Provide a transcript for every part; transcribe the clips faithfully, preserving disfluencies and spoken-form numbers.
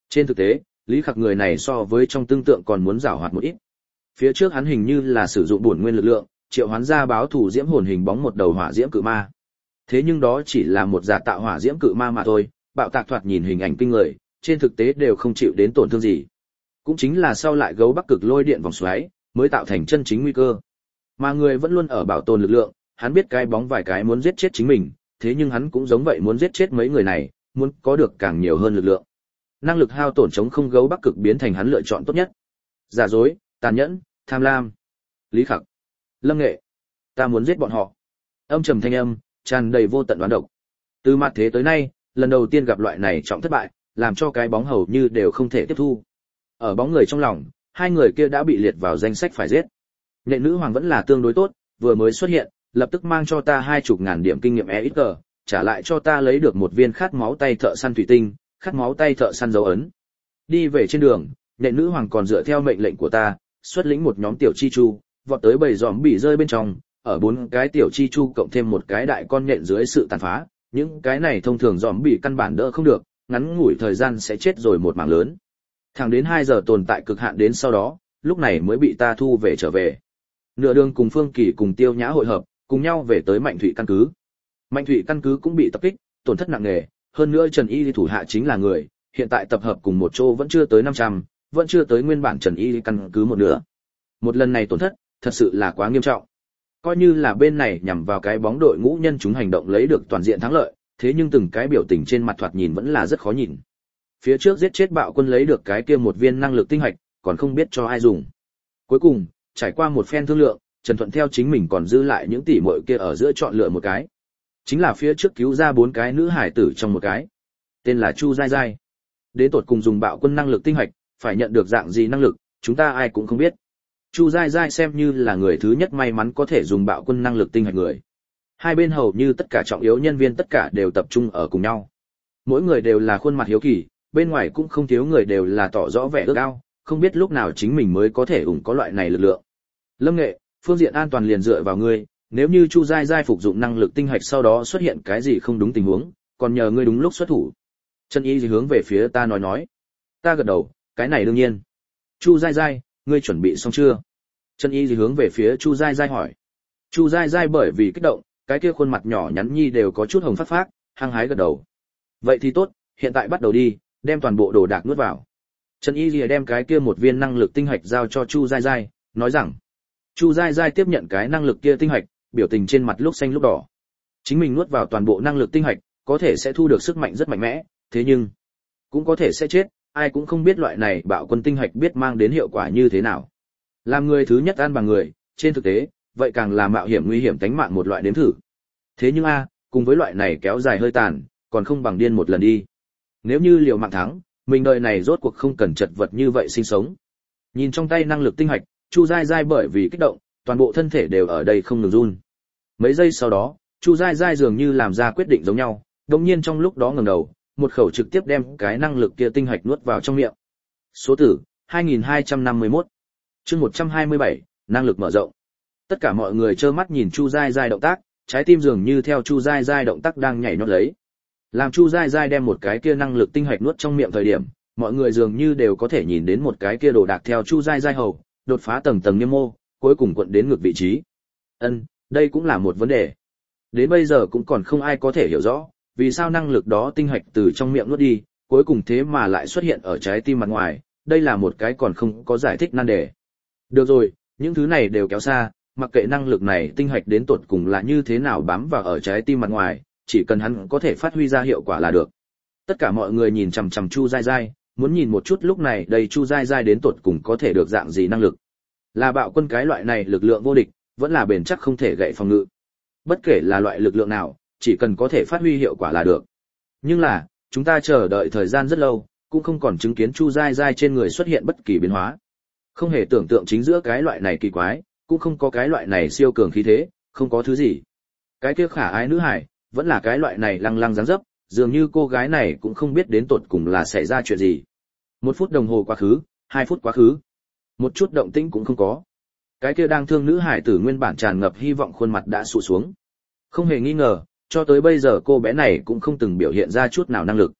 Trên thực tế, Lý Khặc người này so với trong tương tượng còn muốn giảo hoạt một ít. Phía trước hắn hình như là sử dụng bổn nguyên lực lượng, triệu hoán ra báo thủ diễm hồn hình bóng một đầu hỏa diễm cự ma. Thế nhưng đó chỉ là một giả tạo hỏa diễm cự ma mà thôi, bạo tạc thoạt nhìn hình ảnh kinh người, trên thực tế đều không chịu đến tổn thương gì. Cũng chính là sau lại gấu Bắc Cực lôi điện vòng xoáy, mới tạo thành chân chính nguy cơ. Mà người vẫn luôn ở bảo tồn lực lượng, hắn biết cái bóng vài cái muốn giết chết chính mình, thế nhưng hắn cũng giống vậy muốn giết chết mấy người này, muốn có được càng nhiều hơn lực lượng. Năng lực hao tổn chống không gấu Bắc Cực biến thành hắn lựa chọn tốt nhất. Giả dối, tàn nhẫn, tham lam. Lý Khặc, Lâm Nghệ, ta muốn giết bọn họ. Âm trầm thanh âm, tràn đầy vô tận đoán độc. Từ mặt thế tới nay, lần đầu tiên gặp loại này trọng thất bại, làm cho cái bóng hầu như đều không thể tiếp thu. Ở bóng người trong lòng, hai người kia đã bị liệt vào danh sách phải giết. Nhện nữ hoàng vẫn là tương đối tốt, vừa mới xuất hiện, lập tức mang cho ta hai chục ngàn điểm kinh nghiệm e ít tờ, trả lại cho ta lấy được một viên khát máu tay thợ săn thủy tinh, khát máu tay thợ săn dấu ấn. Đi về trên đường, nhện nữ hoàng còn dựa theo mệnh lệnh của ta, xuất lĩnh một nhóm tiểu chi chu, vọt tới bầy giòm bị rơi bên trong, ở bốn cái tiểu chi chu cộng thêm một cái đại con nhện dưới sự tàn phá, những cái này thông thường giòm bị căn bản đỡ không được, ngắn ngủi thời gian sẽ chết rồi một mảng lớn. Thẳng đến hai giờ tồn tại cực hạn đến sau đó, lúc này mới bị ta thu về trở về. Nửa đường cùng Phương Kỳ cùng Tiêu Nhã hội hợp, cùng nhau về tới Mạnh Thụy căn cứ. Mạnh Thụy căn cứ cũng bị tập kích, tổn thất nặng nề, hơn nữa Trần Y thủ hạ chính là người, hiện tại tập hợp cùng một chỗ vẫn chưa tới năm trăm, vẫn chưa tới nguyên bản Trần Y căn cứ một nửa. Một lần này tổn thất, thật sự là quá nghiêm trọng. Coi như là bên này nhằm vào cái bóng đội ngũ nhân chúng hành động lấy được toàn diện thắng lợi, thế nhưng từng cái biểu tình trên mặt thoạt nhìn vẫn là rất khó nhìn. Phía trước giết chết bạo quân lấy được cái kia một viên năng lực tinh hạch, còn không biết cho ai dùng. Cuối cùng, trải qua một phen thương lượng, Trần Thuận theo chính mình còn giữ lại những tỷ muội kia ở giữa chọn lựa một cái. Chính là phía trước cứu ra bốn cái nữ hải tử trong một cái. Tên là Chu Giai Giai. Đến tột cùng dùng bạo quân năng lực tinh hạch, phải nhận được dạng gì năng lực, chúng ta ai cũng không biết. Chu Giai Giai xem như là người thứ nhất may mắn có thể dùng bạo quân năng lực tinh hạch người. Hai bên hầu như tất cả trọng yếu nhân viên tất cả đều tập trung ở cùng nhau. Mỗi người đều là khuôn mặt hiếu kỳ, bên ngoài cũng không thiếu người đều là tỏ rõ vẻ ước ao, không biết lúc nào chính mình mới có thể ủng có loại này lực lượng. Lâm Nghệ, phương diện an toàn liền dựa vào ngươi, nếu như Chu Giai Giai phục dụng năng lực tinh hạch sau đó xuất hiện cái gì không đúng tình huống, còn nhờ ngươi đúng lúc xuất thủ. Trần Y hướng về phía ta nói nói. Ta gật đầu, cái này đương nhiên. Chu Giai Giai, ngươi chuẩn bị xong chưa? Trần Y hướng về phía Chu Giai Giai hỏi. Chu Giai Giai bởi vì kích động, cái kia khuôn mặt nhỏ nhắn nhi đều có chút hồng phát phát, hăng hái gật đầu. Vậy thì tốt, hiện tại bắt đầu đi, đem toàn bộ đồ đạc nuốt vào. Trần Y Lìa đem cái kia một viên năng lực tinh hạch giao cho Chu Giai Giai, nói rằng. Chu Giai Giai tiếp nhận cái năng lực kia tinh hạch, biểu tình trên mặt lúc xanh lúc đỏ. Chính mình nuốt vào toàn bộ năng lực tinh hạch, có thể sẽ thu được sức mạnh rất mạnh mẽ, thế nhưng cũng có thể sẽ chết, ai cũng không biết loại này bạo quân tinh hạch biết mang đến hiệu quả như thế nào. Làm người thứ nhất ăn bằng người, trên thực tế, vậy càng là mạo hiểm nguy hiểm tính mạng một loại đếm thử. Thế nhưng a, cùng với loại này kéo dài hơi tàn, còn không bằng điên một lần đi. Nếu như liều mạng thắng, mình đời này rốt cuộc không cần chật vật như vậy sinh sống. Nhìn trong tay năng lực tinh hạch, Chu Giai Giai bởi vì kích động, toàn bộ thân thể đều ở đây không ngừng run. Mấy giây sau đó, Chu Giai Giai dường như làm ra quyết định giống nhau, đột nhiên trong lúc đó ngẩng đầu, một khẩu trực tiếp đem cái năng lực kia tinh hạch nuốt vào trong miệng. Số tử hai nghìn hai trăm năm mươi mốt. Chương một trăm hai mươi bảy, năng lực mở rộng. Tất cả mọi người trơ mắt nhìn Chu Giai Giai động tác, trái tim dường như theo Chu Giai Giai động tác đang nhảy nhót lấy. Làm Chu Giai Giai đem một cái kia năng lực tinh hạch nuốt trong miệng thời điểm, mọi người dường như đều có thể nhìn đến một cái kia đồ đạc theo Chu Giai Giai hầu, đột phá tầng tầng niêm mô, cuối cùng cuộn đến ngược vị trí. Ân, đây cũng là một vấn đề. Đến bây giờ cũng còn không ai có thể hiểu rõ, vì sao năng lực đó tinh hạch từ trong miệng nuốt đi, cuối cùng thế mà lại xuất hiện ở trái tim mặt ngoài, đây là một cái còn không có giải thích nan đề. Được rồi, những thứ này đều kéo xa, mặc kệ năng lực này tinh hạch đến tột cùng là như thế nào bám vào ở trái tim mặt ngoài, chỉ cần hắn có thể phát huy ra hiệu quả là được. Tất cả mọi người nhìn chằm chằm Chu Giai Giai, muốn nhìn một chút lúc này đây Chu Giai Giai đến tột cùng có thể được dạng gì năng lực. Là bạo quân cái loại này lực lượng vô địch, vẫn là bền chắc không thể gậy phòng ngự. Bất kể là loại lực lượng nào, chỉ cần có thể phát huy hiệu quả là được. Nhưng là, chúng ta chờ đợi thời gian rất lâu, cũng không còn chứng kiến Chu Giai Giai trên người xuất hiện bất kỳ biến hóa. Không hề tưởng tượng chính giữa cái loại này kỳ quái, cũng không có cái loại này siêu cường khí thế, không có thứ gì. Cái kia khả ái nữ hải, vẫn là cái loại này lăng lăng dáng dấp, dường như cô gái này cũng không biết đến tột cùng là xảy ra chuyện gì. Một phút đồng hồ quá khứ, hai phút quá khứ, một chút động tĩnh cũng không có. Cái kia đang thương nữ hải tử nguyên bản tràn ngập hy vọng khuôn mặt đã sụ xuống. Không hề nghi ngờ, cho tới bây giờ cô bé này cũng không từng biểu hiện ra chút nào năng lực.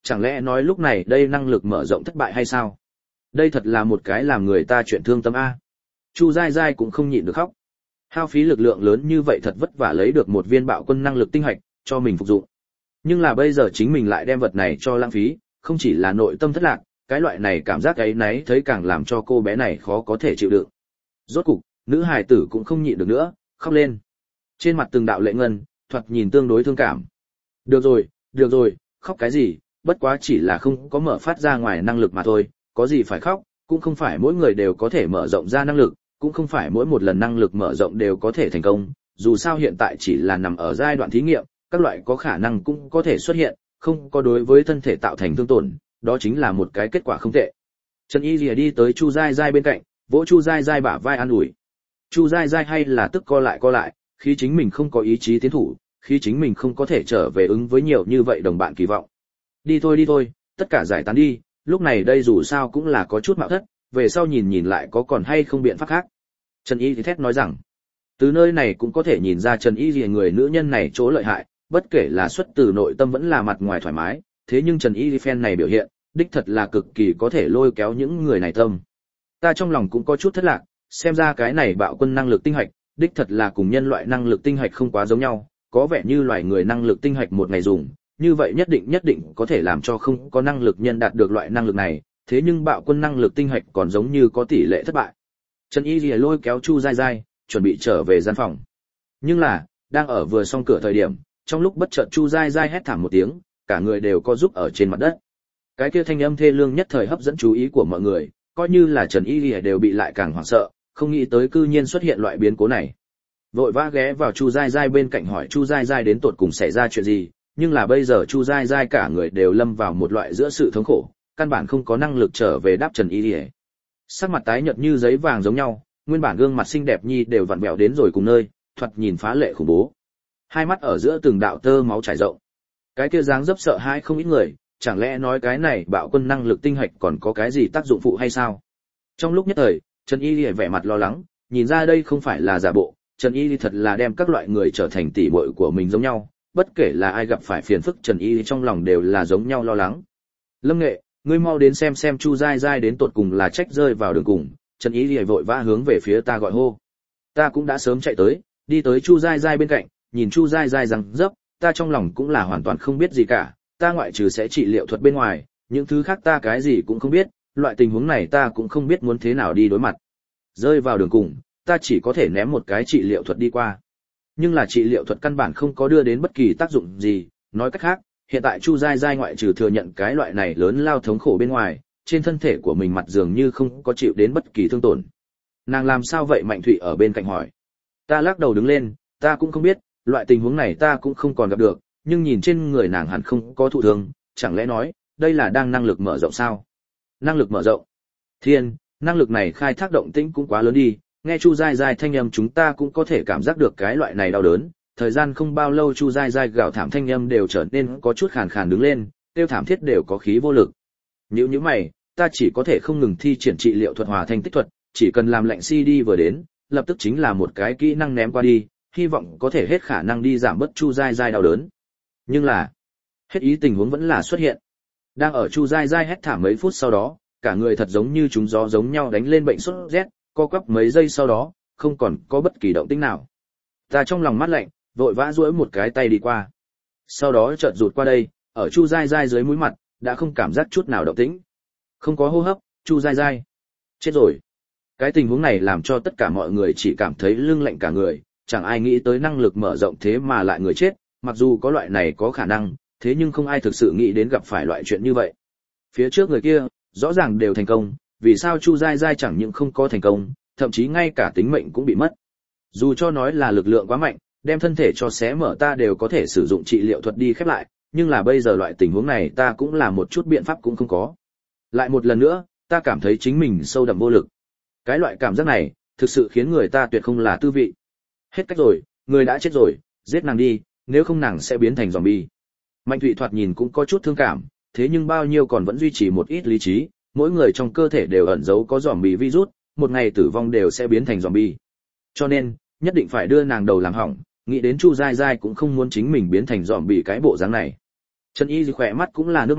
Chẳng lẽ nói lúc này đây năng lực mở rộng thất bại hay sao? Đây thật là một cái làm người ta chuyện thương tâm a. Chu Giai Giai cũng không nhịn được khóc. Hao phí lực lượng lớn như vậy thật vất vả lấy được một viên bạo quân năng lực tinh hạch cho mình phục dụng. Nhưng là bây giờ chính mình lại đem vật này cho lãng phí, không chỉ là nội tâm thất lạc, cái loại này cảm giác ấy náy thấy càng làm cho cô bé này khó có thể chịu đựng. Rốt cục, nữ hài tử cũng không nhịn được nữa, khóc lên. Trên mặt từng đạo lệ ngân, thoạt nhìn tương đối thương cảm. Được rồi, được rồi, khóc cái gì, bất quá chỉ là không có mở phát ra ngoài năng lực mà thôi, có gì phải khóc, cũng không phải mỗi người đều có thể mở rộng ra năng lực, cũng không phải mỗi một lần năng lực mở rộng đều có thể thành công, dù sao hiện tại chỉ là nằm ở giai đoạn thí nghiệm, các loại có khả năng cũng có thể xuất hiện, không có đối với thân thể tạo thành thương tổn, đó chính là một cái kết quả không tệ. Trần Y Lìa đi tới Chu Giai Giai bên cạnh, vỗ Chu Giai Giai bả vai an ủi. Chu Giai Giai hay là tức co lại co lại, khi chính mình không có ý chí tiến thủ, khi chính mình không có thể trở về ứng với nhiều như vậy đồng bạn kỳ vọng. Đi thôi đi thôi, tất cả giải tán đi, lúc này đây dù sao cũng là có chút mạo thất, về sau nhìn nhìn lại có còn hay không biện pháp khác. Trần Y thì thét nói rằng, từ nơi này cũng có thể nhìn ra Trần Y Lìa người nữ nhân này chỗ lợi hại, bất kể là xuất từ nội tâm vẫn là mặt ngoài thoải mái, thế nhưng Trần Y fan này biểu hiện, đích thật là cực kỳ có thể lôi kéo những người này tâm. Ta trong lòng cũng có chút thất lạc, xem ra cái này bạo quân năng lực tinh hạch, đích thật là cùng nhân loại năng lực tinh hạch không quá giống nhau, có vẻ như loài người năng lực tinh hạch một ngày dùng, như vậy nhất định nhất định có thể làm cho không có năng lực nhân đạt được loại năng lực này, thế nhưng bạo quân năng lực tinh hạch còn giống như có tỷ lệ thất bại. Trần Y Lìa lôi kéo Chu Giai Giai, chuẩn bị trở về gian phòng. Nhưng là, đang ở vừa xong cửa thời điểm, trong lúc bất chợt Chu Giai Giai hét thảm một tiếng, cả người đều co giúp ở trên mặt đất. Cái kia thanh âm thê lương nhất thời hấp dẫn chú ý của mọi người, coi như là Trần Y Lìa đều bị lại càng hoảng sợ, không nghĩ tới cư nhiên xuất hiện loại biến cố này. Vội vã ghé vào Chu Giai Giai bên cạnh hỏi Chu Giai Giai đến tột cùng xảy ra chuyện gì, nhưng là bây giờ Chu Giai Giai cả người đều lâm vào một loại giữa sự thống khổ, căn bản không có năng lực trở về đáp Trần Y Lìa. Sắc mặt tái nhợt như giấy vàng giống nhau, nguyên bản gương mặt xinh đẹp nhi đều vặn vẹo đến rồi cùng nơi, thoạt nhìn phá lệ khủng bố. Hai mắt ở giữa từng đạo tơ máu chảy rộng. Cái kia dáng dấp sợ hãi không ít người, chẳng lẽ nói cái này bạo quân năng lực tinh hạch còn có cái gì tác dụng phụ hay sao? Trong lúc nhất thời, Trần Y Lìa vẻ mặt lo lắng, nhìn ra đây không phải là giả bộ, Trần Y thật là đem các loại người trở thành tỷ muội của mình giống nhau, bất kể là ai gặp phải phiền phức Trần Y trong lòng đều là giống nhau lo lắng. Lâm Nghệ, ngươi mau đến xem xem Chu Giai Giai đến tột cùng là trách rơi vào đường cùng. Trần Y Lìa vội vã hướng về phía ta gọi hô. Ta cũng đã sớm chạy tới, đi tới Chu Giai Giai bên cạnh, nhìn Chu Giai Giai rằng dấp, ta trong lòng cũng là hoàn toàn không biết gì cả, ta ngoại trừ sẽ trị liệu thuật bên ngoài, những thứ khác ta cái gì cũng không biết, loại tình huống này ta cũng không biết muốn thế nào đi đối mặt. Rơi vào đường cùng, ta chỉ có thể ném một cái trị liệu thuật đi qua. Nhưng là trị liệu thuật căn bản không có đưa đến bất kỳ tác dụng gì, nói cách khác, hiện tại Chu Giai Giai ngoại trừ thừa nhận cái loại này lớn lao thống khổ bên ngoài, trên thân thể của mình mặt dường như không có chịu đến bất kỳ thương tổn. Nàng làm sao vậy? Mạnh Thụy ở bên cạnh hỏi. Ta lắc đầu đứng lên, ta cũng không biết, loại tình huống này ta cũng không còn gặp được, nhưng nhìn trên người nàng hẳn không có thụ thương, chẳng lẽ nói, đây là đang năng lực mở rộng sao? Năng lực mở rộng? Thiên, năng lực này khai thác động tĩnh cũng quá lớn đi, nghe Chu Giai Giai thanh âm chúng ta cũng có thể cảm giác được cái loại này đau đớn. Thời gian không bao lâu Chu Giai Giai gào thảm thanh âm đều trở nên có chút khàn khàn đứng lên, tiêu thảm thiết đều có khí vô lực. Nhíu nhíu mày, ta chỉ có thể không ngừng thi triển trị liệu thuật hòa thanh tích thuật, chỉ cần làm lệnh xê đê vừa đến, lập tức chính là một cái kỹ năng ném qua đi, hy vọng có thể hết khả năng đi giảm bớt Chu Giai Giai đau đớn. Nhưng là, hết ý tình huống vẫn là xuất hiện. Đang ở Chu Giai Giai hét thảm mấy phút sau đó, cả người thật giống như trúng gió giống nhau đánh lên bệnh sốt rét, co quắp mấy giây sau đó, không còn có bất kỳ động tĩnh nào. Ta trong lòng mát lạnh, vội vã duỗi một cái tay đi qua. Sau đó chợt rụt qua đây, ở Chu Giai Giai dưới mũi mặt, đã không cảm giác chút nào động tĩnh. Không có hô hấp, Chu Giai Giai chết rồi. Cái tình huống này làm cho tất cả mọi người chỉ cảm thấy lưng lạnh cả người, chẳng ai nghĩ tới năng lực mở rộng thế mà lại người chết, mặc dù có loại này có khả năng, thế nhưng không ai thực sự nghĩ đến gặp phải loại chuyện như vậy. Phía trước người kia, rõ ràng đều thành công, vì sao Chu Giai Giai chẳng những không có thành công, thậm chí ngay cả tính mệnh cũng bị mất. Dù cho nói là lực lượng quá mạnh, đem thân thể cho xé mở ta đều có thể sử dụng trị liệu thuật đi khép lại, nhưng là bây giờ loại tình huống này ta cũng là một chút biện pháp cũng không có. Lại một lần nữa, ta cảm thấy chính mình sâu đậm vô lực. Cái loại cảm giác này, thực sự khiến người ta tuyệt không là tư vị. Hết cách rồi, người đã chết rồi, giết nàng đi, nếu không nàng sẽ biến thành zombie. Mạnh Thụy thoạt nhìn cũng có chút thương cảm, thế nhưng bao nhiêu còn vẫn duy trì một ít lý trí, mỗi người trong cơ thể đều ẩn giấu có zombie virus, một ngày tử vong đều sẽ biến thành zombie. Cho nên, nhất định phải đưa nàng đầu làm hỏng, nghĩ đến Chu Giai Giai cũng không muốn chính mình biến thành zombie cái bộ dáng này. Trần Y khỏe mắt cũng là nước mắt,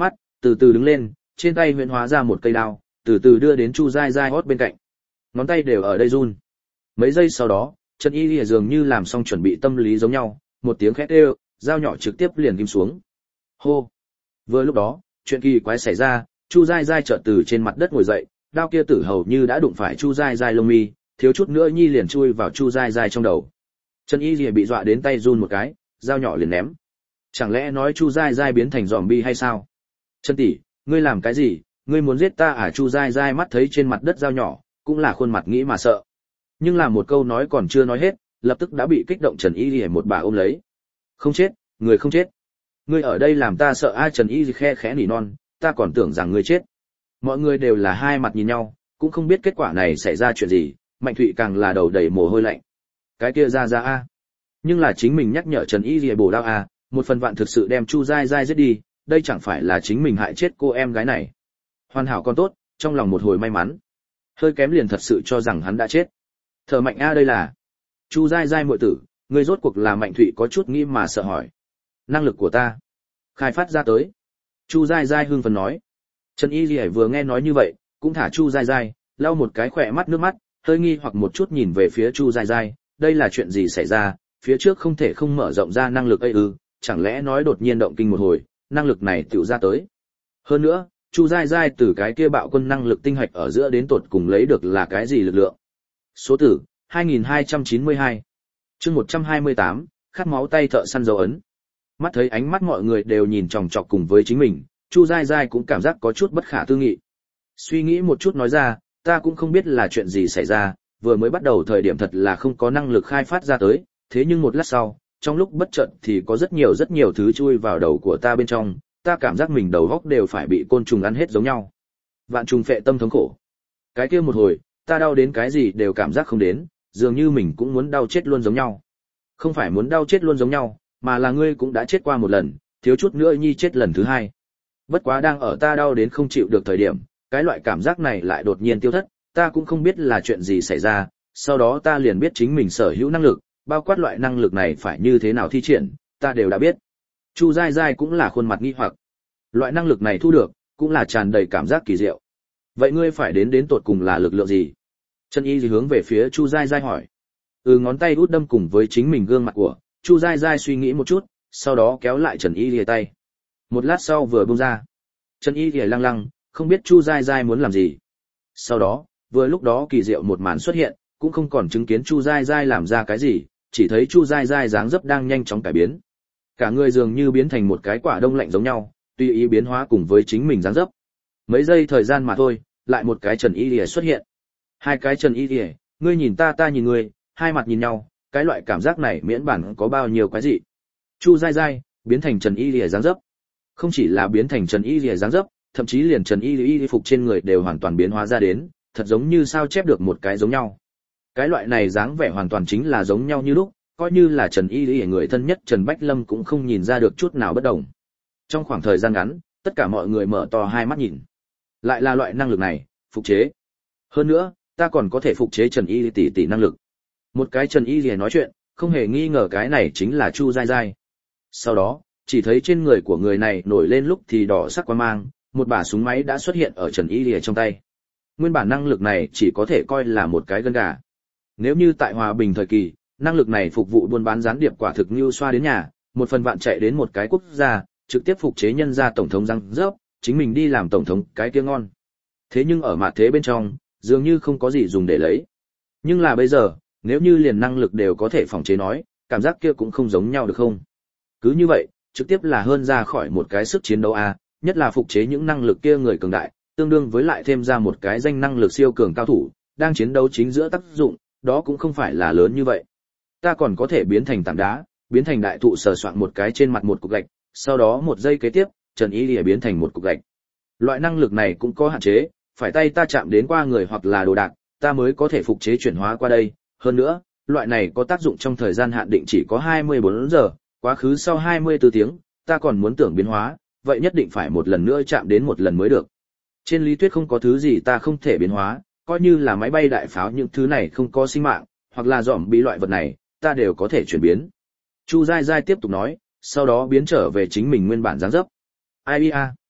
từ từ đứng lên, trên tay huyễn hóa ra một cây đao, từ từ đưa đến Chu Giai Giai hót bên cạnh. Ngón tay đều ở đây run. Mấy giây sau đó, Trần Y Lìa dường như làm xong chuẩn bị tâm lý giống nhau, một tiếng khét kêu, dao nhỏ trực tiếp liền kim xuống. Hô. Vừa lúc đó, chuyện kỳ quái xảy ra, Chu Giai Giai chợt từ trên mặt đất ngồi dậy, đao kia tử hầu như đã đụng phải Chu Giai Giai lông mi, thiếu chút nữa nhi liền chui vào Chu Giai Giai trong đầu. Trần Y Lìa bị dọa đến tay run một cái, dao nhỏ liền ném. Chẳng lẽ nói Chu Giai Giai biến thành zombie hay sao? Trần tỷ, ngươi làm cái gì? Ngươi muốn giết ta à? Chu Giai Giai mắt thấy trên mặt đất dao nhỏ, cũng là khuôn mặt nghĩ mà sợ. Nhưng là một câu nói còn chưa nói hết, lập tức đã bị kích động Trần Y Lìa một bà ôm lấy. Không chết, người không chết. Ngươi ở đây làm ta sợ. Ai? Trần Y khe khẽ nỉ non, ta còn tưởng rằng ngươi chết. Mọi người đều là hai mặt nhìn nhau, cũng không biết kết quả này xảy ra chuyện gì, Mạnh Thụy càng là đầu đầy mồ hôi lạnh. Cái kia ra ra a. Nhưng là chính mình nhắc nhở Trần Y Lìa bổ đao a, một phần vạn thực sự đem Chu Giai Giai giết đi, đây chẳng phải là chính mình hại chết cô em gái này. Hoàn hảo con tốt, trong lòng một hồi may mắn. Hơi kém liền thật sự cho rằng hắn đã chết. Thở mạnh a, đây là Chu Giai Giai muội tử, ngươi rốt cuộc là Mạnh Thụy có chút nghi mà sợ hỏi. Năng lực của ta khai phát ra tới. Chu Giai Giai hưng phấn nói. Trần Y Lìa vừa nghe nói như vậy, cũng thả Chu Giai Giai, lau một cái khỏe mắt nước mắt, hơi nghi hoặc một chút nhìn về phía Chu Giai Giai, đây là chuyện gì xảy ra, phía trước không thể không mở rộng ra năng lực ấy ư, chẳng lẽ nói đột nhiên động kinh một hồi, năng lực này tựu ra tới. Hơn nữa, Chu Giai Giai từ cái kia bạo quân năng lực tinh hạch ở giữa đến tột cùng lấy được là cái gì lực lượng. Số tử, hai nghìn hai trăm chín mươi hai. Chương một trăm hai mươi tám, khát máu tay thợ săn dấu ấn. Mắt thấy ánh mắt mọi người đều nhìn chòng chọc cùng với chính mình, Chu Giai Giai cũng cảm giác có chút bất khả tư nghị. Suy nghĩ một chút nói ra, ta cũng không biết là chuyện gì xảy ra, vừa mới bắt đầu thời điểm thật là không có năng lực khai phát ra tới, thế nhưng một lát sau, trong lúc bất chợt thì có rất nhiều rất nhiều thứ chui vào đầu của ta bên trong, ta cảm giác mình đầu óc đều phải bị côn trùng ăn hết giống nhau. Vạn trùng phệ tâm thống khổ. Cái kia một hồi, ta đau đến cái gì đều cảm giác không đến, dường như mình cũng muốn đau chết luôn giống nhau. Không phải muốn đau chết luôn giống nhau, mà là ngươi cũng đã chết qua một lần, thiếu chút nữa nhi chết lần thứ hai. Bất quá đang ở ta đau đến không chịu được thời điểm, cái loại cảm giác này lại đột nhiên tiêu thất, ta cũng không biết là chuyện gì xảy ra, sau đó ta liền biết chính mình sở hữu năng lực, bao quát loại năng lực này phải như thế nào thi triển, ta đều đã biết. Chu Giai Giai cũng là khuôn mặt nghi hoặc. Loại năng lực này thu được, cũng là tràn đầy cảm giác kỳ diệu. Vậy ngươi phải đến đến tột cùng là lực lượng gì? Trần Y hướng về phía Chu Giai Giai hỏi. Ừ, ngón tay út đâm cùng với chính mình gương mặt của, Chu Giai Giai suy nghĩ một chút, sau đó kéo lại Trần Y lìa tay. Một lát sau vừa buông ra. Trần Y lìa lăng lăng, không biết Chu Giai Giai muốn làm gì. Sau đó, vừa lúc đó kỳ diệu một màn xuất hiện, cũng không còn chứng kiến Chu Giai Giai làm ra cái gì, chỉ thấy Chu Giai Giai dáng dấp đang nhanh chóng cải biến. Cả người dường như biến thành một cái quả đông lạnh giống nhau, tùy ý biến hóa cùng với chính mình dáng dấp. Mấy giây thời gian mà thôi, lại một cái Trần Y Lìa xuất hiện. Hai cái Trần Y Lìa, ngươi nhìn ta ta nhìn ngươi, hai mặt nhìn nhau, cái loại cảm giác này miễn bản có bao nhiêu cái gì. Chu Giai Giai biến thành Trần Y Lìa dáng dấp. Không chỉ là biến thành Trần Y Lìa dáng dấp, thậm chí liền Trần Y Lìa y phục trên người đều hoàn toàn biến hóa ra đến, thật giống như sao chép được một cái giống nhau. Cái loại này dáng vẻ hoàn toàn chính là giống nhau như lúc, coi như là Trần Y Lìa người thân nhất Trần Bách Lâm cũng không nhìn ra được chút nào bất đồng. Trong khoảng thời gian ngắn, tất cả mọi người mở to hai mắt nhìn. Lại là loại năng lực này, phục chế. Hơn nữa, ta còn có thể phục chế Trần Y tỷ tỷ năng lực. Một cái Trần Y Lìa nói chuyện, không hề nghi ngờ cái này chính là Chu Giai Giai. Sau đó, chỉ thấy trên người của người này nổi lên lúc thì đỏ sắc quang mang, một bả súng máy đã xuất hiện ở Trần Y Lìa trong tay. Nguyên bản năng lực này chỉ có thể coi là một cái gân gà. Nếu như tại hòa bình thời kỳ, năng lực này phục vụ buôn bán gián điệp quả thực như xoa đến nhà, một phần vạn chạy đến một cái quốc gia, trực tiếp phục chế nhân ra tổng thống răng rớp, chính mình đi làm tổng thống, cái kia ngon. Thế nhưng ở mặt thế bên trong, dường như không có gì dùng để lấy. Nhưng là bây giờ, nếu như liền năng lực đều có thể phòng chế nói, cảm giác kia cũng không giống nhau được không? Cứ như vậy, trực tiếp là hơn ra khỏi một cái sức chiến đấu a, nhất là phục chế những năng lực kia người cường đại, tương đương với lại thêm ra một cái danh năng lực siêu cường cao thủ, đang chiến đấu chính giữa tác dụng, đó cũng không phải là lớn như vậy. Ta còn có thể biến thành tảng đá, biến thành đại thụ sờ soạn một cái trên mặt một cục gạch, sau đó một giây kế tiếp, Trần Y Lìa biến thành một cục gạch. Loại năng lực này cũng có hạn chế, phải tay ta chạm đến qua người hoặc là đồ đạc, ta mới có thể phục chế chuyển hóa qua đây. Hơn nữa, loại này có tác dụng trong thời gian hạn định chỉ có hai mươi bốn giờ, quá khứ sau hai mươi tư tiếng, ta còn muốn tưởng biến hóa, vậy nhất định phải một lần nữa chạm đến một lần mới được. Trên lý thuyết không có thứ gì ta không thể biến hóa, coi như là máy bay đại pháo những thứ này không có sinh mạng, hoặc là dòm bị loại vật này, ta đều có thể chuyển biến. Chu Giai Giai tiếp tục nói, sau đó biến trở về chính mình nguyên bản dáng dấp. Ai a,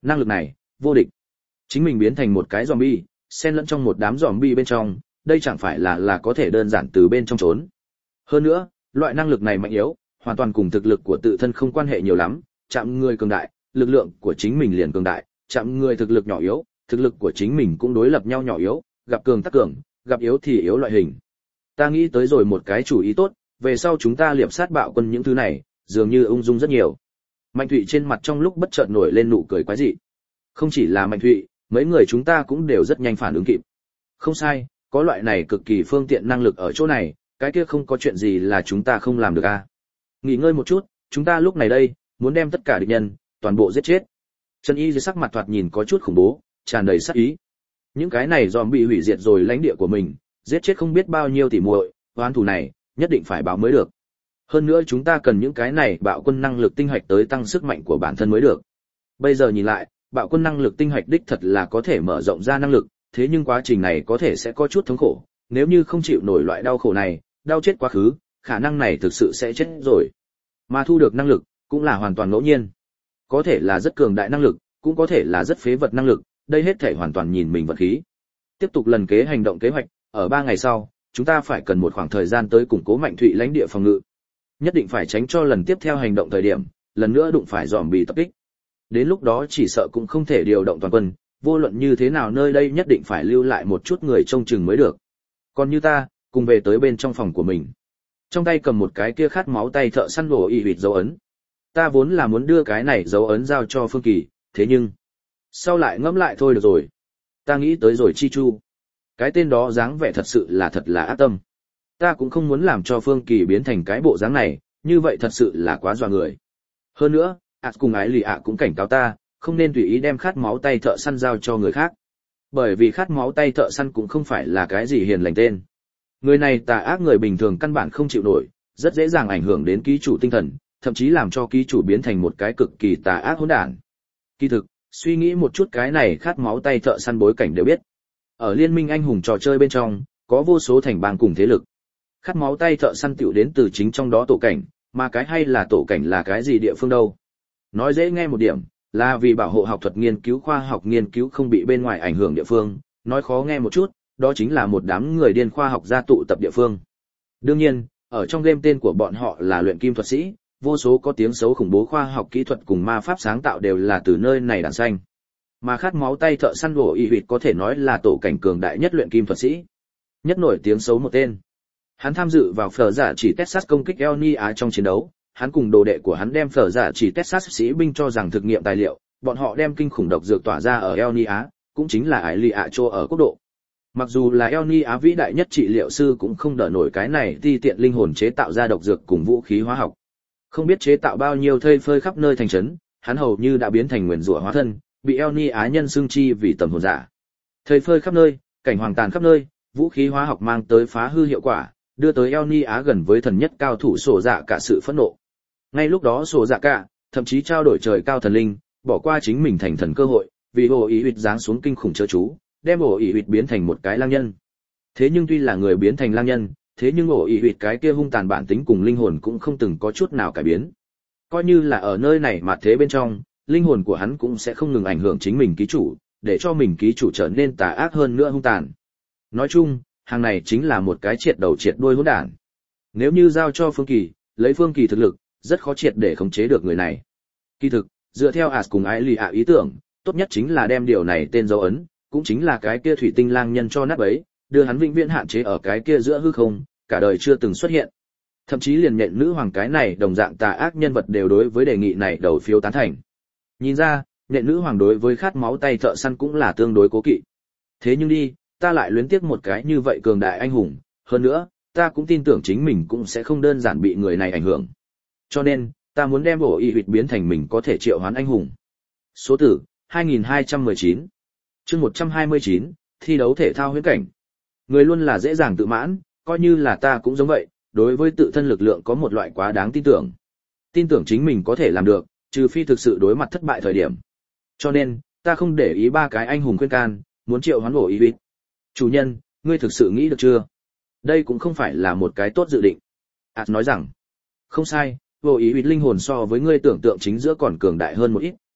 Năng lực này, vô địch. Chính mình biến thành một cái zombie, xen lẫn trong một đám zombie bên trong, đây chẳng phải là là có thể đơn giản từ bên trong trốn. Hơn nữa, loại năng lực này mạnh yếu, hoàn toàn cùng thực lực của tự thân không quan hệ nhiều lắm, chạm người cường đại, lực lượng của chính mình liền cường đại, chạm người thực lực nhỏ yếu, thực lực của chính mình cũng đối lập nhau nhỏ yếu, gặp cường tắc cường, gặp yếu thì yếu loại hình. Ta nghĩ tới rồi một cái chủ ý tốt, về sau chúng ta liệp sát bạo quân những thứ này, dường như ung dung rất nhiều. Mạnh Thụy trên mặt trong lúc bất chợt nổi lên nụ cười quái dị. Không chỉ là Mạnh Thụy, mấy người chúng ta cũng đều rất nhanh phản ứng kịp. Không sai, có loại này cực kỳ phương tiện năng lực ở chỗ này, cái kia không có chuyện gì là chúng ta không làm được a. Nghỉ ngơi một chút, chúng ta lúc này đây, muốn đem tất cả địch nhân, toàn bộ giết chết. Trần Y dưới sắc mặt thoạt nhìn có chút khủng bố, tràn đầy sát ý. Những cái này dòm bị hủy diệt rồi lãnh địa của mình, giết chết không biết bao nhiêu tỷ muội, oán thù này, nhất định phải báo mới được. Hơn nữa chúng ta cần những cái này bạo quân năng lực tinh hạch tới tăng sức mạnh của bản thân mới được. Bây giờ nhìn lại, bạo quân năng lực tinh hạch đích thật là có thể mở rộng ra năng lực, thế nhưng quá trình này có thể sẽ có chút thống khổ, nếu như không chịu nổi loại đau khổ này, đau chết quá khứ, khả năng này thực sự sẽ chết rồi. Mà thu được năng lực, cũng là hoàn toàn ngẫu nhiên. Có thể là rất cường đại năng lực, cũng có thể là rất phế vật năng lực, đây hết thể hoàn toàn nhìn mình vận khí. Tiếp tục lần kế hành động kế hoạch, ở ba ngày sau, chúng ta phải cần một khoảng thời gian tới củng cố Mạnh Thụy lãnh địa phòng ngự. Nhất định phải tránh cho lần tiếp theo hành động thời điểm, lần nữa đụng phải dòm bị tập kích. Đến lúc đó chỉ sợ cũng không thể điều động toàn quân, vô luận như thế nào nơi đây nhất định phải lưu lại một chút người trông chừng mới được. Còn như ta, cùng về tới bên trong phòng của mình. Trong tay cầm một cái kia khát máu tay thợ săn đổ y huyệt dấu ấn. Ta vốn là muốn đưa cái này dấu ấn giao cho Phương Kỳ, thế nhưng sau lại ngẫm lại thôi được rồi. Ta nghĩ tới rồi Chi Chu. Cái tên đó dáng vẻ thật sự là thật là ác tâm. Ta cũng không muốn làm cho Phương Kỳ biến thành cái bộ dáng này, như vậy thật sự là quá dọa người. Hơn nữa, ạ cùng ái lì ạ cũng cảnh cáo ta, không nên tùy ý đem khát máu tay thợ săn giao cho người khác. Bởi vì khát máu tay thợ săn cũng không phải là cái gì hiền lành tên. Người này tà ác người bình thường căn bản không chịu nổi, rất dễ dàng ảnh hưởng đến ký chủ tinh thần, thậm chí làm cho ký chủ biến thành một cái cực kỳ tà ác hỗn đản. Kỳ thực, suy nghĩ một chút cái này khát máu tay thợ săn bối cảnh đều biết. Ở liên minh anh hùng trò chơi bên trong, có vô số thành bang cùng thế lực. Khát máu tay thợ săn tiểu đến từ chính trong đó tổ cảnh, mà cái hay là tổ cảnh là cái gì địa phương đâu. Nói dễ nghe một điểm, là vì bảo hộ học thuật nghiên cứu khoa học nghiên cứu không bị bên ngoài ảnh hưởng địa phương, nói khó nghe một chút, đó chính là một đám người điên khoa học gia tụ tập địa phương. Đương nhiên, ở trong game tên của bọn họ là luyện kim thuật sĩ, vô số có tiếng xấu khủng bố khoa học kỹ thuật cùng ma pháp sáng tạo đều là từ nơi này đản xanh. Mà khát máu tay thợ săn gỗ y huyệt có thể nói là tổ cảnh cường đại nhất luyện kim thuật sĩ. Nhất nổi tiếng xấu một tên. Hắn tham dự vào phở giả chỉ Texas công kích Elni Á trong chiến đấu, hắn cùng đồ đệ của hắn đem phở giả chỉ Texas sĩ binh cho rằng thực nghiệm tài liệu, bọn họ đem kinh khủng độc dược tỏa ra ở Elni Á, cũng chính là ải lì ạ Châu ở quốc độ. Mặc dù là Elni Á vĩ đại nhất trị liệu sư cũng không đỡ nổi cái này ti tiện linh hồn chế tạo ra độc dược cùng vũ khí hóa học. Không biết chế tạo bao nhiêu thây phơi khắp nơi thành trấn, hắn hầu như đã biến thành nguyền rủa hóa thân, bị Elni Á nhân xương chi vì tầm hồn giả. Thây phơi khắp nơi, cảnh hoàng tàn khắp nơi, vũ khí hóa học mang tới phá hư hiệu quả, đưa tới Elni Á gần với thần nhất cao thủ sổ dạ cả sự phẫn nộ. Ngay lúc đó sổ dạ cả, thậm chí trao đổi trời cao thần linh, bỏ qua chính mình thành thần cơ hội, vì hồ ý huyệt giáng xuống kinh khủng chớ chú, đem ổ ỉ huyệt biến thành một cái lang nhân. Thế nhưng tuy là người biến thành lang nhân, thế nhưng ổ ỉ huyệt cái kia hung tàn bản tính cùng linh hồn cũng không từng có chút nào cải biến. Coi như là ở nơi này mà thế bên trong, linh hồn của hắn cũng sẽ không ngừng ảnh hưởng chính mình ký chủ, để cho mình ký chủ trở nên tà ác hơn nữa hung tàn. Nói chung, hàng này chính là một cái triệt đầu triệt đuôi hỗn đản. Nếu như giao cho Phương Kỳ, lấy Phương Kỳ thực lực, rất khó triệt để khống chế được người này. Kỳ thực, dựa theo As cùng Ái Lì ạ ý tưởng, tốt nhất chính là đem điều này tên dấu ấn, cũng chính là cái kia thủy tinh lang nhân cho nát bấy, đưa hắn vĩnh viễn hạn chế ở cái kia giữa hư không, cả đời chưa từng xuất hiện. Thậm chí liền nhện nữ hoàng cái này đồng dạng tà ác nhân vật đều đối với đề nghị này đầu phiếu tán thành. Nhìn ra, nhện nữ hoàng đối với khát máu tay thợ săn cũng là tương đối cố kỵ. Thế nhưng đi, ta lại luyến tiếc một cái như vậy cường đại anh hùng, hơn nữa, ta cũng tin tưởng chính mình cũng sẽ không đơn giản bị người này ảnh hưởng. Cho nên, ta muốn đem ổ y huyệt biến thành mình có thể triệu hoán anh hùng. Số tử, hai nghìn hai trăm mười chín. Chương một trăm hai mươi chín, thi đấu thể thao huyễn cảnh. Người luôn là dễ dàng tự mãn, coi như là ta cũng giống vậy, đối với tự thân lực lượng có một loại quá đáng tin tưởng. Tin tưởng chính mình có thể làm được, trừ phi thực sự đối mặt thất bại thời điểm. Cho nên, ta không để ý ba cái anh hùng khuyên can, muốn triệu hoán ổ y huyệt. Chủ nhân, ngươi thực sự nghĩ được chưa? Đây cũng không phải là một cái tốt dự định. As nói rằng, không sai, ổ y huyệt linh hồn so với ngươi tưởng tượng chính giữa còn cường đại hơn một ít,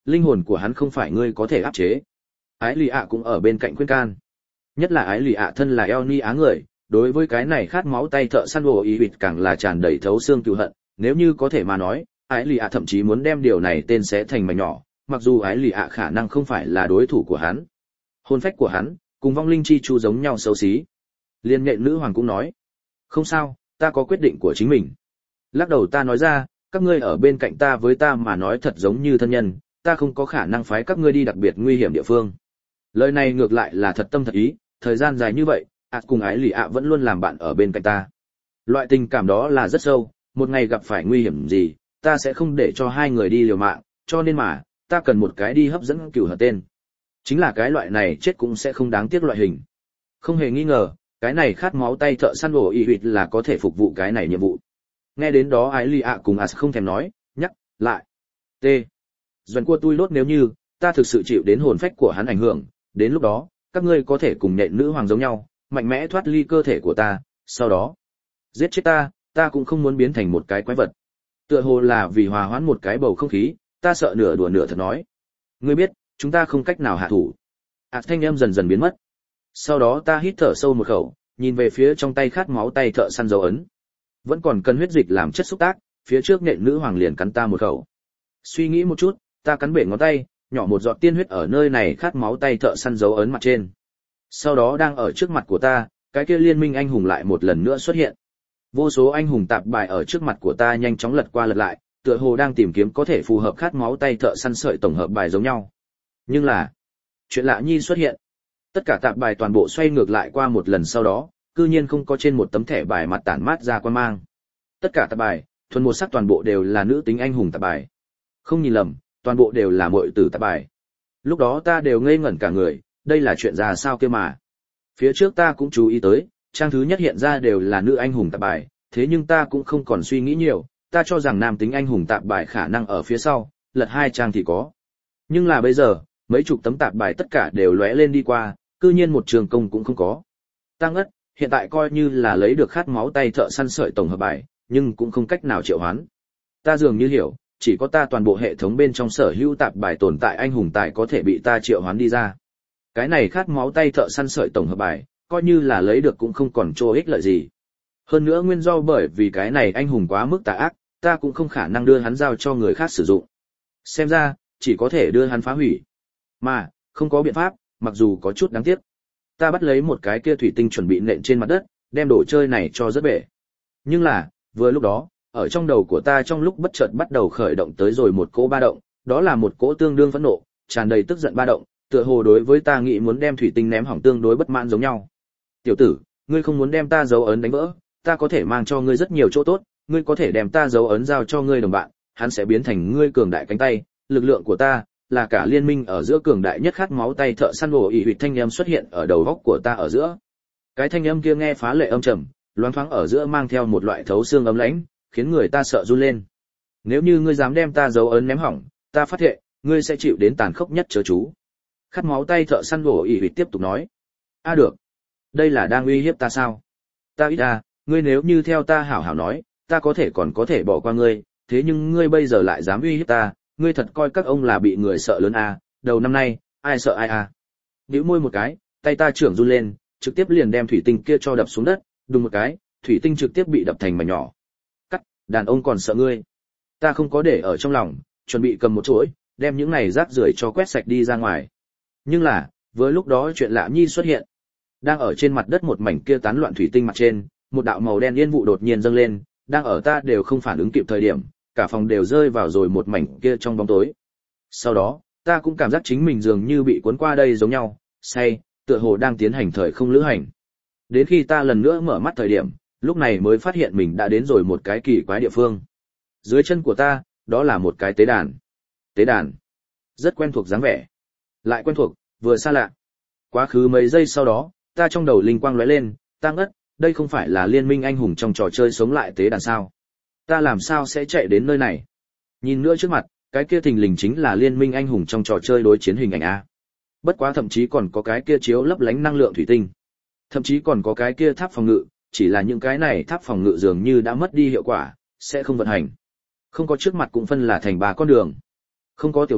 linh hồn của hắn không phải ngươi có thể áp chế. Ái Lì ạ cũng ở bên cạnh khuyên can. Nhất là Ái Lì ạ thân là eo ni á người, đối với cái này khát máu tay thợ săn bồ ý bịt càng là tràn đầy thấu xương cừu hận, nếu như có thể mà nói, Ái Lì ạ thậm chí muốn đem điều này tên xé thành mảnh nhỏ, mặc dù Ái Lì ạ khả năng không phải là đối thủ của hắn. Hồn phách của hắn, cùng vong linh chi chu giống nhau xấu xí. Liên nhện nữ hoàng cũng nói, không sao, ta có quyết định của chính mình. Lắc đầu ta nói ra, các ngươi ở bên cạnh ta với ta mà nói thật giống như thân nhân, ta không có khả năng phái các ngươi đi đặc biệt nguy hiểm địa phương. Lời này ngược lại là thật tâm thật ý, thời gian dài như vậy, ạ cùng Ái Lì ạ vẫn luôn làm bạn ở bên cạnh ta. Loại tình cảm đó là rất sâu, một ngày gặp phải nguy hiểm gì, ta sẽ không để cho hai người đi liều mạng, cho nên mà, ta cần một cái đi hấp dẫn cửu hận tên. Chính là cái loại này chết cũng sẽ không đáng tiếc loại hình. Không hề nghi ngờ, cái này khát máu tay thợ săn bồ y huyệt là có thể phục vụ cái này nhiệm vụ. Nghe đến đó Ái Lì ạ cùng As không thèm nói, nhắc lại. T. Doan cua tui lốt nếu như, ta thực sự chịu đến hồn phách của hắn ảnh hưởng, đến lúc đó, các ngươi có thể cùng nhện nữ hoàng giống nhau, mạnh mẽ thoát ly cơ thể của ta, sau đó, giết chết ta, ta cũng không muốn biến thành một cái quái vật. Tựa hồ là vì hòa hoãn một cái bầu không khí, ta sợ nửa đùa nửa thật nói. Ngươi biết, chúng ta không cách nào hạ thủ. As thanh âm dần dần biến mất. Sau đó ta hít thở sâu một khẩu, nhìn về phía trong tay khát máu tay thợ săn dấu ấn. Vẫn còn cần huyết dịch làm chất xúc tác, phía trước nhện nữ hoàng liền cắn ta một khẩu. Suy nghĩ một chút, ta cắn bể ngón tay, nhỏ một giọt tiên huyết ở nơi này khát máu tay thợ săn dấu ấn mặt trên. Sau đó đang ở trước mặt của ta, cái kia liên minh anh hùng lại một lần nữa xuất hiện. Vô số anh hùng tạp bài ở trước mặt của ta nhanh chóng lật qua lật lại, tựa hồ đang tìm kiếm có thể phù hợp khát máu tay thợ săn sợi tổng hợp bài giống nhau. Nhưng là, chuyện lạ nhi xuất hiện. Tất cả tạp bài toàn bộ xoay ngược lại qua một lần sau đó, cư nhiên không có trên một tấm thẻ bài mặt tản mát ra quan mang. Tất cả tạp bài, thuần một sắc toàn bộ đều là nữ tính anh hùng tạp bài. Không nhìn lầm, toàn bộ đều là muội tử tạp bài. Lúc đó ta đều ngây ngẩn cả người, đây là chuyện ra sao kia mà. Phía trước ta cũng chú ý tới, trang thứ nhất hiện ra đều là nữ anh hùng tạp bài, thế nhưng ta cũng không còn suy nghĩ nhiều, ta cho rằng nam tính anh hùng tạp bài khả năng ở phía sau, lật hai trang thì có. Nhưng là bây giờ, mấy chục tấm tạp bài tất cả đều lóe lên đi qua, cư nhiên một trường công cũng không có. Ta ngất, hiện tại coi như là lấy được khát máu tay thợ săn sợi tổng hợp bài, nhưng cũng không cách nào triệu hoán. Ta dường như hiểu, chỉ có ta toàn bộ hệ thống bên trong sở hữu tạp bài tồn tại anh hùng tài có thể bị ta triệu hoán đi ra. Cái này khát máu tay thợ săn sợi tổng hợp bài, coi như là lấy được cũng không còn chỗ ích lợi gì. Hơn nữa nguyên do bởi vì cái này anh hùng quá mức tà ác, ta cũng không khả năng đưa hắn giao cho người khác sử dụng. Xem ra, chỉ có thể đưa hắn phá hủy. Mà, không có biện pháp, mặc dù có chút đáng tiếc. Ta bắt lấy một cái kia thủy tinh chuẩn bị nện trên mặt đất, đem đồ chơi này cho rất bể. Nhưng là, vừa lúc đó, ở trong đầu của ta trong lúc bất chợt bắt đầu khởi động tới rồi một cỗ ba động, đó là một cỗ tương đương phẫn nộ, tràn đầy tức giận ba động, tựa hồ đối với ta nghĩ muốn đem thủy tinh ném hỏng tương đối bất mãn giống nhau. Tiểu tử, ngươi không muốn đem ta dấu ấn đánh vỡ, ta có thể mang cho ngươi rất nhiều chỗ tốt, ngươi có thể đem ta dấu ấn giao cho ngươi đồng bạn, hắn sẽ biến thành ngươi cường đại cánh tay, lực lượng của ta là cả liên minh ở giữa cường đại nhất khát máu tay thợ săn bồ ỉ huyệt thanh âm xuất hiện ở đầu góc của ta ở giữa. Cái thanh âm kia nghe phá lệ âm trầm, loáng thoáng ở giữa mang theo một loại thấu xương ấm lãnh, khiến người ta sợ run lên. Nếu như ngươi dám đem ta dấu ấn ném hỏng, ta phát thệ, ngươi sẽ chịu đến tàn khốc nhất chớ chú. Khát máu tay thợ săn bồ ỉ huyệt tiếp tục nói. A được. Đây là đang uy hiếp ta sao? Ta ít ra, ngươi nếu như theo ta hảo hảo nói, ta có thể còn có thể bỏ qua ngươi, thế nhưng ngươi bây giờ lại dám uy hiếp ta, ngươi thật coi các ông là bị người sợ lớn à, đầu năm nay, ai sợ ai à. Bĩu môi một cái, tay ta trưởng run lên, trực tiếp liền đem thủy tinh kia cho đập xuống đất, đùng một cái, thủy tinh trực tiếp bị đập thành mảnh nhỏ. Cắt, đàn ông còn sợ ngươi. Ta không có để ở trong lòng, chuẩn bị cầm một chuỗi, đem những này rác rưởi cho quét sạch đi ra ngoài. Nhưng là, với lúc đó chuyện lạ nhi xuất hiện. Đang ở trên mặt đất một mảnh kia tán loạn thủy tinh mặt trên, một đạo màu đen yên vụ đột nhiên dâng lên, đang ở ta đều không phản ứng kịp thời điểm, cả phòng đều rơi vào rồi một mảnh kia trong bóng tối. Sau đó, ta cũng cảm giác chính mình dường như bị cuốn qua đây giống nhau, say, tựa hồ đang tiến hành thời không lữ hành. Đến khi ta lần nữa mở mắt thời điểm, lúc này mới phát hiện mình đã đến rồi một cái kỳ quái địa phương. Dưới chân của ta, đó là một cái tế đàn. Tế đàn. Rất quen thuộc dáng vẻ. Lại quen thuộc, vừa xa lạ. Quá khứ mấy giây sau đó, ta trong đầu linh quang lóe lên, ta ngất, đây không phải là liên minh anh hùng trong trò chơi sống lại tế đàn sao? Ta làm sao sẽ chạy đến nơi này? Nhìn nữa trước mặt, cái kia thình lình chính là liên minh anh hùng trong trò chơi đối chiến hình ảnh a. Bất quá thậm chí còn có cái kia chiếu lấp lánh năng lượng thủy tinh. Thậm chí còn có cái kia tháp phòng ngự, chỉ là những cái này tháp phòng ngự dường như đã mất đi hiệu quả, sẽ không vận hành. Không có trước mặt cũng phân là thành ba con đường. Không có tiểu binh,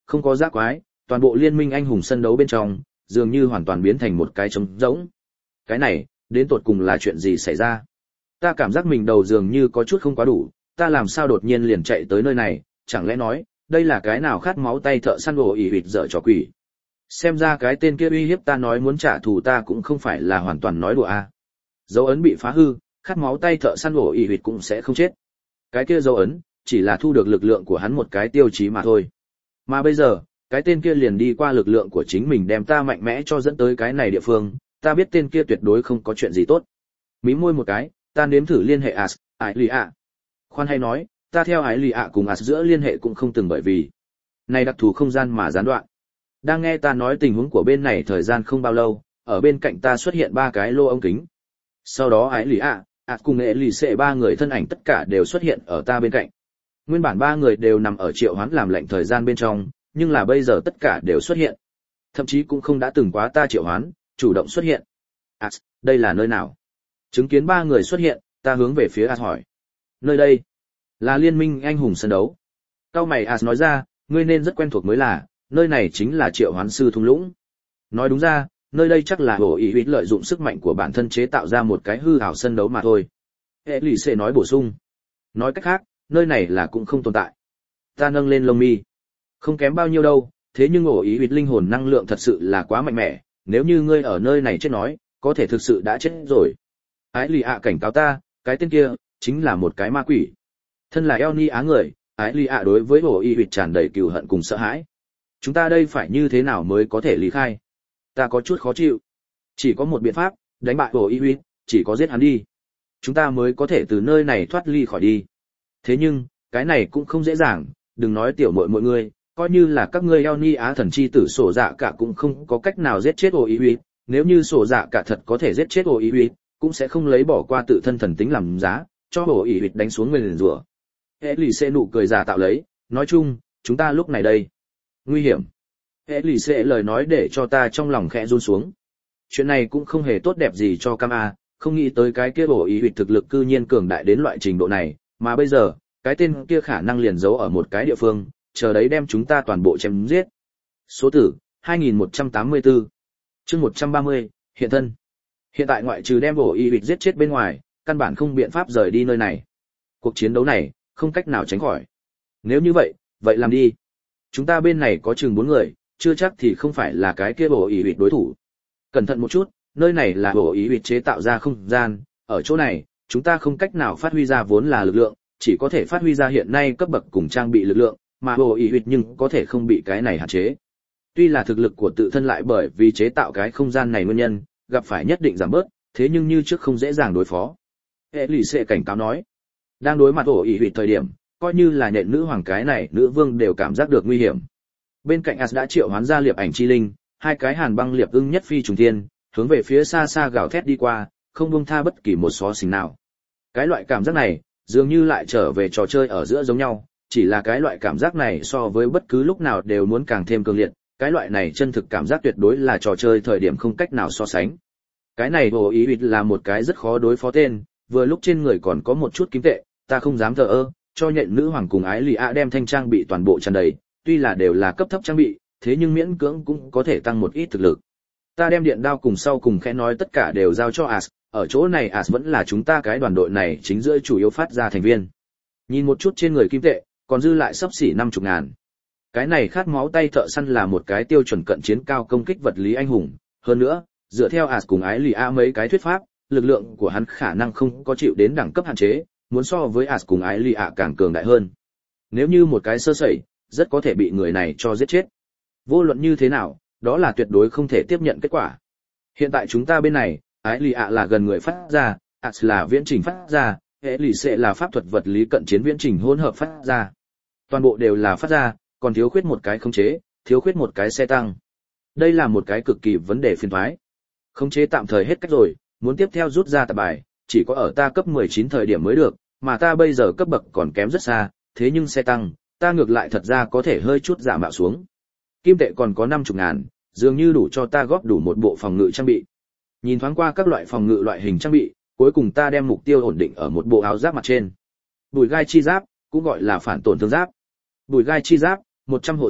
không có giác quái, toàn bộ liên minh anh hùng sân đấu bên trong, dường như hoàn toàn biến thành một cái trống rỗng. Cái này, đến tột cùng là chuyện gì xảy ra? Ta cảm giác mình đầu dường như có chút không quá đủ, ta làm sao đột nhiên liền chạy tới nơi này, chẳng lẽ nói, đây là cái nào khát máu tay thợ săn ổ ỉ huyệt dở trò quỷ. Xem ra cái tên kia uy hiếp ta nói muốn trả thù ta cũng không phải là hoàn toàn nói đùa a. À. Dấu ấn bị phá hư, khát máu tay thợ săn ổ ỉ huyệt cũng sẽ không chết. Cái kia dấu ấn, chỉ là thu được lực lượng của hắn một cái tiêu chí mà thôi. Mà bây giờ, cái tên kia liền đi qua lực lượng của chính mình đem ta mạnh mẽ cho dẫn tới cái này địa phương, ta biết tên kia tuyệt đối không có chuyện gì tốt. Mí môi một cái, ta nếm thử liên hệ As, Ái Lì ạ. Khoan hay nói, ta theo Ái Lì ạ cùng As giữa liên hệ cũng không từng bởi vì này đặc thù không gian mà gián đoạn. Đang nghe ta nói tình huống của bên này thời gian không bao lâu, ở bên cạnh ta xuất hiện ba cái lô ống kính. Sau đó Ái Lì ạ, As cùng Ế Lì Xệ ba người thân ảnh tất cả đều xuất hiện ở ta bên cạnh. Nguyên bản ba người đều nằm ở triệu hoán làm lệnh thời gian bên trong, nhưng là bây giờ tất cả đều xuất hiện. Thậm chí cũng không đã từng quá ta triệu hoán, chủ động xuất hiện. As, đây là nơi nào? Chứng kiến ba người xuất hiện, ta hướng về phía As hỏi. Nơi đây là liên minh anh hùng sân đấu. Cao mày As nói ra, ngươi nên rất quen thuộc mới là, nơi này chính là triệu hoán sư thung lũng. Nói đúng ra, nơi đây chắc là hổ ý huyết lợi dụng sức mạnh của bản thân chế tạo ra một cái hư ảo sân đấu mà thôi. Hệ lì xệ nói bổ sung. Nói cách khác, nơi này là cũng không tồn tại. Ta nâng lên lông mi. Không kém bao nhiêu đâu, thế nhưng ổ ý huyết linh hồn năng lượng thật sự là quá mạnh mẽ, nếu như ngươi ở nơi này chết nói, có thể thực sự đã chết rồi. Ái lì ạ cảnh cáo ta, cái tên kia chính là một cái ma quỷ. Thân là eo ni á người, Ái lì ạ đối với ổ ý huyết tràn đầy cừu hận cùng sợ hãi. Chúng ta đây phải như thế nào mới có thể lý khai? Ta có chút khó chịu. Chỉ có một biện pháp, đánh bại ổ ý huyết, chỉ có giết hắn đi. Chúng ta mới có thể từ nơi này thoát ly khỏi đi. Thế nhưng, cái này cũng không dễ dàng, đừng nói tiểu muội mọi người, coi như là các ngươi eo ni á thần chi tử sổ dạ cả cũng không có cách nào giết chết ổ ý huyết. Nếu như sổ dạ cả thật có thể giết chết ổ ý huyết, cũng sẽ không lấy bỏ qua tự thân thần tính làm giá, cho ổ ý huyết đánh xuống nguyền rủa. Hệ lì xệ nụ cười giả tạo lấy, nói chung, chúng ta lúc này đây. Nguy hiểm. Hệ lì xệ lời nói để cho ta trong lòng khẽ run xuống. Chuyện này cũng không hề tốt đẹp gì cho Cam A, không nghĩ tới cái kia ổ ý huyết thực lực cư nhiên cường đại đến loại trình độ này, mà bây giờ, cái tên kia khả năng liền giấu ở một cái địa phương, chờ đấy đem chúng ta toàn bộ chém giết. Số tử, hai nghìn một trăm tám mươi tư. Chương một trăm ba mươi, hiện thân. Hiện tại ngoại trừ đem ổ ý huyết giết chết bên ngoài, căn bản không biện pháp rời đi nơi này. Cuộc chiến đấu này, không cách nào tránh khỏi. Nếu như vậy, vậy làm đi. Chúng ta bên này có chừng bốn người, chưa chắc thì không phải là cái kia ổ ý huyết đối thủ. Cẩn thận một chút, nơi này là ổ ý huyết chế tạo ra không gian, ở chỗ này, chúng ta không cách nào phát huy ra vốn là lực lượng, chỉ có thể phát huy ra hiện nay cấp bậc cùng trang bị lực lượng, mà ổ ý huyết nhưng có thể không bị cái này hạn chế. Tuy là thực lực của tự thân lại bởi vì chế tạo cái không gian này nguyên nhân, gặp phải nhất định giảm bớt, thế nhưng như trước không dễ dàng đối phó. Hệ lì xệ cảnh cáo nói, đang đối mặt ổ ý huyết thời điểm, coi như là nhện nữ hoàng cái này nữ vương đều cảm giác được nguy hiểm. Bên cạnh As đã triệu hoán ra liệp ảnh chi linh, hai cái hàn băng liệp ưng nhất phi trùng thiên, hướng về phía xa xa gào thét đi qua, không buông tha bất kỳ một xó xỉnh nào. Cái loại cảm giác này, dường như lại trở về trò chơi ở giữa giống nhau, chỉ là cái loại cảm giác này so với bất cứ lúc nào đều muốn càng thêm cường liệt, cái loại này chân thực cảm giác tuyệt đối là trò chơi thời điểm không cách nào so sánh. Cái này hồ ý huyết là một cái rất khó đối phó tên, vừa lúc trên người còn có một chút kim tệ, ta không dám thờ ơ, cho nhện nữ hoàng cùng Ái lì ạ đem thanh trang bị toàn bộ tràn đầy, tuy là đều là cấp thấp trang bị, thế nhưng miễn cưỡng cũng có thể tăng một ít thực lực. Ta đem điện đao cùng sau cùng khẽ nói tất cả đều giao cho As, ở chỗ này As vẫn là chúng ta cái đoàn đội này chính giữa chủ yếu phát ra thành viên. Nhìn một chút trên người kim tệ, còn dư lại sắp xỉ năm chục ngàn. Cái này khát máu tay thợ săn là một cái tiêu chuẩn cận chiến cao công kích vật lý anh hùng, hơn nữa, dựa theo As cùng Ái lì ạ mấy cái thuyết pháp, lực lượng của hắn khả năng không có chịu đến đẳng cấp hạn chế, muốn so với As cùng Ái lì ạ càng cường đại hơn. Nếu như một cái sơ sẩy, rất có thể bị người này cho giết chết. Vô luận như thế nào, đó là tuyệt đối không thể tiếp nhận kết quả. Hiện tại chúng ta bên này, Ái lì ạ là gần người phát ra, As là viễn trình phát ra, hệ lì xệ là pháp thuật vật lý cận chiến viễn trình hỗn hợp phát ra. Toàn bộ đều là phát ra, còn thiếu khuyết một cái khống chế, thiếu khuyết một cái xe tăng. Đây là một cái cực kỳ vấn đề phiền toái. Khống chế tạm thời hết cách rồi, muốn tiếp theo rút ra tạp bài, chỉ có ở ta cấp mười chín thời điểm mới được, mà ta bây giờ cấp bậc còn kém rất xa, thế nhưng xe tăng, ta ngược lại thật ra có thể hơi chút giảm mạo xuống. Kim tệ còn có năm chục ngàn, dường như đủ cho ta góp đủ một bộ phòng ngự trang bị. Nhìn thoáng qua các loại phòng ngự loại hình trang bị, cuối cùng ta đem mục tiêu ổn định ở một bộ áo giáp mặt trên. Bùi gai chi giáp, cũng gọi là phản tổn thương giáp. Bùi gai chi giáp, một trăm hộ giáp,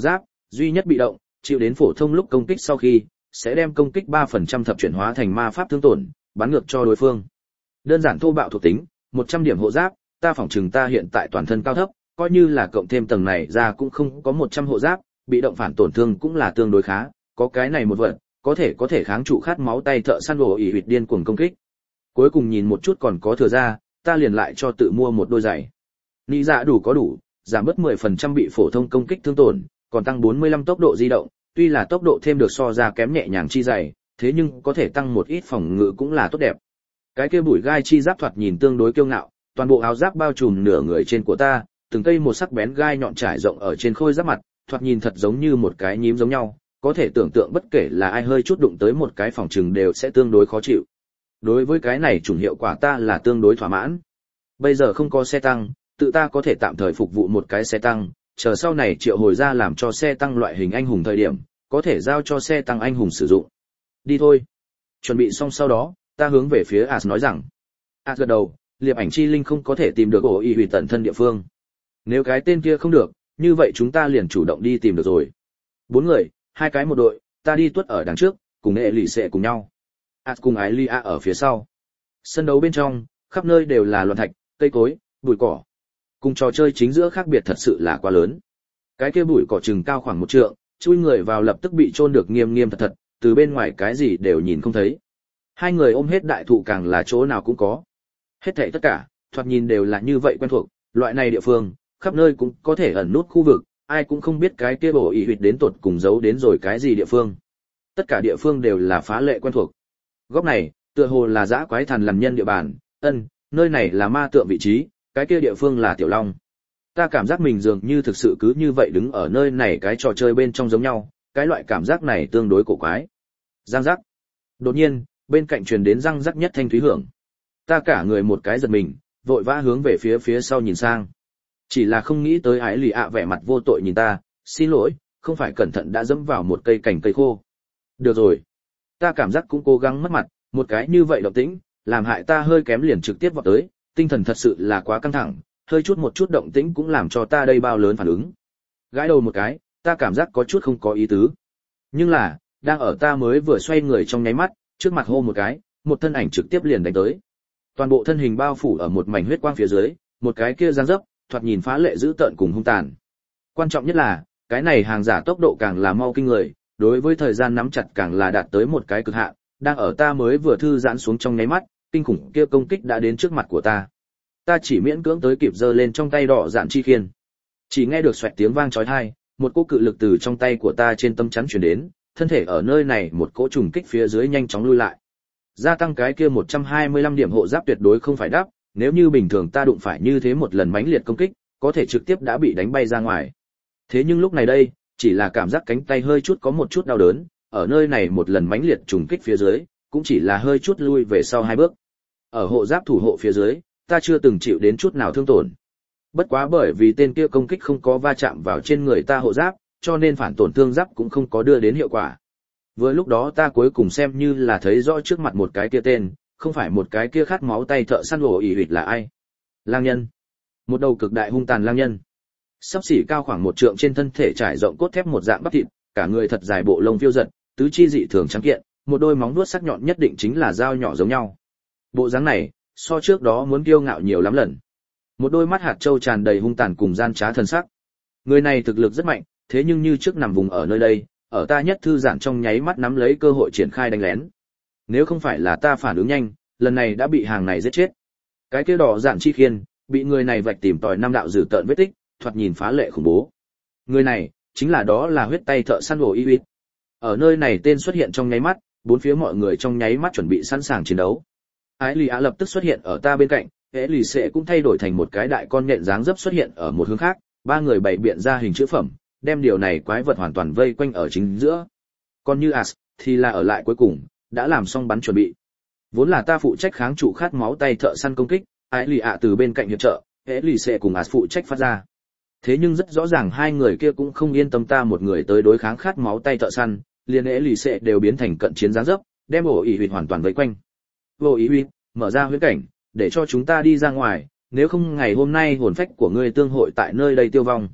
duy nhất bị động, chịu đến phổ thông lúc công kích sau khi, sẽ đem công kích ba phần trăm thập chuyển hóa thành ma pháp thương tổn, bắn ngược cho đối phương. Đơn giản thô bạo thuộc tính, một trăm điểm hộ giáp, ta phỏng chừng ta hiện tại toàn thân cao thấp, coi như là cộng thêm tầng này ra cũng không có một trăm hộ giáp, bị động phản tổn thương cũng là tương đối khá, có cái này một vật, có thể có thể kháng trụ khát máu tay thợ săn ổ ỉ huyệt điên cuồng công kích. Cuối cùng nhìn một chút còn có thừa ra, ta liền lại cho tự mua một đôi giày. Lý dạ đủ có đủ, giảm bớt mười phần trăm bị phổ thông công kích thương tổn, còn tăng bốn mươi lăm tốc độ di động, tuy là tốc độ thêm được so ra kém nhẹ nhàng chi giày, thế nhưng có thể tăng một ít phòng ngự cũng là tốt đẹp. Cái kia bụi gai chi giáp thoạt nhìn tương đối kiêu ngạo, toàn bộ áo giáp bao trùm nửa người trên của ta, từng cây một sắc bén gai nhọn trải rộng ở trên khôi giáp mặt, thoạt nhìn thật giống như một cái nhím giống nhau, có thể tưởng tượng bất kể là ai hơi chút đụng tới một cái phòng trừng đều sẽ tương đối khó chịu. Đối với cái này chủng hiệu quả ta là tương đối thỏa mãn. Bây giờ không có xe tăng, tự ta có thể tạm thời phục vụ một cái xe tăng, chờ sau này triệu hồi ra làm cho xe tăng loại hình anh hùng thời điểm, có thể giao cho xe tăng anh hùng sử dụng. Đi thôi. Chuẩn bị xong sau đó, ta hướng về phía As nói rằng. As gật đầu, liệp ảnh chi linh không có thể tìm được ổ y hủy tận thân địa phương. Nếu cái tên kia không được, như vậy chúng ta liền chủ động đi tìm được rồi. Bốn người, hai cái một đội, ta đi tuất ở đằng trước, cùng nghệ lì xệ cùng nhau. As cùng ái lia ở phía sau. Sân đấu bên trong, khắp nơi đều là loạn thạch, cây cối, bụi cỏ. Cùng trò chơi chính giữa khác biệt thật sự là quá lớn. Cái kia bụi cỏ chừng cao khoảng một trượng, chui người vào lập tức bị chôn được nghiêm nghiêm thật thật, từ bên ngoài cái gì đều nhìn không thấy. Hai người ôm hết đại thụ càng là chỗ nào cũng có. Hết thảy tất cả, thoạt nhìn đều là như vậy quen thuộc, loại này địa phương, khắp nơi cũng có thể ẩn nút khu vực, ai cũng không biết cái kia bổ ỉ huyệt đến tột cùng giấu đến rồi cái gì địa phương. Tất cả địa phương đều là phá lệ quen thuộc. Góc này, tựa hồ là dã quái thần làm nhân địa bàn, ân, nơi này là ma tượng vị trí, cái kia địa phương là Tiểu Long. Ta cảm giác mình dường như thực sự cứ như vậy đứng ở nơi này cái trò chơi bên trong giống nhau, cái loại cảm giác này tương đối cổ quái. Giang giác. Đột nhiên, bên cạnh truyền đến răng rắc nhất thanh thúy hưởng. Ta cả người một cái giật mình, vội vã hướng về phía phía sau nhìn sang. Chỉ là không nghĩ tới ái lì ạ vẻ mặt vô tội nhìn ta, xin lỗi, không phải cẩn thận đã dẫm vào một cây cành cây khô. Được rồi. Ta cảm giác cũng cố gắng mất mặt, một cái như vậy động tĩnh, làm hại ta hơi kém liền trực tiếp vọt tới, tinh thần thật sự là quá căng thẳng, hơi chút một chút động tĩnh cũng làm cho ta đây bao lớn phản ứng. Gãi đầu một cái, ta cảm giác có chút không có ý tứ. Nhưng là, đang ở ta mới vừa xoay người trong nháy mắt, trước mặt hô một cái, một thân ảnh trực tiếp liền đánh tới. Toàn bộ thân hình bao phủ ở một mảnh huyết quang phía dưới, một cái kia giang dấp, thoạt nhìn phá lệ dữ tợn cùng hung tàn. Quan trọng nhất là, cái này hàng giả tốc độ càng là mau kinh người, đối với thời gian nắm chặt càng là đạt tới một cái cực hạn, đang ở ta mới vừa thư giãn xuống trong nháy mắt, kinh khủng kia công kích đã đến trước mặt của ta. Ta chỉ miễn cưỡng tới kịp giơ lên trong tay đỏ dạn chi khiên. Chỉ nghe được xoẹt tiếng vang chói tai, một cỗ cự lực từ trong tay của ta trên tấm chắn truyền đến, thân thể ở nơi này một cỗ trùng kích phía dưới nhanh chóng lui lại. Gia tăng cái kia một trăm hai mươi lăm điểm hộ giáp tuyệt đối không phải đáp, nếu như bình thường ta đụng phải như thế một lần mãnh liệt công kích, có thể trực tiếp đã bị đánh bay ra ngoài. Thế nhưng lúc này đây, chỉ là cảm giác cánh tay hơi chút có một chút đau đớn, ở nơi này một lần mãnh liệt trùng kích phía dưới, cũng chỉ là hơi chút lui về sau hai bước. Ở hộ giáp thủ hộ phía dưới, ta chưa từng chịu đến chút nào thương tổn. Bất quá bởi vì tên kia công kích không có va chạm vào trên người ta hộ giáp, cho nên phản tổn thương giáp cũng không có đưa đến hiệu quả. Vừa lúc đó ta cuối cùng xem như là thấy rõ trước mặt một cái kia tên, không phải một cái kia khát máu tay thợ săn ổ ỉ huyệt là ai. Lang nhân. Một đầu cực đại hung tàn lang nhân. Sắp xỉ cao khoảng một trượng, trên thân thể trải rộng cốt thép một dạng bắp thịt, cả người thật dài bộ lông phiêu giật, tứ chi dị thường trắng kiện, một đôi móng vuốt sắc nhọn nhất định chính là dao nhỏ giống nhau. Bộ dáng này, so trước đó muốn kiêu ngạo nhiều lắm lần. Một đôi mắt hạt châu tràn đầy hung tàn cùng gian trá thần sắc. Người này thực lực rất mạnh, thế nhưng như trước nằm vùng ở nơi đây, ở ta nhất thư giãn trong nháy mắt nắm lấy cơ hội triển khai đánh lén. Nếu không phải là ta phản ứng nhanh, lần này đã bị hàng này giết chết. Cái kia đỏ dạn chi khiên, bị người này vạch tìm tòi năm đạo dữ tợn vết tích, thoạt nhìn phá lệ khủng bố. Người này, chính là đó là huyết tay thợ săn ổ y huyết. Ở nơi này tên xuất hiện trong nháy mắt, bốn phía mọi người trong nháy mắt chuẩn bị sẵn sàng chiến đấu. Ái Lì Á lập tức xuất hiện ở ta bên cạnh, Hễ Lì Xệ cũng thay đổi thành một cái đại con nhện dáng dấp xuất hiện ở một hướng khác, ba người bày biện ra hình chữ phẩm, đem điều này quái vật hoàn toàn vây quanh ở chính giữa. Còn như As thì là ở lại cuối cùng, đã làm xong bắn chuẩn bị. Vốn là ta phụ trách kháng trụ khát máu tay thợ săn công kích, Ái Lì Á từ bên cạnh hiệp trợ, Hễ Lì Xệ cùng As phụ trách phát ra. Thế nhưng rất rõ ràng hai người kia cũng không yên tâm ta một người tới đối kháng khát máu tay thợ săn, liền Hễ Lì Xệ đều biến thành cận chiến dáng dấp, đem ổ ỉ huyệt hoàn toàn vây quanh. Vô ý huyệt, mở ra huyễn cảnh, để cho chúng ta đi ra ngoài, nếu không ngày hôm nay hồn phách của ngươi tương hội tại nơi đây tiêu vong.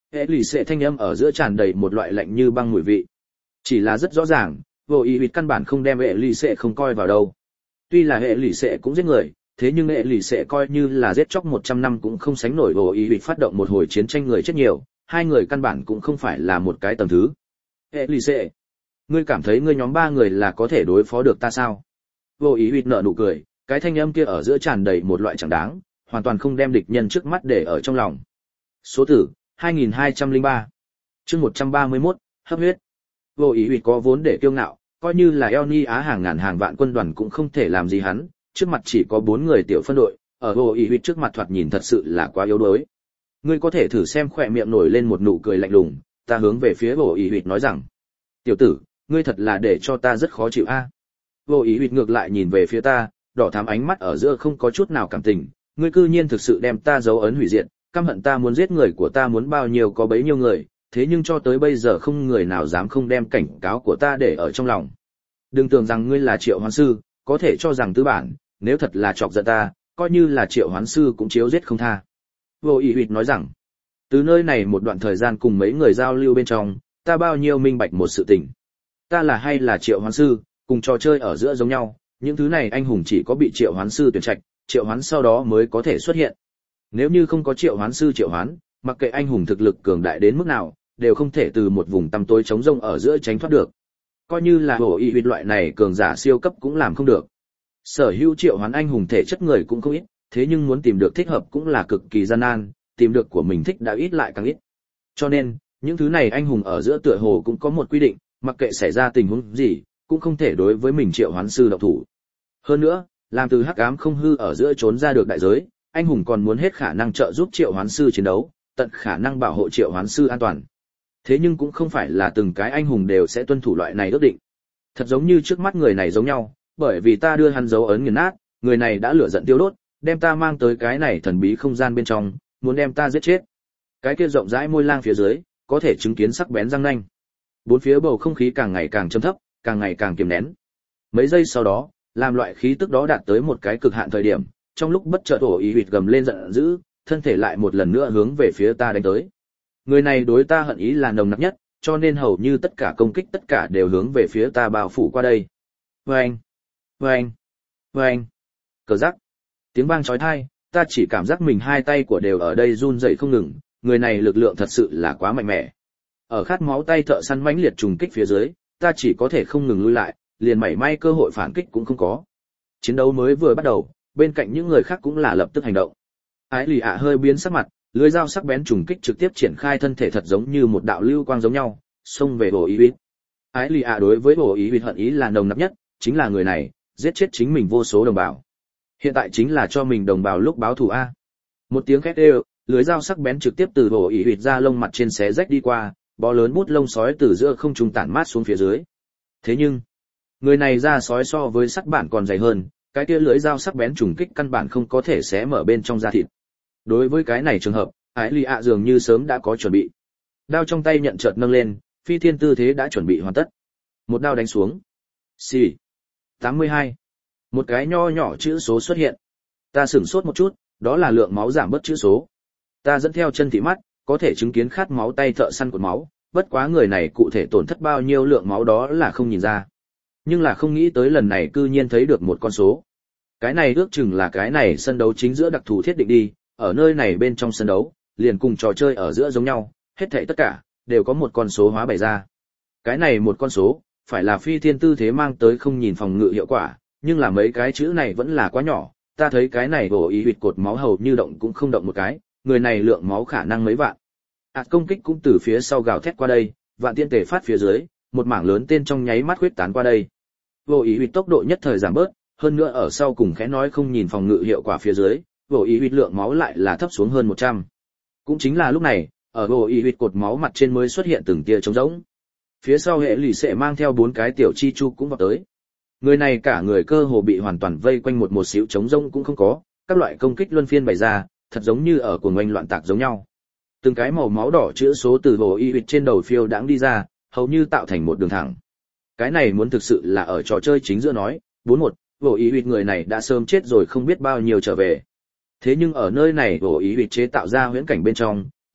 Hệ lì xệ thanh âm ở giữa tràn đầy một loại lạnh như băng mùi vị. Chỉ là rất rõ ràng, vô ý huyệt căn bản không đem hệ lì xệ không coi vào đâu. Tuy là hệ lì xệ cũng giết người, thế nhưng hệ lì xệ coi như là giết chóc một trăm năm cũng không sánh nổi vô ý huyệt phát động một hồi chiến tranh người chết nhiều, hai người căn bản cũng không phải là một cái tầng thứ. Hệ lì xệ, ngươi cảm thấy ngươi nhóm ba người là có thể đối phó được ta sao? Vô ý huyệt nở nụ cười, cái thanh âm kia ở giữa tràn đầy một loại chẳng đáng, hoàn toàn không đem địch nhân trước mắt để ở trong lòng. Số tử hai nghìn hai trăm lẻ ba, chương một trăm ba mươi mốt, hấp huyết. Vô ý huyệt có vốn để kiêu ngạo, coi như là eo ni á hàng ngàn hàng vạn quân đoàn cũng không thể làm gì hắn, trước mặt chỉ có bốn người tiểu phân đội, ở vô ý huyệt trước mặt thoạt nhìn thật sự là quá yếu đuối. Ngươi có thể thử xem, khỏe miệng nổi lên một nụ cười lạnh lùng, ta hướng về phía vô ý huyệt nói rằng, tiểu tử, ngươi thật là để cho ta rất khó chịu a. À? Vô ý huyệt ngược lại nhìn về phía ta, đỏ thắm ánh mắt ở giữa không có chút nào cảm tình, ngươi cư nhiên thực sự đem ta dấu ấn hủy diệt, căm hận ta muốn giết người của ta muốn bao nhiêu có bấy nhiêu người, thế nhưng cho tới bây giờ không người nào dám không đem cảnh cáo của ta để ở trong lòng. Đừng tưởng rằng ngươi là Triệu Hoán sư, có thể cho rằng tư bản, nếu thật là chọc giận ta, coi như là Triệu Hoán sư cũng chiếu giết không tha. Vô ý huyệt nói rằng, từ nơi này một đoạn thời gian cùng mấy người giao lưu bên trong, ta bao nhiêu minh bạch một sự tình. Ta là hay là Triệu Hoán sư, cùng trò chơi ở giữa giống nhau, những thứ này anh hùng chỉ có bị Triệu Hoán sư tuyển trạch, triệu hoán sau đó mới có thể xuất hiện. Nếu như không có Triệu Hoán sư triệu hoán, mặc kệ anh hùng thực lực cường đại đến mức nào, đều không thể từ một vùng tăm tối trống rông ở giữa tránh thoát được. Coi như là Hổ Y huyết loại này cường giả siêu cấp cũng làm không được. Sở hữu triệu hoán anh hùng thể chất người cũng không ít, thế nhưng muốn tìm được thích hợp cũng là cực kỳ gian nan, tìm được của mình thích đã ít lại càng ít. Cho nên, những thứ này anh hùng ở giữa tựa hồ cũng có một quy định, mặc kệ xảy ra tình huống gì, cũng không thể đối với mình Triệu Hoán sư động thủ. Hơn nữa, làm từ hắc ám không hư ở giữa trốn ra được đại giới, anh hùng còn muốn hết khả năng trợ giúp Triệu Hoán sư chiến đấu, tận khả năng bảo hộ Triệu Hoán sư an toàn. Thế nhưng cũng không phải là từng cái anh hùng đều sẽ tuân thủ loại này ước định. Thật giống như trước mắt người này giống nhau, bởi vì ta đưa hắn dấu ấn nghiền nát, người này đã lửa giận tiêu đốt, đem ta mang tới cái này thần bí không gian bên trong, muốn đem ta giết chết. Cái kia rộng rãi môi lang phía dưới, có thể chứng kiến sắc bén răng nanh. Bốn phía bầu không khí càng ngày càng trầm thấp, càng ngày càng kiềm nén. Mấy giây sau đó, làm loại khí tức đó đạt tới một cái cực hạn thời điểm, trong lúc bất chợt Hổ Y huyệt gầm lên giận dữ, thân thể lại một lần nữa hướng về phía ta đánh tới. Người này đối ta hận ý là nồng nặc nhất, cho nên hầu như tất cả công kích tất cả đều hướng về phía ta bao phủ qua đây. Vâng, vâng, vâng. Cờ rắc. Tiếng vang chói tai, ta chỉ cảm giác mình hai tay của đều ở đây run rẩy không ngừng, người này lực lượng thật sự là quá mạnh mẽ. Ở khát máu tay thợ săn mãnh liệt trùng kích phía dưới, ta chỉ có thể không ngừng lui lại, liền mảy may cơ hội phản kích cũng không có. Chiến đấu mới vừa bắt đầu, bên cạnh những người khác cũng là lập tức hành động. Ái Lì ạ hơi biến sắc mặt, lưỡi dao sắc bén trùng kích trực tiếp triển khai thân thể thật giống như một đạo lưu quang giống nhau, xông về Hổ Y huyết. Ái Lì ạ đối với Hổ Y huyết hận ý là nồng nặc nhất, chính là người này giết chết chính mình vô số đồng bào. Hiện tại chính là cho mình đồng bào lúc báo thù a. Một tiếng khét đều, lưỡi dao sắc bén trực tiếp từ Hổ Y huyết ra lông mặt trên xé rách đi qua, bó lớn bút lông sói từ giữa không trung tản mát xuống phía dưới. Thế nhưng, người này da sói so với sắt bản còn dày hơn, cái kia lưỡi dao sắc bén trùng kích căn bản không có thể xé mở bên trong da thịt. Đối với cái này trường hợp, Ái Lì ạ dường như sớm đã có chuẩn bị. Đao trong tay nhận chợt nâng lên, phi thiên tư thế đã chuẩn bị hoàn tất. Một đao đánh xuống. Xì. tám mươi hai. Một cái nho nhỏ chữ số xuất hiện. Ta sửng sốt một chút, đó là lượng máu giảm bớt chữ số. Ta dẫn theo chân thị mắt, có thể chứng kiến khát máu tay thợ săn của máu, bất quá người này cụ thể tổn thất bao nhiêu lượng máu đó là không nhìn ra. Nhưng là không nghĩ tới lần này cư nhiên thấy được một con số. Cái này ước chừng là cái này sân đấu chính giữa đặc thù thiết định đi, ở nơi này bên trong sân đấu, liền cùng trò chơi ở giữa giống nhau, hết thảy tất cả đều có một con số hóa bày ra. Cái này một con số, phải là phi thiên tư thế mang tới không nhìn phòng ngự hiệu quả, nhưng là mấy cái chữ này vẫn là quá nhỏ, ta thấy cái này Hổ Y huyệt cột máu hầu như động cũng không động một cái, người này lượng máu khả năng mấy vạn. Ạt công kích cũng từ phía sau gào thét qua đây, vạn tiên tề phát phía dưới, một mảng lớn tên trong nháy mắt huyết tán qua đây. Hổ Y huyệt tốc độ nhất thời giảm bớt, hơn nữa ở sau cùng khẽ nói không nhìn phòng ngự hiệu quả phía dưới, Hổ Y huyệt lượng máu lại là thấp xuống hơn một trăm. Cũng chính là lúc này, ở Hổ Y huyệt cột máu mặt trên mới xuất hiện từng tia trống rỗng. Phía sau hệ lì sẽ mang theo bốn cái tiểu chi chu cũng vào tới. Người này cả người cơ hồ bị hoàn toàn vây quanh một một xíu trống rỗng cũng không có, các loại công kích luân phiên bày ra, thật giống như ở cuồng oanh loạn tạc giống nhau. Từng cái màu máu đỏ chữ số từ Hổ Y huyệt trên đầu phiêu đãng đi ra, hầu như tạo thành một đường thẳng. Cái này muốn thực sự là ở trò chơi chính giữa nói, bốn một, Hổ Y huyệt người này đã sớm chết rồi không biết bao nhiêu trở về. Thế nhưng ở nơi này Hổ Y huyệt chế tạo ra huyễn cảnh bên trong,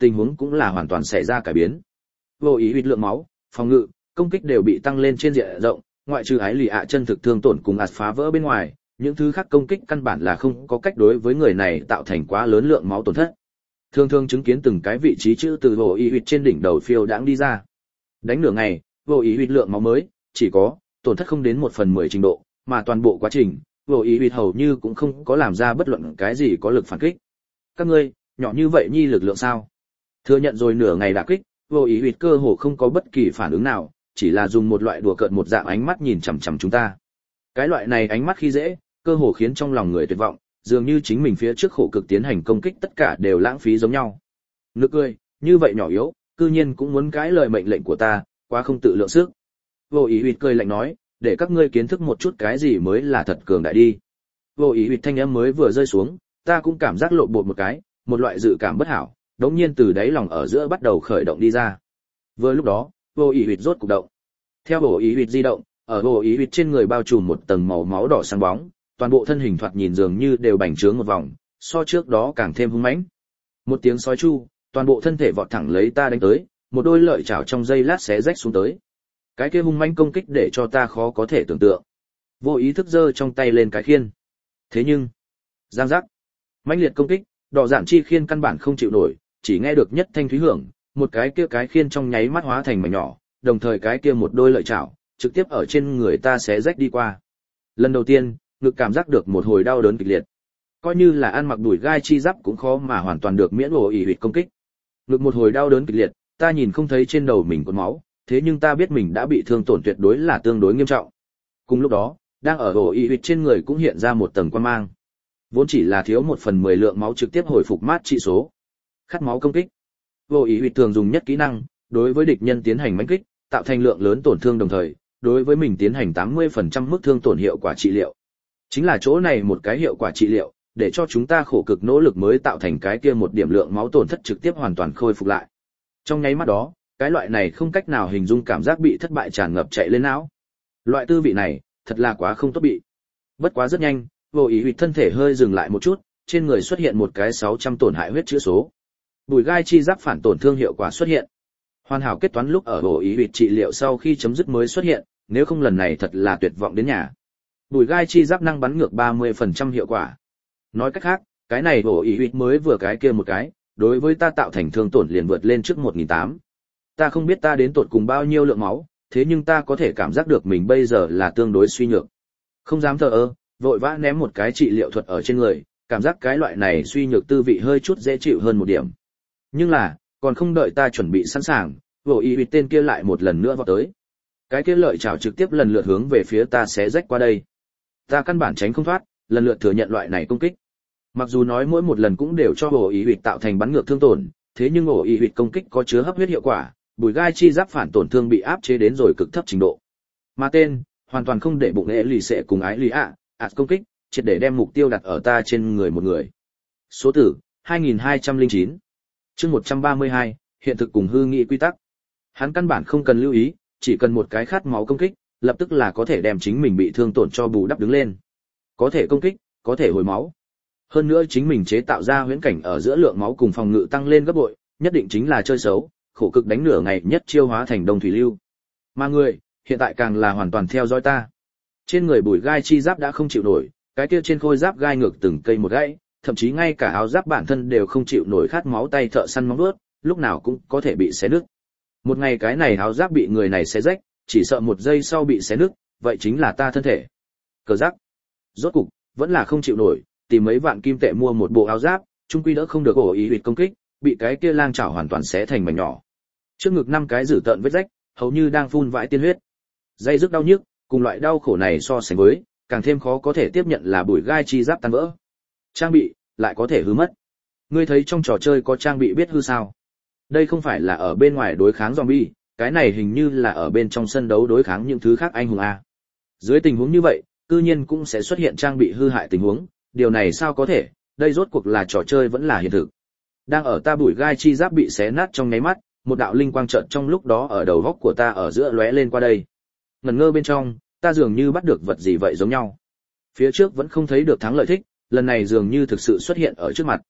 tình huống cũng là hoàn toàn xảy ra cải biến. Vô ý huyết lượng máu, phòng ngự, công kích đều bị tăng lên trên diện rộng, ngoại trừ ái lì ạ chân thực thương tổn cùng ạt phá vỡ bên ngoài, những thứ khác công kích căn bản là không có cách đối với người này tạo thành quá lớn lượng máu tổn thất. Thường thường chứng kiến từng cái vị trí chữ từ vô ý huyết trên đỉnh đầu phiêu đãng đi ra. Đánh nửa ngày, vô ý huyết lượng máu mới chỉ có tổn thất không đến một phần mười trình độ, mà toàn bộ quá trình, vô ý huyết hầu như cũng không có làm ra bất luận cái gì có lực phản kích. Các ngươi, nhỏ như vậy nhi lực lượng sao? Thừa nhận rồi nửa ngày đả kích, vô ý huyết cơ hồ không có bất kỳ phản ứng nào, chỉ là dùng một loại đùa cợt một dạng ánh mắt nhìn chằm chằm chúng ta. Cái loại này ánh mắt khi dễ, cơ hồ khiến trong lòng người tuyệt vọng, dường như chính mình phía trước khổ cực tiến hành công kích tất cả đều lãng phí giống nhau. Nực cười, như vậy nhỏ yếu, cư nhiên cũng muốn cãi lời mệnh lệnh của ta, quá không tự lượng sức. Vô ý huyết cười lạnh nói, để các ngươi kiến thức một chút cái gì mới là thật cường đại đi. Vô ý huyết thanh âm mới vừa rơi xuống, ta cũng cảm giác lộn bột một cái, một loại dự cảm bất hảo, đống nhiên từ đáy lòng ở giữa bắt đầu khởi động đi ra. Vừa lúc đó, vô ý huyết rốt cục động. Theo vô ý huyết di động, ở vô ý huyết trên người bao trùm một tầng màu máu đỏ sáng bóng, toàn bộ thân hình thoạt nhìn dường như đều bành trướng một vòng, so trước đó càng thêm hung mãnh. Một tiếng sói chu, toàn bộ thân thể vọt thẳng lấy ta đánh tới, một đôi lợi chảo trong giây lát xé rách xuống tới. Cái kia hung mãnh công kích để cho ta khó có thể tưởng tượng. Vô ý thức giơ trong tay lên cái khiên. Thế nhưng, giang giác, mãnh liệt công kích, đỏ dạn chi khiên căn bản không chịu nổi, chỉ nghe được nhất thanh thúy hưởng, một cái kia cái khiên trong nháy mắt hóa thành mảnh nhỏ, đồng thời cái kia một đôi lợi chảo trực tiếp ở trên người ta xé rách đi qua. Lần đầu tiên, ngực cảm giác được một hồi đau đớn kịch liệt. Coi như là ăn mặc đùi gai chi giáp cũng khó mà hoàn toàn được miễn ổ ỉ huyệt công kích. Ngực một hồi đau đớn kịch liệt, ta nhìn không thấy trên đầu mình có máu, thế nhưng ta biết mình đã bị thương tổn tuyệt đối là tương đối nghiêm trọng. Cùng lúc đó, đang ở ổ ỉ huyệt trên người cũng hiện ra một tầng quan mang. Vốn chỉ là thiếu một phần mười lượng máu trực tiếp hồi phục mát trị số. Khát máu công kích. Ổ ỉ huyệt thường dùng nhất kỹ năng, đối với địch nhân tiến hành mãnh kích, tạo thành lượng lớn tổn thương đồng thời, đối với mình tiến hành tám mươi phần trăm mức thương tổn hiệu quả trị liệu. Chính là chỗ này một cái hiệu quả trị liệu, để cho chúng ta khổ cực nỗ lực mới tạo thành cái kia một điểm lượng máu tổn thất trực tiếp hoàn toàn khôi phục lại. Trong nháy mắt đó, cái loại này không cách nào hình dung cảm giác bị thất bại tràn ngập chạy lên não. Loại tư vị này, thật là quá không tốt bị. Bất quá rất nhanh, vô ý huyệt thân thể hơi dừng lại một chút, trên người xuất hiện một cái sáu trăm tổn hại huyết chữa số. Bùi gai chi giáp phản tổn thương hiệu quả xuất hiện. Hoàn hảo kết toán lúc ở vô ý huyệt trị liệu sau khi chấm dứt mới xuất hiện, nếu không lần này thật là tuyệt vọng đến nhà. Bùi gai chi giáp năng bắn ngược ba mươi phần trăm hiệu quả. Nói cách khác, cái này bổ ý huyết mới vừa cái kia một cái, đối với ta tạo thành thương tổn liền vượt lên trước một nghìn tám trăm. Ta không biết ta đến tột cùng bao nhiêu lượng máu, thế nhưng ta có thể cảm giác được mình bây giờ là tương đối suy nhược. Không dám thờ ơ, vội vã ném một cái trị liệu thuật ở trên người, cảm giác cái loại này suy nhược tư vị hơi chút dễ chịu hơn một điểm. Nhưng là, còn không đợi ta chuẩn bị sẵn sàng, bổ ý huyết tên kia lại một lần nữa vọt tới. Cái kia lợi chảo trực tiếp lần lượt hướng về phía ta xé rách qua đây. Ta căn bản tránh không thoát, lần lượt thừa nhận loại này công kích. Mặc dù nói mỗi một lần cũng đều cho ổ ý huyệt tạo thành bắn ngược thương tổn, thế nhưng ổ ý huyệt công kích có chứa hấp huyết hiệu quả, bùi gai chi giáp phản tổn thương bị áp chế đến rồi cực thấp trình độ. Mà tên, hoàn toàn không để bụng nghệ lì xệ cùng ái lì ạ, ạt công kích, triệt để đem mục tiêu đặt ở ta trên người một người. Số tử, hai nghìn hai trăm lẻ chín. Chương một trăm ba mươi hai, hiện thực cùng hư nghị quy tắc. Hắn căn bản không cần lưu ý, chỉ cần một cái khát máu công kích, lập tức là có thể đem chính mình bị thương tổn cho bù đắp đứng lên. Có thể công kích, có thể hồi máu. Hơn nữa chính mình chế tạo ra huyễn cảnh ở giữa lượng máu cùng phòng ngự tăng lên gấp bội, nhất định chính là chơi xấu, khổ cực đánh nửa ngày nhất chiêu hóa thành đông thủy lưu. Mà người, hiện tại càng là hoàn toàn theo dõi ta. Trên người bùi gai chi giáp đã không chịu nổi, cái kia trên khôi giáp gai ngược từng cây một gãy, thậm chí ngay cả áo giáp bản thân đều không chịu nổi khát máu tay thợ săn móng vuốt, lúc nào cũng có thể bị xé nứt. Một ngày cái này áo giáp bị người này xé rách, chỉ sợ một giây sau bị xé nứt, vậy chính là ta thân thể. Cờ giác. Rốt cục, vẫn là không chịu nổi, tìm mấy vạn kim tệ mua một bộ áo giáp, chung quy đỡ không được ổ ý huyệt công kích, bị cái kia lang chảo hoàn toàn xé thành mảnh nhỏ. Trước ngực năm cái dữ tợn vết rách, hầu như đang phun vãi tiên huyết. Dây rức đau nhức, cùng loại đau khổ này so sánh với, càng thêm khó có thể tiếp nhận là bùi gai chi giáp tan vỡ. Trang bị lại có thể hư mất. Ngươi thấy trong trò chơi có trang bị biết hư sao? Đây không phải là ở bên ngoài đối kháng zombie, cái này hình như là ở bên trong sân đấu đối kháng những thứ khác anh hùng a. Dưới tình huống như vậy, tự nhiên cũng sẽ xuất hiện trang bị hư hại tình huống, điều này sao có thể, đây rốt cuộc là trò chơi vẫn là hiện thực. Đang ở ta bùi gai chi giáp bị xé nát trong nháy mắt, một đạo linh quang chợt trong lúc đó ở đầu góc của ta ở giữa lóe lên qua đây. Ngẩn ngơ bên trong, ta dường như bắt được vật gì vậy giống nhau. Phía trước vẫn không thấy được thắng lợi thích, lần này dường như thực sự xuất hiện ở trước mặt.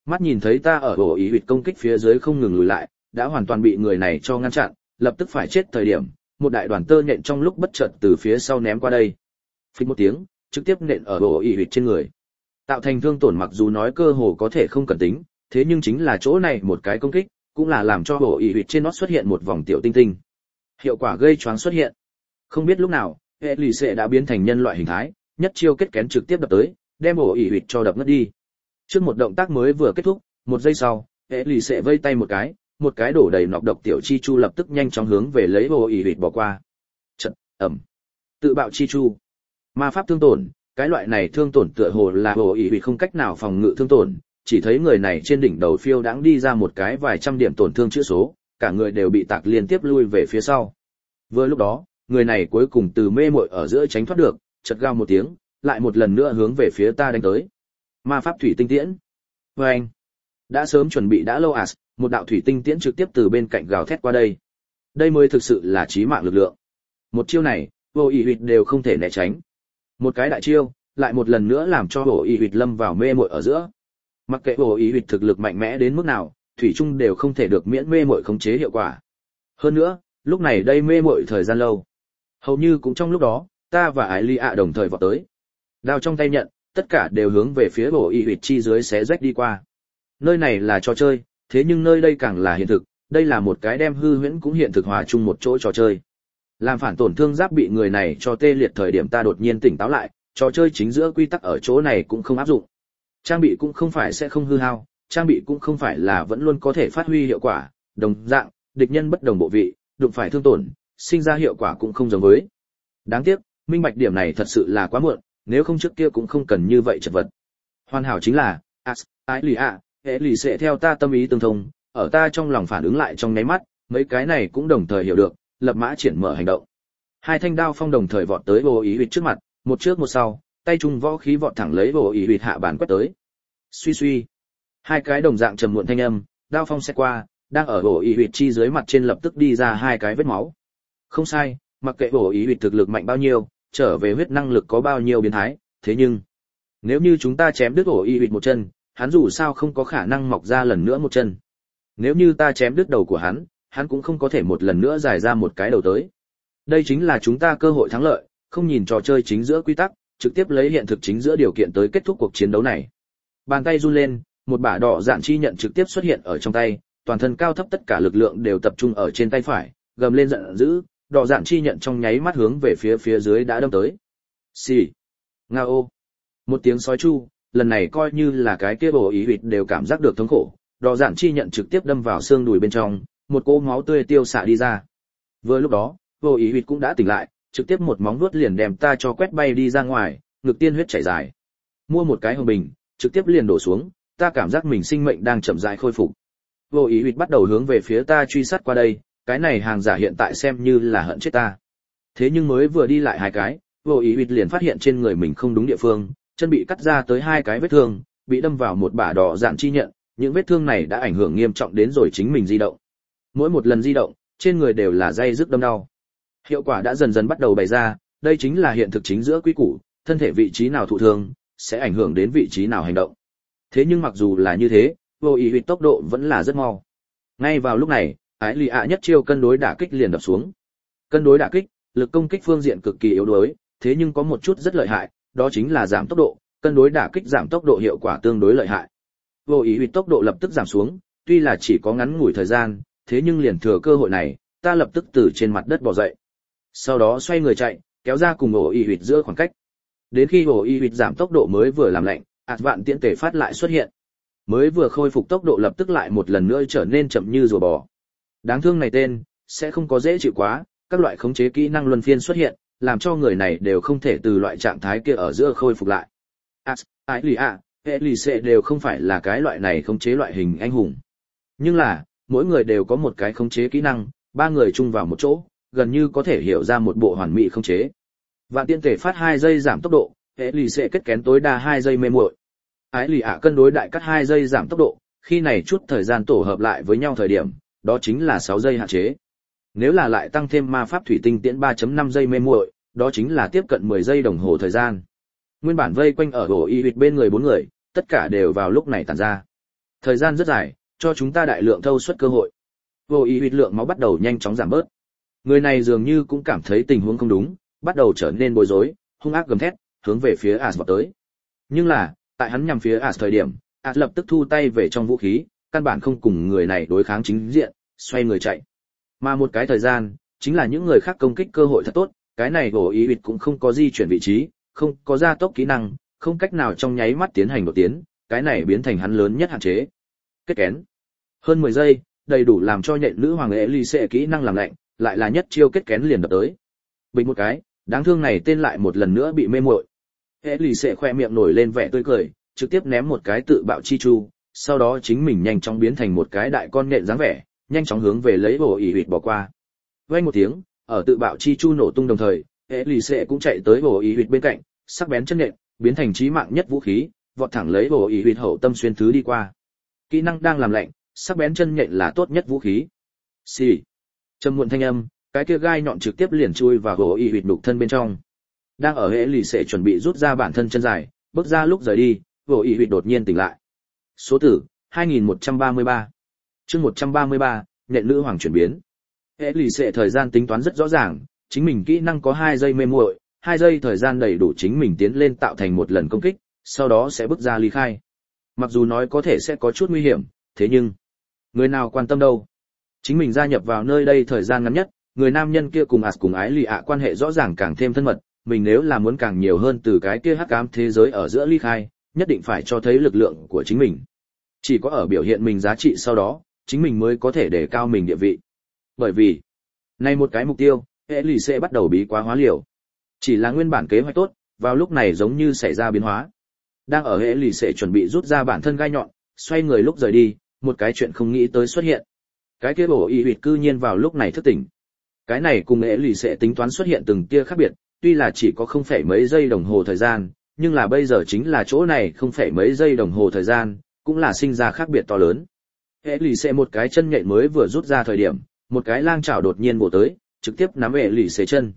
Mắt nhìn thấy ta ở ổ ý huyệt công kích phía dưới không ngừng lùi lại, đã hoàn toàn bị người này cho ngăn chặn, lập tức phải chết thời điểm, một đại đoàn tơ nhện trong lúc bất chợt từ phía sau ném qua đây. Phích một tiếng, trực tiếp nện ở ổ ý huyệt trên người. Tạo thành thương tổn mặc dù nói cơ hồ có thể không cần tính, thế nhưng chính là chỗ này một cái công kích, cũng là làm cho ổ ý huyệt trên nó xuất hiện một vòng tiểu tinh tinh. Hiệu quả gây choáng xuất hiện. Không biết lúc nào, hệ lì xệ đã biến thành nhân loại hình thái, nhất chiêu kết kén trực tiếp đập tới, đem ổ ý huyệt cho đập ngất đi. Trước một động tác mới vừa kết thúc, một giây sau, hệ lì xệ vây tay một cái, một cái đổ đầy nọc độc tiểu chi chu lập tức nhanh chóng hướng về lấy ổ ý huyệt bỏ qua. Trận, ẩm. Tự bạo chi chu. Ma pháp thương tổn, cái loại này thương tổn tựa hồ là ổ ý huyệt không cách nào phòng ngự thương tổn, chỉ thấy người này trên đỉnh đầu phiêu đãng đi ra một cái vài trăm điểm tổn thương chữa số, cả người đều bị tạc liên tiếp lui về phía sau. Vừa lúc đó, người này cuối cùng từ mê muội ở giữa tránh thoát được, chợt gào một tiếng, lại một lần nữa hướng về phía ta đánh tới. Ma pháp thủy tinh tiễn. Oeng. Đã sớm chuẩn bị đã lâu à, một đạo thủy tinh tiễn trực tiếp từ bên cạnh gào thét qua đây. Đây mới thực sự là chí mạng lực lượng. Một chiêu này, vô ý huyệt đều không thể né tránh. Một cái đại chiêu, lại một lần nữa làm cho vô ý huyệt lâm vào mê muội ở giữa. Mặc kệ vô ý huyệt thực lực mạnh mẽ đến mức nào, thủy chung đều không thể được miễn mê muội khống chế hiệu quả. Hơn nữa, lúc này đây mê muội thời gian lâu. Hầu như cũng trong lúc đó, ta và Ái Ly ạ đồng thời vọt tới. Đao trong tay nhận, tất cả đều hướng về phía bộ y huyệt chi dưới xé rách đi qua. Nơi này là trò chơi, thế nhưng nơi đây càng là hiện thực, đây là một cái đem hư huyễn cũng hiện thực hòa chung một chỗ trò chơi. Làm phản tổn thương giáp bị người này cho tê liệt thời điểm ta đột nhiên tỉnh táo lại, trò chơi chính giữa quy tắc ở chỗ này cũng không áp dụng. Trang bị cũng không phải sẽ không hư hao, trang bị cũng không phải là vẫn luôn có thể phát huy hiệu quả, đồng dạng, địch nhân bất đồng bộ vị, đụng phải thương tổn, sinh ra hiệu quả cũng không giống với. Đáng tiếc, minh bạch điểm này thật sự là quá muộn, nếu không trước kia cũng không cần như vậy chật vật. Hoàn hảo chính là, As, Ái Lì ạ, hệ lì sẽ theo ta tâm ý tương thông, ở ta trong lòng phản ứng lại trong nháy mắt, mấy cái này cũng đồng thời hiểu được, lập mã triển mở hành động. Hai thanh đao phong đồng thời vọt tới vô ý huyệt trước mặt, một trước một sau, tay trung võ khí vọt thẳng lấy vô ý huyệt hạ bản quét tới. Suy suy, hai cái đồng dạng trầm muộn thanh âm, đao phong sẽ qua, đang ở vô ý huyệt chi dưới mặt trên lập tức đi ra hai cái vết máu. Không sai, mặc kệ vô ý huyệt thực lực mạnh bao nhiêu, trở về huyết năng lực có bao nhiêu biến thái, thế nhưng nếu như chúng ta chém đứt ổ y huyệt một chân, hắn dù sao không có khả năng mọc ra lần nữa một chân. Nếu như ta chém đứt đầu của hắn, hắn cũng không có thể một lần nữa dài ra một cái đầu tới. Đây chính là chúng ta cơ hội thắng lợi, không nhìn trò chơi chính giữa quy tắc, trực tiếp lấy hiện thực chính giữa điều kiện tới kết thúc cuộc chiến đấu này. Bàn tay run lên, một bả đỏ dạn chi nhận trực tiếp xuất hiện ở trong tay, toàn thân cao thấp tất cả lực lượng đều tập trung ở trên tay phải, gầm lên giận dữ, đỏ dạn chi nhận trong nháy mắt hướng về phía phía dưới đã đâm tới. Xì. Ngao. Một tiếng sói chu, lần này coi như là cái kia bổ ý huyệt đều cảm giác được thống khổ, đỏ dạn chi nhận trực tiếp đâm vào xương đùi bên trong, một cỗ máu tươi tiêu xạ đi ra. Vừa lúc đó, bổ ý huyệt cũng đã tỉnh lại, trực tiếp một móng vuốt liền đem ta cho quét bay đi ra ngoài, ngực tiên huyết chảy dài. Mua một cái hồng bình, trực tiếp liền đổ xuống, ta cảm giác mình sinh mệnh đang chậm rãi khôi phục. Bổ ý huyệt bắt đầu hướng về phía ta truy sát qua đây, cái này hàng giả hiện tại xem như là hận chết ta. Thế nhưng mới vừa đi lại hai cái, vô ý huyệt liền phát hiện trên người mình không đúng địa phương, chân bị cắt ra tới hai cái vết thương, bị đâm vào một bả đỏ dạn chi nhận, những vết thương này đã ảnh hưởng nghiêm trọng đến rồi chính mình di động. Mỗi một lần di động, trên người đều là dây rức đâm đau. Hiệu quả đã dần dần bắt đầu bày ra, đây chính là hiện thực chính giữa quy củ, thân thể vị trí nào thụ thương, sẽ ảnh hưởng đến vị trí nào hành động. Thế nhưng mặc dù là như thế, vô ý huyệt tốc độ vẫn là rất mau. Ngay vào lúc này, Ái Lì ạ nhất chiêu cân đối đả kích liền đập xuống. Cân đối đả kích, lực công kích phương diện cực kỳ yếu đuối, thế nhưng có một chút rất lợi hại, đó chính là giảm tốc độ, cân đối đả kích giảm tốc độ hiệu quả tương đối lợi hại. Vô ý huyệt tốc độ lập tức giảm xuống, tuy là chỉ có ngắn ngủi thời gian, thế nhưng liền thừa cơ hội này, ta lập tức từ trên mặt đất bò dậy. Sau đó xoay người chạy, kéo ra cùng ổ y huyệt giữa khoảng cách. Đến khi ổ y huyệt giảm tốc độ mới vừa làm lạnh, ạt vạn tiễn tề phát lại xuất hiện. Mới vừa khôi phục tốc độ lập tức lại một lần nữa trở nên chậm như rùa bò. Đáng thương này tên, sẽ không có dễ chịu quá, các loại khống chế kỹ năng luân phiên xuất hiện, làm cho người này đều không thể từ loại trạng thái kia ở giữa khôi phục lại. As, Ái Lì ạ, hệ lì xệ đều không phải là cái loại này khống chế loại hình anh hùng. Nhưng là, mỗi người đều có một cái khống chế kỹ năng, ba người chung vào một chỗ, gần như có thể hiểu ra một bộ hoàn mỹ khống chế. Vạn tiên tể phát hai giây giảm tốc độ, hệ lì xệ kết kén tối đa hai giây mê muội. Ái Lì ạ cân đối đại cắt hai giây giảm tốc độ, khi này chút thời gian tổ hợp lại với nhau thời điểm, đó chính là sáu giây hạn chế. Nếu là lại tăng thêm ma pháp thủy tinh tiễn ba chấm năm giây mê muội, đó chính là tiếp cận mười giây đồng hồ thời gian. Nguyên bản vây quanh ở ổ y huyệt bên người bốn người, tất cả đều vào lúc này tản ra. Thời gian rất dài, cho chúng ta đại lượng thâu suất cơ hội. Vô ý huyết lượng máu bắt đầu nhanh chóng giảm bớt. Người này dường như cũng cảm thấy tình huống không đúng, bắt đầu trở nên bối rối, hung ác gầm thét, hướng về phía As vọt tới. Nhưng là, tại hắn nhằm phía As thời điểm, As lập tức thu tay về trong vũ khí, căn bản không cùng người này đối kháng chính diện, xoay người chạy. Mà một cái thời gian, chính là những người khác công kích cơ hội thật tốt, cái này vô ý huyết cũng không có di chuyển vị trí, không có gia tốc kỹ năng, không cách nào trong nháy mắt tiến hành đột tiến, cái này biến thành hắn lớn nhất hạn chế. Kết kén. Hơn mười giây, đầy đủ làm cho nhện nữ hoàng Elise kỹ năng làm lạnh, lại là nhất chiêu kết kén liền đập tới. Bình một cái, đáng thương này tên lại một lần nữa bị mê muội. Elise khoe miệng nổi lên vẻ tươi cười, trực tiếp ném một cái tự bạo chi chu, sau đó chính mình nhanh chóng biến thành một cái đại con nhện dáng vẻ, nhanh chóng hướng về lấy bộ ỉ huyệt bỏ qua. Vang một tiếng, ở tự bạo chi chu nổ tung đồng thời, Elise cũng chạy tới bộ ỉ huyệt bên cạnh, sắc bén chân nhện, biến thành chí mạng nhất vũ khí, vọt thẳng lấy bộ ỉ huyệt hậu tâm xuyên thứ đi qua. Kỹ năng đang làm lạnh, sắc bén chân nhện là tốt nhất vũ khí. Xì. Trầm muộn thanh âm, cái kia gai nhọn trực tiếp liền chui vào bộ ỉ huyệt đục thân bên trong. Đang ở Elise chuẩn bị rút ra bản thân chân dài, bước ra lúc rời đi, bộ ỉ huyệt đột nhiên tỉnh lại. Số tử hai nghìn một trăm ba mươi ba. Chương một trăm ba mươi ba, nhện nữ hoàng chuyển biến. Elise thời gian tính toán rất rõ ràng, chính mình kỹ năng có hai giây mê muội, hai giây thời gian đầy đủ chính mình tiến lên tạo thành một lần công kích, sau đó sẽ bước ra ly khai. Mặc dù nói có thể sẽ có chút nguy hiểm, thế nhưng người nào quan tâm đâu. Chính mình gia nhập vào nơi đây thời gian ngắn nhất, người nam nhân kia cùng As cùng ái lì ạ quan hệ rõ ràng càng thêm thân mật, mình nếu là muốn càng nhiều hơn từ cái kia hắc ám thế giới ở giữa ly khai, nhất định phải cho thấy lực lượng của chính mình. Chỉ có ở biểu hiện mình giá trị sau đó, chính mình mới có thể đề cao mình địa vị. Bởi vì, này một cái mục tiêu, Elise bắt đầu bí quá hóa liều. Chỉ là nguyên bản kế hoạch tốt, vào lúc này giống như xảy ra biến hóa. Đang ở Elise chuẩn bị rút ra bản thân gai nhọn, xoay người lúc rời đi, một cái chuyện không nghĩ tới xuất hiện. Cái kia bổ y huyệt cư nhiên vào lúc này thức tỉnh. Cái này cùng Elise tính toán xuất hiện từng tia khác biệt, tuy là chỉ có không phải mấy giây đồng hồ thời gian, nhưng là bây giờ chính là chỗ này không phải mấy giây đồng hồ thời gian, cũng là sinh ra khác biệt to lớn. Elise một cái chân nhện mới vừa rút ra thời điểm, một cái lang chảo đột nhiên bổ tới, trực tiếp nắm Elise chân.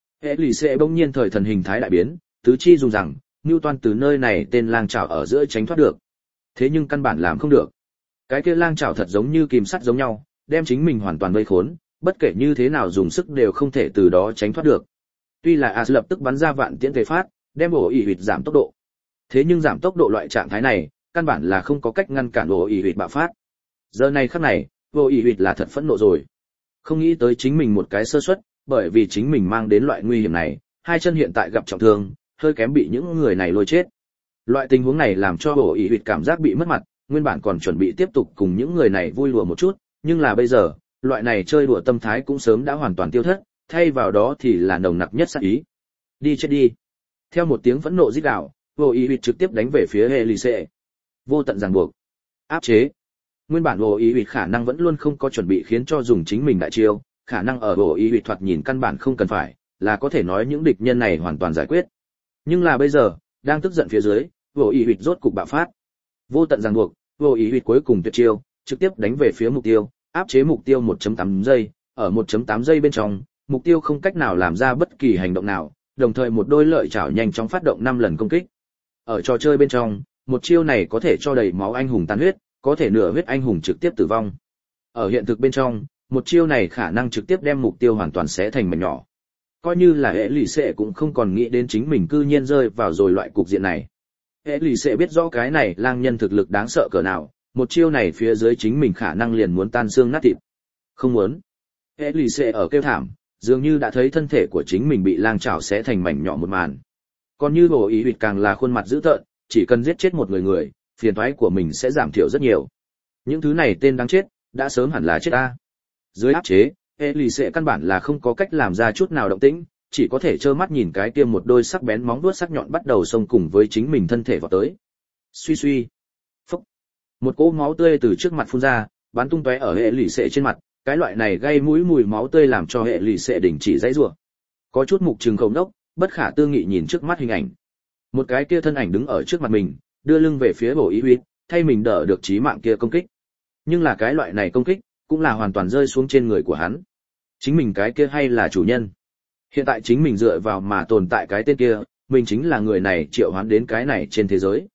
Elise bỗng nhiên thời thần hình thái đại biến, tứ chi dùng rằng, Newton từ nơi này tên lang chảo ở giữa tránh thoát được. Thế nhưng căn bản làm không được. Cái kia lang chảo thật giống như kìm sắt giống nhau, đem chính mình hoàn toàn vây khốn, bất kể như thế nào dùng sức đều không thể từ đó tránh thoát được. Tuy là As lập tức bắn ra vạn tiễn tề phát, đem ổ ỉ huyệt giảm tốc độ. Thế nhưng giảm tốc độ loại trạng thái này, căn bản là không có cách ngăn cản ổ ỉ huyệt bạo phát. Giờ này khắc này, ổ ỉ huyệt là thật phẫn nộ rồi. Không nghĩ tới chính mình một cái sơ suất, bởi vì chính mình mang đến loại nguy hiểm này, hai chân hiện tại gặp trọng thương, hơi kém bị những người này lôi chết. Loại tình huống này làm cho ổ ỉ huyệt cảm giác bị mất mặt, nguyên bản còn chuẩn bị tiếp tục cùng những người này vui đùa một chút, nhưng là bây giờ, loại này chơi đùa tâm thái cũng sớm đã hoàn toàn tiêu thất, thay vào đó thì là nồng nặc nhất sát ý. Đi chết đi. Theo một tiếng phẫn nộ rít gào, ổ ỉ huyệt trực tiếp đánh về phía Elise. Vô tận ràng buộc, áp chế. Nguyên bản ổ ỉ huyệt khả năng vẫn luôn không có chuẩn bị khiến cho dùng chính mình đại chiêu, khả năng ở ổ ỉ huyệt thoạt nhìn căn bản không cần phải, là có thể nói những địch nhân này hoàn toàn giải quyết. Nhưng là bây giờ, đang tức giận phía dưới, ổ ỉ huyệt rốt cục bạo phát. Vô tận ràng buộc, ổ ỉ huyệt cuối cùng tuyệt chiêu, trực tiếp đánh về phía mục tiêu, áp chế mục tiêu một chấm tám giây, ở một chấm tám giây bên trong, mục tiêu không cách nào làm ra bất kỳ hành động nào, đồng thời một đôi lợi chảo nhanh chóng phát động năm lần công kích. Ở trò chơi bên trong, một chiêu này có thể cho đầy máu anh hùng tan huyết, có thể nửa huyết anh hùng trực tiếp tử vong. Ở hiện thực bên trong, một chiêu này khả năng trực tiếp đem mục tiêu hoàn toàn xé thành mảnh nhỏ. Coi như là Elise cũng không còn nghĩ đến chính mình cư nhiên rơi vào rồi loại cục diện này. Elise biết rõ cái này lang nhân thực lực đáng sợ cỡ nào, một chiêu này phía dưới chính mình khả năng liền muốn tan xương nát thịt. Không muốn. Elise ở kêu thảm, dường như đã thấy thân thể của chính mình bị lang chảo xé thành mảnh nhỏ một màn. Còn như bổ ý huyệt càng là khuôn mặt dữ tợn, chỉ cần giết chết một người người, phiền toái của mình sẽ giảm thiểu rất nhiều. Những thứ này tên đáng chết, đã sớm hẳn là chết ta. Dưới áp chế, Elise căn bản là không có cách làm ra chút nào động tĩnh, chỉ có thể trơ mắt nhìn cái kia một đôi sắc bén móng vuốt sắc nhọn bắt đầu xông cùng với chính mình thân thể vào tới. Suy suy. Phốc. Một cỗ máu tươi từ trước mặt phun ra, bắn tung tóe ở Elise trên mặt, cái loại này gây mũi mùi máu tươi làm cho Elise đình chỉ giãy giụa. Có chút mục trừng khổng đốc, bất khả tư nghị nhìn trước mắt hình ảnh. Một cái kia thân ảnh đứng ở trước mặt mình, đưa lưng về phía bổ ý huyết, thay mình đỡ được chí mạng kia công kích. Nhưng là cái loại này công kích, cũng là hoàn toàn rơi xuống trên người của hắn. Chính mình cái kia hay là chủ nhân? Hiện tại chính mình dựa vào mà tồn tại cái tên kia, mình chính là người này triệu hoán đến cái này trên thế giới.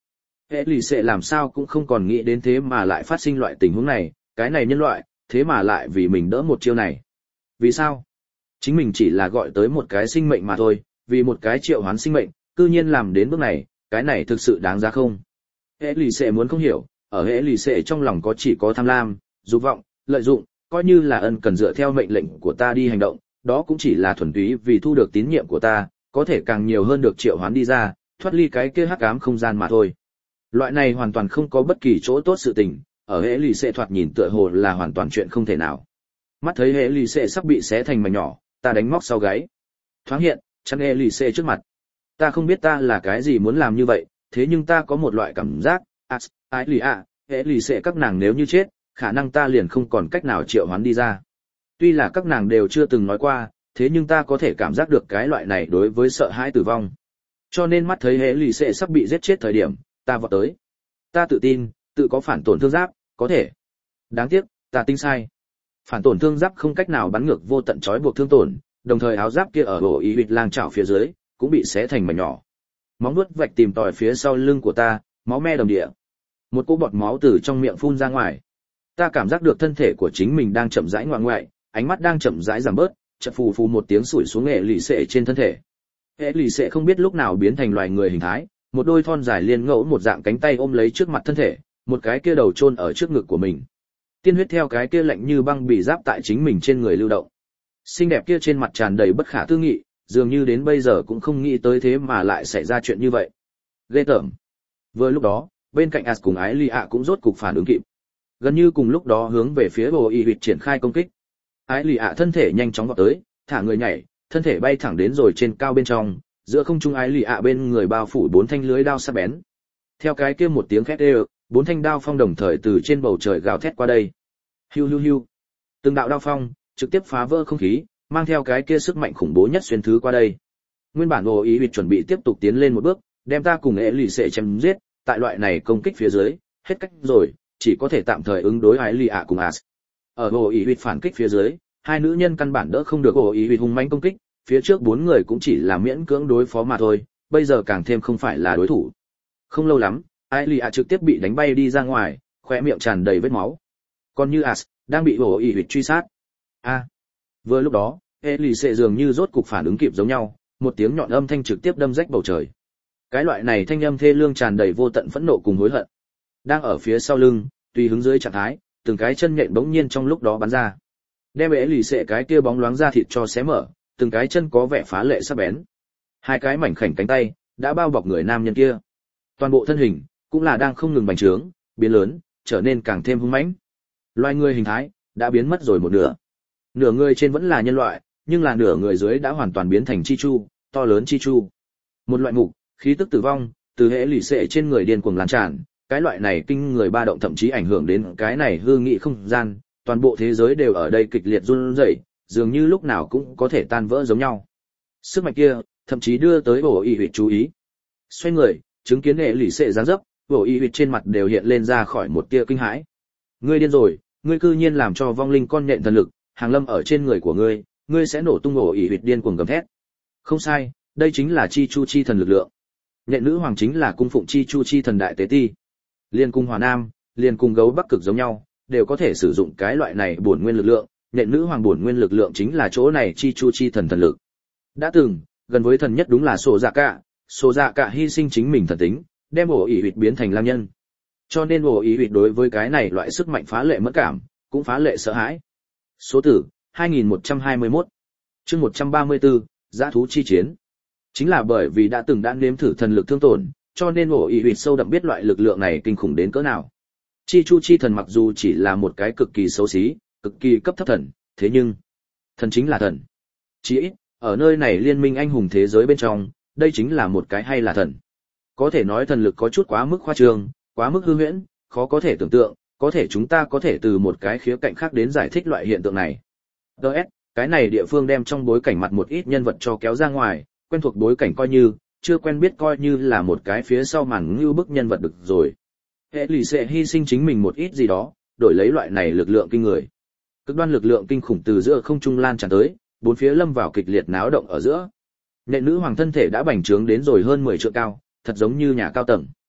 Hệ lì xệ làm sao cũng không còn nghĩ đến thế mà lại phát sinh loại tình huống này, cái này nhân loại, thế mà lại vì mình đỡ một chiêu này. Vì sao? Chính mình chỉ là gọi tới một cái sinh mệnh mà thôi, vì một cái triệu hoán sinh mệnh, cư nhiên làm đến bước này, cái này thực sự đáng giá không? Hệ lì xệ muốn không hiểu, ở hệ lì xệ trong lòng có chỉ có tham lam, dục vọng, lợi dụng, coi như là ân cần dựa theo mệnh lệnh của ta đi hành động, đó cũng chỉ là thuần túy vì thu được tín nhiệm của ta, có thể càng nhiều hơn được triệu hoán đi ra, thoát ly cái kia hắc ám không gian mà thôi. Loại này hoàn toàn không có bất kỳ chỗ tốt sự tình, ở hệ lì xệ thoạt nhìn tựa hồ là hoàn toàn chuyện không thể nào. Mắt thấy hệ lì xệ sắp bị xé thành mảnh nhỏ, ta đánh móc sau gáy. Thoáng hiện, chắn hệ lì xệ trước mặt. Ta không biết ta là cái gì muốn làm như vậy, thế nhưng ta có một loại cảm giác, as, ái lì ạ, hệ lì xệ các nàng nếu như chết, khả năng ta liền không còn cách nào triệu hoán đi ra. Tuy là các nàng đều chưa từng nói qua, thế nhưng ta có thể cảm giác được cái loại này đối với sợ hãi tử vong. Cho nên mắt thấy hệ lì xệ sắp bị giết chết thời điểm, ta vọt tới. Ta tự tin, tự có phản tổn thương giáp, có thể. Đáng tiếc, ta tính sai. Phản tổn thương giáp không cách nào bắn ngược vô tận trói buộc thương tổn, đồng thời áo giáp kia ở bộ ý huyệt lang chảo phía dưới, cũng bị xé thành mảnh nhỏ. Móng vuốt vạch tìm tòi phía sau lưng của ta, máu me đầm địa. Một cỗ bọt máu từ trong miệng phun ra ngoài. Ta cảm giác được thân thể của chính mình đang chậm rãi ngoạn ngoại, ánh mắt đang chậm rãi giảm bớt, chợt phù phù một tiếng sủi xuống hệ lì xệ trên thân thể. Hệ lì xệ không biết lúc nào biến thành loài người hình thái, một đôi thon dài liên ngẫu một dạng cánh tay ôm lấy trước mặt thân thể, một cái kia đầu chôn ở trước ngực của mình. Tiên huyết theo cái kia lạnh như băng bị giáp tại chính mình trên người lưu động. Xinh đẹp kia trên mặt tràn đầy bất khả tư nghị, dường như đến bây giờ cũng không nghĩ tới thế mà lại xảy ra chuyện như vậy. Ghê tởm. Vừa lúc đó, bên cạnh As cùng Ái Ly ạ cũng rốt cục phản ứng kịp. Gần như cùng lúc đó hướng về phía Bồ Y Huyệt triển khai công kích. Ái Ly ạ thân thể nhanh chóng vọt tới, thả người nhảy, thân thể bay thẳng đến rồi trên cao bên trong, giữa không trung Ái Ly ạ bên người bao phủ bốn thanh lưới đao sắc bén. Theo cái kia một tiếng khét đều, bốn thanh đao phong đồng thời từ trên bầu trời gào thét qua đây. Hiu hiu hiu. Từng đạo đao phong trực tiếp phá vỡ không khí, mang theo cái kia sức mạnh khủng bố nhất xuyên thứ qua đây. Nguyên bản Bồ Y Huyệt chuẩn bị tiếp tục tiến lên một bước, đem ta cùng Ái Ly sẽ chém giết, tại loại này công kích phía dưới, hết cách rồi, chỉ có thể tạm thời ứng đối Ái Ly ạ cùng As. Ở Bồ Y Huyệt phản kích phía dưới, hai nữ nhân căn bản đỡ không được Bồ Y Huyệt hung mãnh công kích, phía trước bốn người cũng chỉ là miễn cưỡng đối phó mà thôi, bây giờ càng thêm không phải là đối thủ. Không lâu lắm, Ái Ly ạ trực tiếp bị đánh bay đi ra ngoài, khóe miệng tràn đầy vết máu. Còn như As, đang bị Bồ Y Huyệt truy sát. A. À, vừa lúc đó, Elise dường như rốt cục phản ứng kịp giống nhau, một tiếng nhọn âm thanh trực tiếp đâm rách bầu trời. Cái loại này thanh âm thê lương tràn đầy vô tận phẫn nộ cùng hối hận. Đang ở phía sau lưng, tùy hứng dưới trạng thái, từng cái chân nhện bỗng nhiên trong lúc đó bắn ra. Đem Elise cái kia bóng loáng ra thịt cho xé mở, từng cái chân có vẻ phá lệ sắc bén. Hai cái mảnh khảnh cánh tay đã bao bọc người nam nhân kia. Toàn bộ thân hình cũng là đang không ngừng bành trướng, biến lớn, trở nên càng thêm hung mãnh. Loài người hình thái đã biến mất rồi một nửa. Nửa người trên vẫn là nhân loại, nhưng là nửa người dưới đã hoàn toàn biến thành chi chu, to lớn chi chu. Một loại mục, khí tức tử vong, từ hệ lì xệ trên người điên cuồng lan tràn, cái loại này kinh người ba động thậm chí ảnh hưởng đến cái này hư nghị không gian, toàn bộ thế giới đều ở đây kịch liệt run rẩy, dường như lúc nào cũng có thể tan vỡ giống nhau. Sức mạnh kia, thậm chí đưa tới Bồ Y Huyệt chú ý. Xoay người, chứng kiến hệ lì xệ giáng dấp, Bồ Y Huyệt trên mặt đều hiện lên ra khỏi một tia kinh hãi. Ngươi điên rồi, ngươi cư nhiên làm cho vong linh con nhện thần lực hàng lâm ở trên người của ngươi, ngươi sẽ nổ tung Bồ Y Huyệt điên cuồng gầm thét. Không sai, đây chính là chi chu chi thần lực lượng. Nhện nữ hoàng chính là cung phụng chi chu chi thần đại tế ti. Liên cung Hòa Nam, liên cung gấu Bắc Cực giống nhau, đều có thể sử dụng cái loại này bổn nguyên lực lượng, nhện nữ hoàng bổn nguyên lực lượng chính là chỗ này chi chu chi thần thần lực. Đã từng, gần với thần nhất đúng là Sổ Dạ Cả, Sổ Dạ Cả hy sinh chính mình thần tính, đem Bồ Y Huyệt biến thành lam nhân. Cho nên Bồ Y Huyệt đối với cái này loại sức mạnh phá lệ mẫn cảm, cũng phá lệ sợ hãi. Số tử hai nghìn một trăm hai mươi mốt, chương một trăm ba mươi tư, dã thú chi chiến. Chính là bởi vì đã từng đã nếm thử thần lực thương tổn, cho nên Bồ Y Huyệt sâu đậm biết loại lực lượng này kinh khủng đến cỡ nào. Chi chu chi thần mặc dù chỉ là một cái cực kỳ xấu xí, cực kỳ cấp thấp thần, thế nhưng thần chính là thần. Chỉ ít, ở nơi này liên minh anh hùng thế giới bên trong, đây chính là một cái hay là thần. Có thể nói thần lực có chút quá mức khoa trương, quá mức hư huyễn, khó có thể tưởng tượng, có thể chúng ta có thể từ một cái khía cạnh khác đến giải thích loại hiện tượng này. đê ét, cái này địa phương đem trong bối cảnh mặt một ít nhân vật cho kéo ra ngoài, quen thuộc bối cảnh coi như, chưa quen biết coi như là một cái phía sau màn ngưu bức nhân vật được rồi. Hệ lì sẽ hy sinh chính mình một ít gì đó, đổi lấy loại này lực lượng kinh người. Cực đoan lực lượng kinh khủng từ giữa không trung lan tràn tới, bốn phía lâm vào kịch liệt náo động ở giữa. Nhện nữ hoàng thân thể đã bành trướng đến rồi hơn mười trượng cao, thật giống như nhà cao tầng.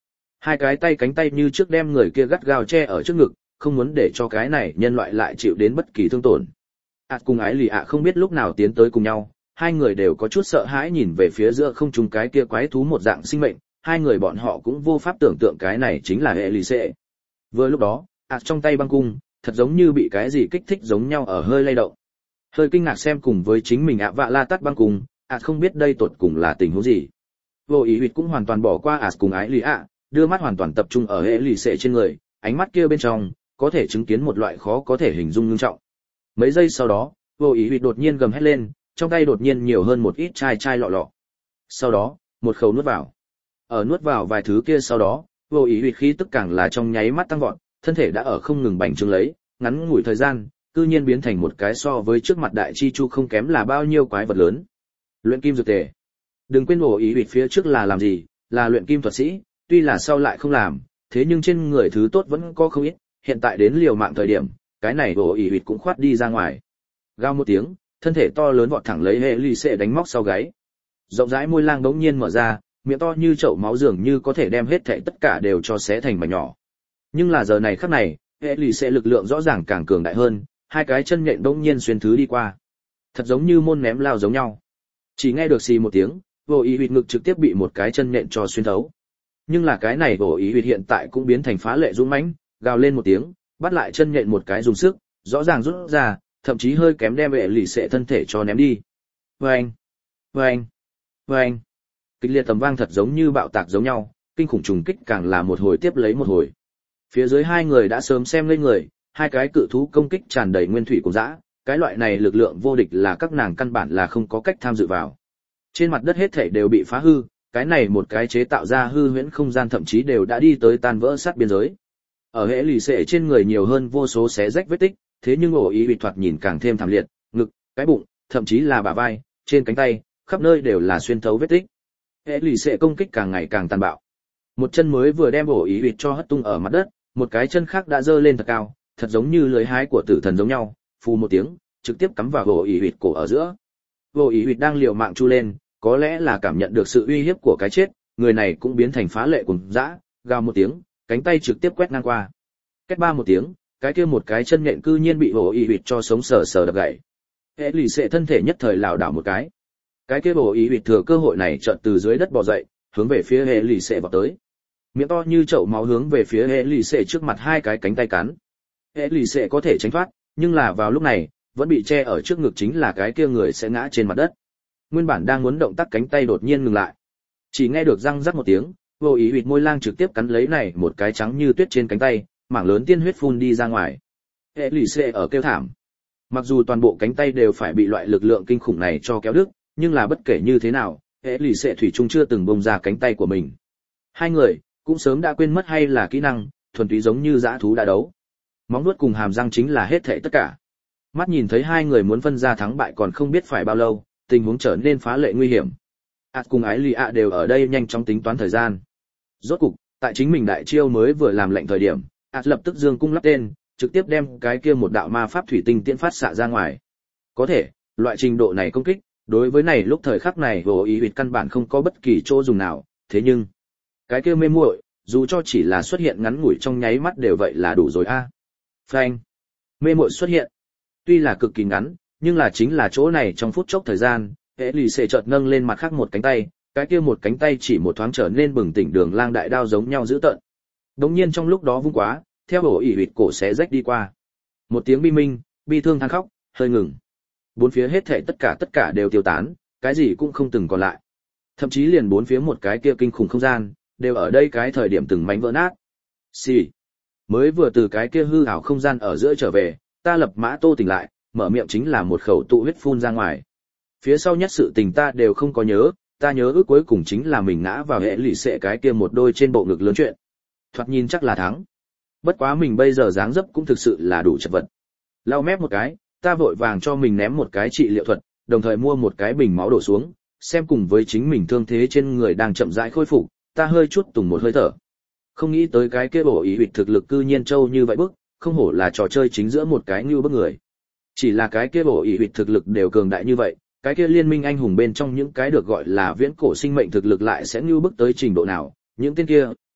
Hai cái tay cánh tay như trước đem người kia gắt gao che ở trước ngực, không muốn để cho cái này nhân loại lại chịu đến bất kỳ thương tổn. ạ cùng ái lì ạ không biết lúc nào tiến tới cùng nhau, hai người đều có chút sợ hãi nhìn về phía giữa không trung cái kia quái thú một dạng sinh mệnh, hai người bọn họ cũng vô pháp tưởng tượng cái này chính là hệ lì xệ. Vừa lúc đó, ạ trong tay băng cung, thật giống như bị cái gì kích thích giống nhau ở hơi lay động. Hơi kinh ngạc xem cùng với chính mình ạ vạ la tắt băng cung, ạ không biết đây tột cùng là tình huống gì. Vô ý huyệt cũng hoàn toàn bỏ qua ạ cùng ái lì ạ, đưa mắt hoàn toàn tập trung ở hệ lì xệ trên người, ánh mắt kia bên trong có thể chứng kiến một loại khó có thể hình dung nghiêm trọng. Mấy giây sau đó, vô ý huyệt đột nhiên gầm hét lên, trong tay đột nhiên nhiều hơn một ít chai chai lọ lọ. Sau đó, một khẩu nuốt vào. Ở nuốt vào vài thứ kia sau đó, vô ý huyệt khí tức càng là trong nháy mắt tăng vọt, thân thể đã ở không ngừng bành trướng lấy, ngắn ngủi thời gian, cư nhiên biến thành một cái so với trước mặt đại chi chu không kém là bao nhiêu quái vật lớn. Luyện kim dược tề. Đừng quên vô ý huyệt phía trước là làm gì, là luyện kim thuật sĩ, tuy là sau lại không làm, thế nhưng trên người thứ tốt vẫn có không ít, hiện tại đến liều mạng thời điểm, cái này vô ý huyệt cũng khoát đi ra ngoài. Gào một tiếng, thân thể to lớn vọt thẳng lấy hệ lì xệ đánh móc sau gáy. Rộng rãi môi lang bỗng nhiên mở ra, miệng to như chậu máu dường như có thể đem hết thảy tất cả đều cho xé thành mảnh nhỏ. Nhưng là giờ này khắc này, hệ lì xệ lực lượng rõ ràng càng cường đại hơn, hai cái chân nhện bỗng nhiên xuyên thứ đi qua, thật giống như môn ném lao giống nhau. Chỉ nghe được xì một tiếng, vô ý huyệt ngực trực tiếp bị một cái chân nhện cho xuyên thấu. Nhưng là cái này vô ý huyệt hiện tại cũng biến thành phá lệ dũng mãnh, gào lên một tiếng, bắt lại chân nhện một cái dùng sức, rõ ràng rút ra, thậm chí hơi kém đem hệ lì xệ thân thể cho ném đi. Vâng, vâng, vâng. Kịch liệt tầm vang thật giống như bạo tạc giống nhau, kinh khủng trùng kích càng là một hồi tiếp lấy một hồi. Phía dưới hai người đã sớm xem lên người, hai cái cự thú công kích tràn đầy nguyên thủy cùng dã, cái loại này lực lượng vô địch là các nàng căn bản là không có cách tham dự vào. Trên mặt đất hết thảy đều bị phá hư, cái này một cái chế tạo ra hư huyễn không gian thậm chí đều đã đi tới tan vỡ sát biên giới. Ở hệ lì xệ trên người nhiều hơn vô số xé rách vết tích, thế nhưng ổ ý bị thoạt nhìn càng thêm thảm liệt, ngực, cái bụng, thậm chí là bả vai, trên cánh tay, khắp nơi đều là xuyên thấu vết tích. Hệ lì xệ công kích càng ngày càng tàn bạo. Một chân mới vừa đem ổ ý bị cho hất tung ở mặt đất, một cái chân khác đã giơ lên thật cao, thật giống như lưới hái của tử thần giống nhau, phù một tiếng, trực tiếp cắm vào ổ ý bị cổ ở giữa. Ổ ý bị đang liều mạng chu lên, có lẽ là cảm nhận được sự uy hiếp của cái chết, người này cũng biến thành phá lệ cùng dã, gào một tiếng, cánh tay trực tiếp quét ngang qua. Két ba một tiếng, cái kia một cái chân nhện cư nhiên bị ổ ý huyệt cho sống sờ sờ đập gãy. Hệ lì xệ thân thể nhất thời lảo đảo một cái. Cái kia ổ ý huyệt thừa cơ hội này chợt từ dưới đất bò dậy, hướng về phía hệ lì xệ vọt tới. Miệng to như chậu máu hướng về phía hệ lì xệ trước mặt hai cái cánh tay cắn. Hệ lì xệ có thể tránh thoát, nhưng là vào lúc này, vẫn bị che ở trước ngực chính là cái kia người sẽ ngã trên mặt đất. Nguyên bản đang muốn động tác cánh tay đột nhiên ngừng lại. Chỉ nghe được răng rắc một tiếng, vô ý huyệt môi lang trực tiếp cắn lấy này một cái trắng như tuyết trên cánh tay, mảng lớn tiên huyết phun đi ra ngoài. Hệ lì xệ ở kêu thảm. Mặc dù toàn bộ cánh tay đều phải bị loại lực lượng kinh khủng này cho kéo đứt, nhưng là bất kể như thế nào, hệ lì xệ thủy chung chưa từng bông ra cánh tay của mình. Hai người cũng sớm đã quên mất hay là kỹ năng, thuần túy giống như dã thú đã đấu. Móng vuốt cùng hàm răng chính là hết thảy tất cả. Mắt nhìn thấy hai người muốn phân ra thắng bại còn không biết phải bao lâu, tình huống trở nên phá lệ nguy hiểm. Ảt cùng ái lì ạ đều ở đây nhanh chóng tính toán thời gian. Rốt cục, tại chính mình đại chiêu mới vừa làm lệnh thời điểm, Ảt lập tức dương cung lắp tên, trực tiếp đem cái kia một đạo ma pháp thủy tinh tiễn phát xạ ra ngoài. Có thể, loại trình độ này công kích, đối với này lúc thời khắc này vô ý huyệt căn bản không có bất kỳ chỗ dùng nào, thế nhưng cái kia mê muội, dù cho chỉ là xuất hiện ngắn ngủi trong nháy mắt đều vậy là đủ rồi a. À. Phanh. Mê muội xuất hiện. Tuy là cực kỳ ngắn, nhưng là chính là chỗ này trong phút chốc thời gian, hệ lì xệ chợt nâng lên mặt khác một cánh tay, cái kia một cánh tay chỉ một thoáng trở nên bừng tỉnh đường lang đại đao giống nhau dữ tợn. Đống nhiên trong lúc đó vung quá, theo ổ ỉ huyệt cổ xé rách đi qua. Một tiếng bi minh, bi thương than khóc, hơi ngừng. Bốn phía hết thảy tất cả tất cả đều tiêu tán, cái gì cũng không từng còn lại. Thậm chí liền bốn phía một cái kia kinh khủng không gian, đều ở đây cái thời điểm từng mảnh vỡ nát. Xì. Mới vừa từ cái kia hư ảo không gian ở giữa trở về, ta lập mã tô tỉnh lại, mở miệng chính là một khẩu tụ huyết phun ra ngoài. Phía sau nhất sự tình ta đều không có nhớ, ta nhớ ước cuối cùng chính là mình ngã vào hệ lì xệ cái kia một đôi trên bộ ngực lớn chuyện. Thoạt nhìn chắc là thắng. Bất quá mình bây giờ dáng dấp cũng thực sự là đủ chật vật. Lau mép một cái, ta vội vàng cho mình ném một cái trị liệu thuật, đồng thời mua một cái bình máu đổ xuống, xem cùng với chính mình thương thế trên người đang chậm rãi khôi phục, ta hơi chút tùng một hơi thở. Không nghĩ tới cái kia bổ ý huyệt thực lực cư nhiên trâu như vậy bức, không hổ là trò chơi chính giữa một cái như bức người. Chỉ là cái kia bổ ý huyệt thực lực đều cường đại như vậy, cái kia liên minh anh hùng bên trong những cái được gọi là viễn cổ sinh mệnh thực lực lại sẽ như bức tới trình độ nào, những tên kia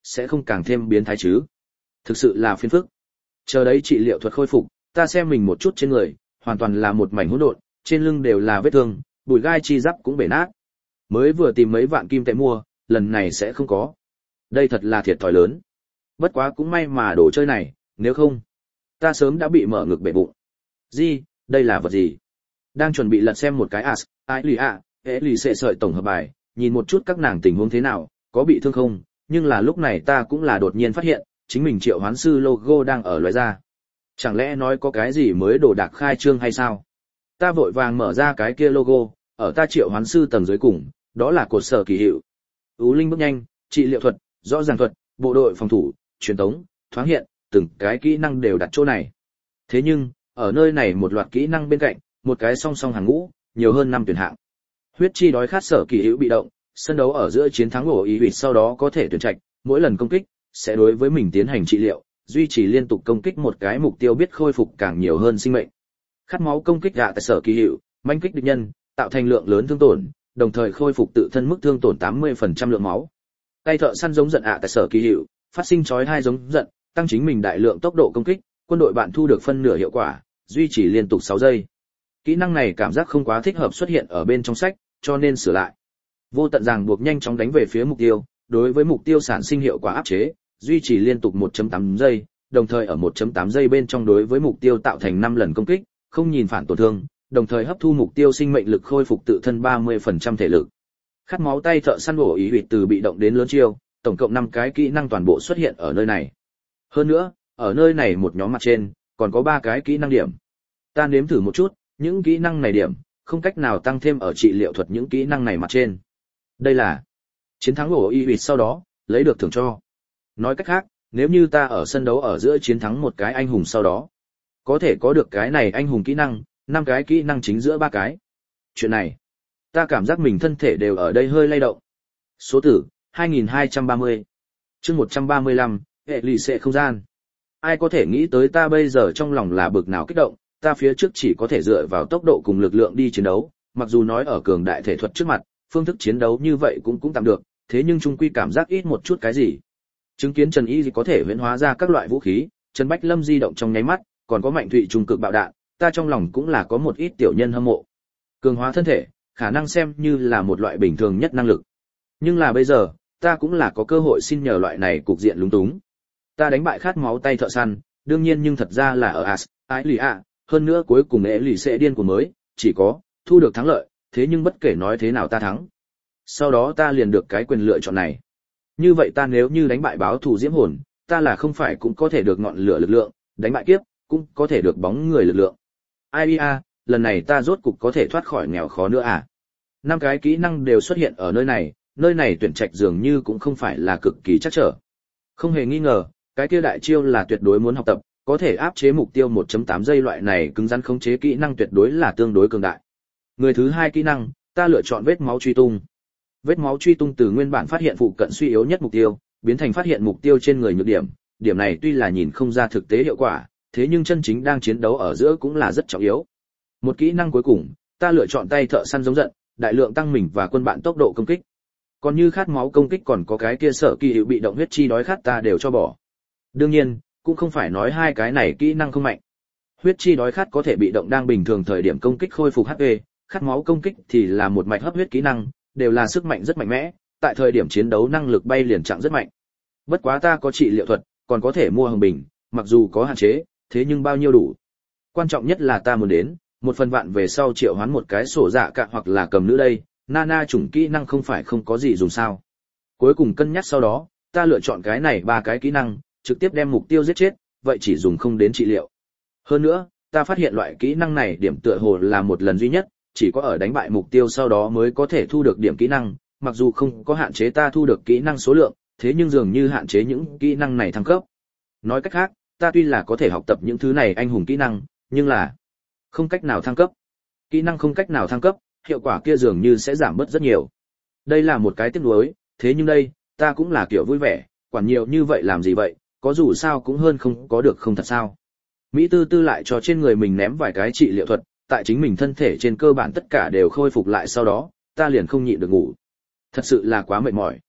sẽ không càng thêm biến thái chứ. Thực sự là phiền phức. Chờ đấy trị liệu thuật khôi phục, ta xem mình một chút trên người, hoàn toàn là một mảnh hỗn độn, trên lưng đều là vết thương, bùi gai chi giáp cũng bể nát. Mới vừa tìm mấy vạn kim tệ mua, lần này sẽ không có. Đây thật là thiệt thòi lớn. Bất quá cũng may mà đồ chơi này, nếu không, ta sớm đã bị mở ngực bể bụng. Gì, đây là vật gì? Đang chuẩn bị lật xem một cái as, ai lì ạ, hễ lì xệ sợi tổng hợp bài, nhìn một chút các nàng tình huống thế nào, có bị thương không, nhưng là lúc này ta cũng là đột nhiên phát hiện, chính mình triệu hoán sư logo đang ở loại ra. Chẳng lẽ nói có cái gì mới đồ đạc khai trương hay sao? Ta vội vàng mở ra cái kia logo, ở ta triệu hoán sư tầng dưới cùng, đó là cột sở kỳ hiệu. Ú linh bước nhanh, trị liệu thuật, rõ ràng thuật, bộ đội phòng thủ, truyền tống, thoáng hiện, từng cái kỹ năng đều đặt chỗ này. Thế nhưng, ở nơi này một loạt kỹ năng bên cạnh, một cái song song hàng ngũ, nhiều hơn năm tuyển hạng. Huyết chi đói khát sở kỳ hữu bị động, sân đấu ở giữa chiến thắng của ý hủy sau đó có thể tuyển trạch, mỗi lần công kích sẽ đối với mình tiến hành trị liệu, duy trì liên tục công kích một cái mục tiêu biết khôi phục càng nhiều hơn sinh mệnh. Khát máu công kích gạ tại sở kỳ hữu, manh kích địch nhân, tạo thành lượng lớn thương tổn, đồng thời khôi phục tự thân mức thương tổn tám mươi phần trăm lượng máu. Tay thợ săn giống giận ạ tại sở kỳ hữu, phát sinh chói hai giống giận, tăng chính mình đại lượng tốc độ công kích, quân đội bạn thu được phân nửa hiệu quả, duy trì liên tục sáu giây. Kỹ năng này cảm giác không quá thích hợp xuất hiện ở bên trong sách, cho nên sửa lại. Vô tận ràng buộc nhanh chóng đánh về phía mục tiêu, đối với mục tiêu sản sinh hiệu quả áp chế, duy trì liên tục một phẩy tám giây, đồng thời ở một phẩy tám giây bên trong đối với mục tiêu tạo thành năm lần công kích, không nhìn phản tổn thương, đồng thời hấp thu mục tiêu sinh mệnh lực khôi phục tự thân ba mươi phần trăm thể lực. Khát máu tay thợ săn bổ ý huyệt từ bị động đến lớn chiêu, tổng cộng năm cái kỹ năng toàn bộ xuất hiện ở nơi này. Hơn nữa, ở nơi này một nhóm mặt trên, còn có ba cái kỹ năng điểm. Ta nếm thử một chút, những kỹ năng này điểm, không cách nào tăng thêm ở trị liệu thuật những kỹ năng này mặt trên. Đây là chiến thắng của y huyệt sau đó, lấy được thưởng cho. Nói cách khác, nếu như ta ở sân đấu ở giữa chiến thắng một cái anh hùng sau đó, có thể có được cái này anh hùng kỹ năng, năm cái kỹ năng chính giữa ba cái. Chuyện này, ta cảm giác mình thân thể đều ở đây hơi lay động. Số tử, hai nghìn hai trăm ba mươi. Chương một trăm ba mươi lăm, hệ lì xệ không gian. Ai có thể nghĩ tới ta bây giờ trong lòng là bực nào kích động, ta phía trước chỉ có thể dựa vào tốc độ cùng lực lượng đi chiến đấu, mặc dù nói ở cường đại thể thuật trước mặt, phương thức chiến đấu như vậy cũng cũng tạm được, thế nhưng chung quy cảm giác ít một chút cái gì. Chứng kiến Trần Y có thể huyễn hóa ra các loại vũ khí, Trần Bách Lâm di động trong nháy mắt, còn có Mạnh Thụy trung cực bạo đạn, ta trong lòng cũng là có một ít tiểu nhân hâm mộ. Cường hóa thân thể, khả năng xem như là một loại bình thường nhất năng lực. Nhưng là bây giờ, ta cũng là có cơ hội xin nhờ loại này cục diện lúng túng. Ta đánh bại khát máu tay thợ săn, đương nhiên nhưng thật ra là ở As, Ái Lì ạ, hơn nữa cuối cùng ế lì sẽ điên của mới, chỉ có, thu được thắng lợi, thế nhưng bất kể nói thế nào ta thắng. Sau đó ta liền được cái quyền lựa chọn này. Như vậy ta nếu như đánh bại báo thù diễm hồn, ta là không phải cũng có thể được ngọn lửa lực lượng, đánh bại kiếp, cũng có thể được bóng người lực lượng. Ai a, lần này ta rốt cục có thể thoát khỏi nghèo khó nữa à. Năm cái kỹ năng đều xuất hiện ở nơi này, nơi này tuyển trạch dường như cũng không phải là cực kỳ chắc trở. Không hề nghi ngờ, cái kia đại chiêu là tuyệt đối muốn học tập, có thể áp chế mục tiêu một phẩy tám giây loại này cứng rắn khống chế kỹ năng tuyệt đối là tương đối cường đại. Người thứ hai kỹ năng, ta lựa chọn vết máu truy tung. Vết máu truy tung từ nguyên bản phát hiện phụ cận suy yếu nhất mục tiêu, biến thành phát hiện mục tiêu trên người nhược điểm, điểm này tuy là nhìn không ra thực tế hiệu quả, thế nhưng chân chính đang chiến đấu ở giữa cũng là rất trọng yếu. Một kỹ năng cuối cùng, ta lựa chọn tay thợ săn giống giận, đại lượng tăng mình và quân bạn tốc độ công kích. Còn như khát máu công kích còn có cái kia sở kỳ hiệu bị động huyết chi đói khát ta đều cho bỏ. Đương nhiên, cũng không phải nói hai cái này kỹ năng không mạnh. Huyết chi đói khát có thể bị động đang bình thường thời điểm công kích khôi phục hát pê, khát máu công kích thì là một mạch hấp huyết kỹ năng, đều là sức mạnh rất mạnh mẽ, tại thời điểm chiến đấu năng lực bay liền trạng rất mạnh. Bất quá ta có trị liệu thuật, còn có thể mua hồng bình, mặc dù có hạn chế, thế nhưng bao nhiêu đủ. Quan trọng nhất là ta muốn đến, một phần vạn về sau triệu hoán một cái sổ dạ cạ hoặc là cầm nữ đây, Nana chủng kỹ năng không phải không có gì dùng sao. Cuối cùng cân nhắc sau đó, ta lựa chọn cái này ba cái kỹ năng, trực tiếp đem mục tiêu giết chết, vậy chỉ dùng không đến trị liệu. Hơn nữa, ta phát hiện loại kỹ năng này điểm tựa hồ là một lần duy nhất, chỉ có ở đánh bại mục tiêu sau đó mới có thể thu được điểm kỹ năng, mặc dù không có hạn chế ta thu được kỹ năng số lượng, thế nhưng dường như hạn chế những kỹ năng này thăng cấp. Nói cách khác, ta tuy là có thể học tập những thứ này anh hùng kỹ năng, nhưng là không cách nào thăng cấp. Kỹ năng không cách nào thăng cấp, hiệu quả kia dường như sẽ giảm bớt rất nhiều. Đây là một cái tiếc nuối, thế nhưng đây, ta cũng là kiểu vui vẻ, quản nhiều như vậy làm gì vậy, có dù sao cũng hơn không có được không thật sao. Mỹ tư tư lại cho trên người mình ném vài cái trị liệu thuật, tại chính mình thân thể trên cơ bản tất cả đều khôi phục lại sau đó, ta liền không nhịn được ngủ. Thật sự là quá mệt mỏi.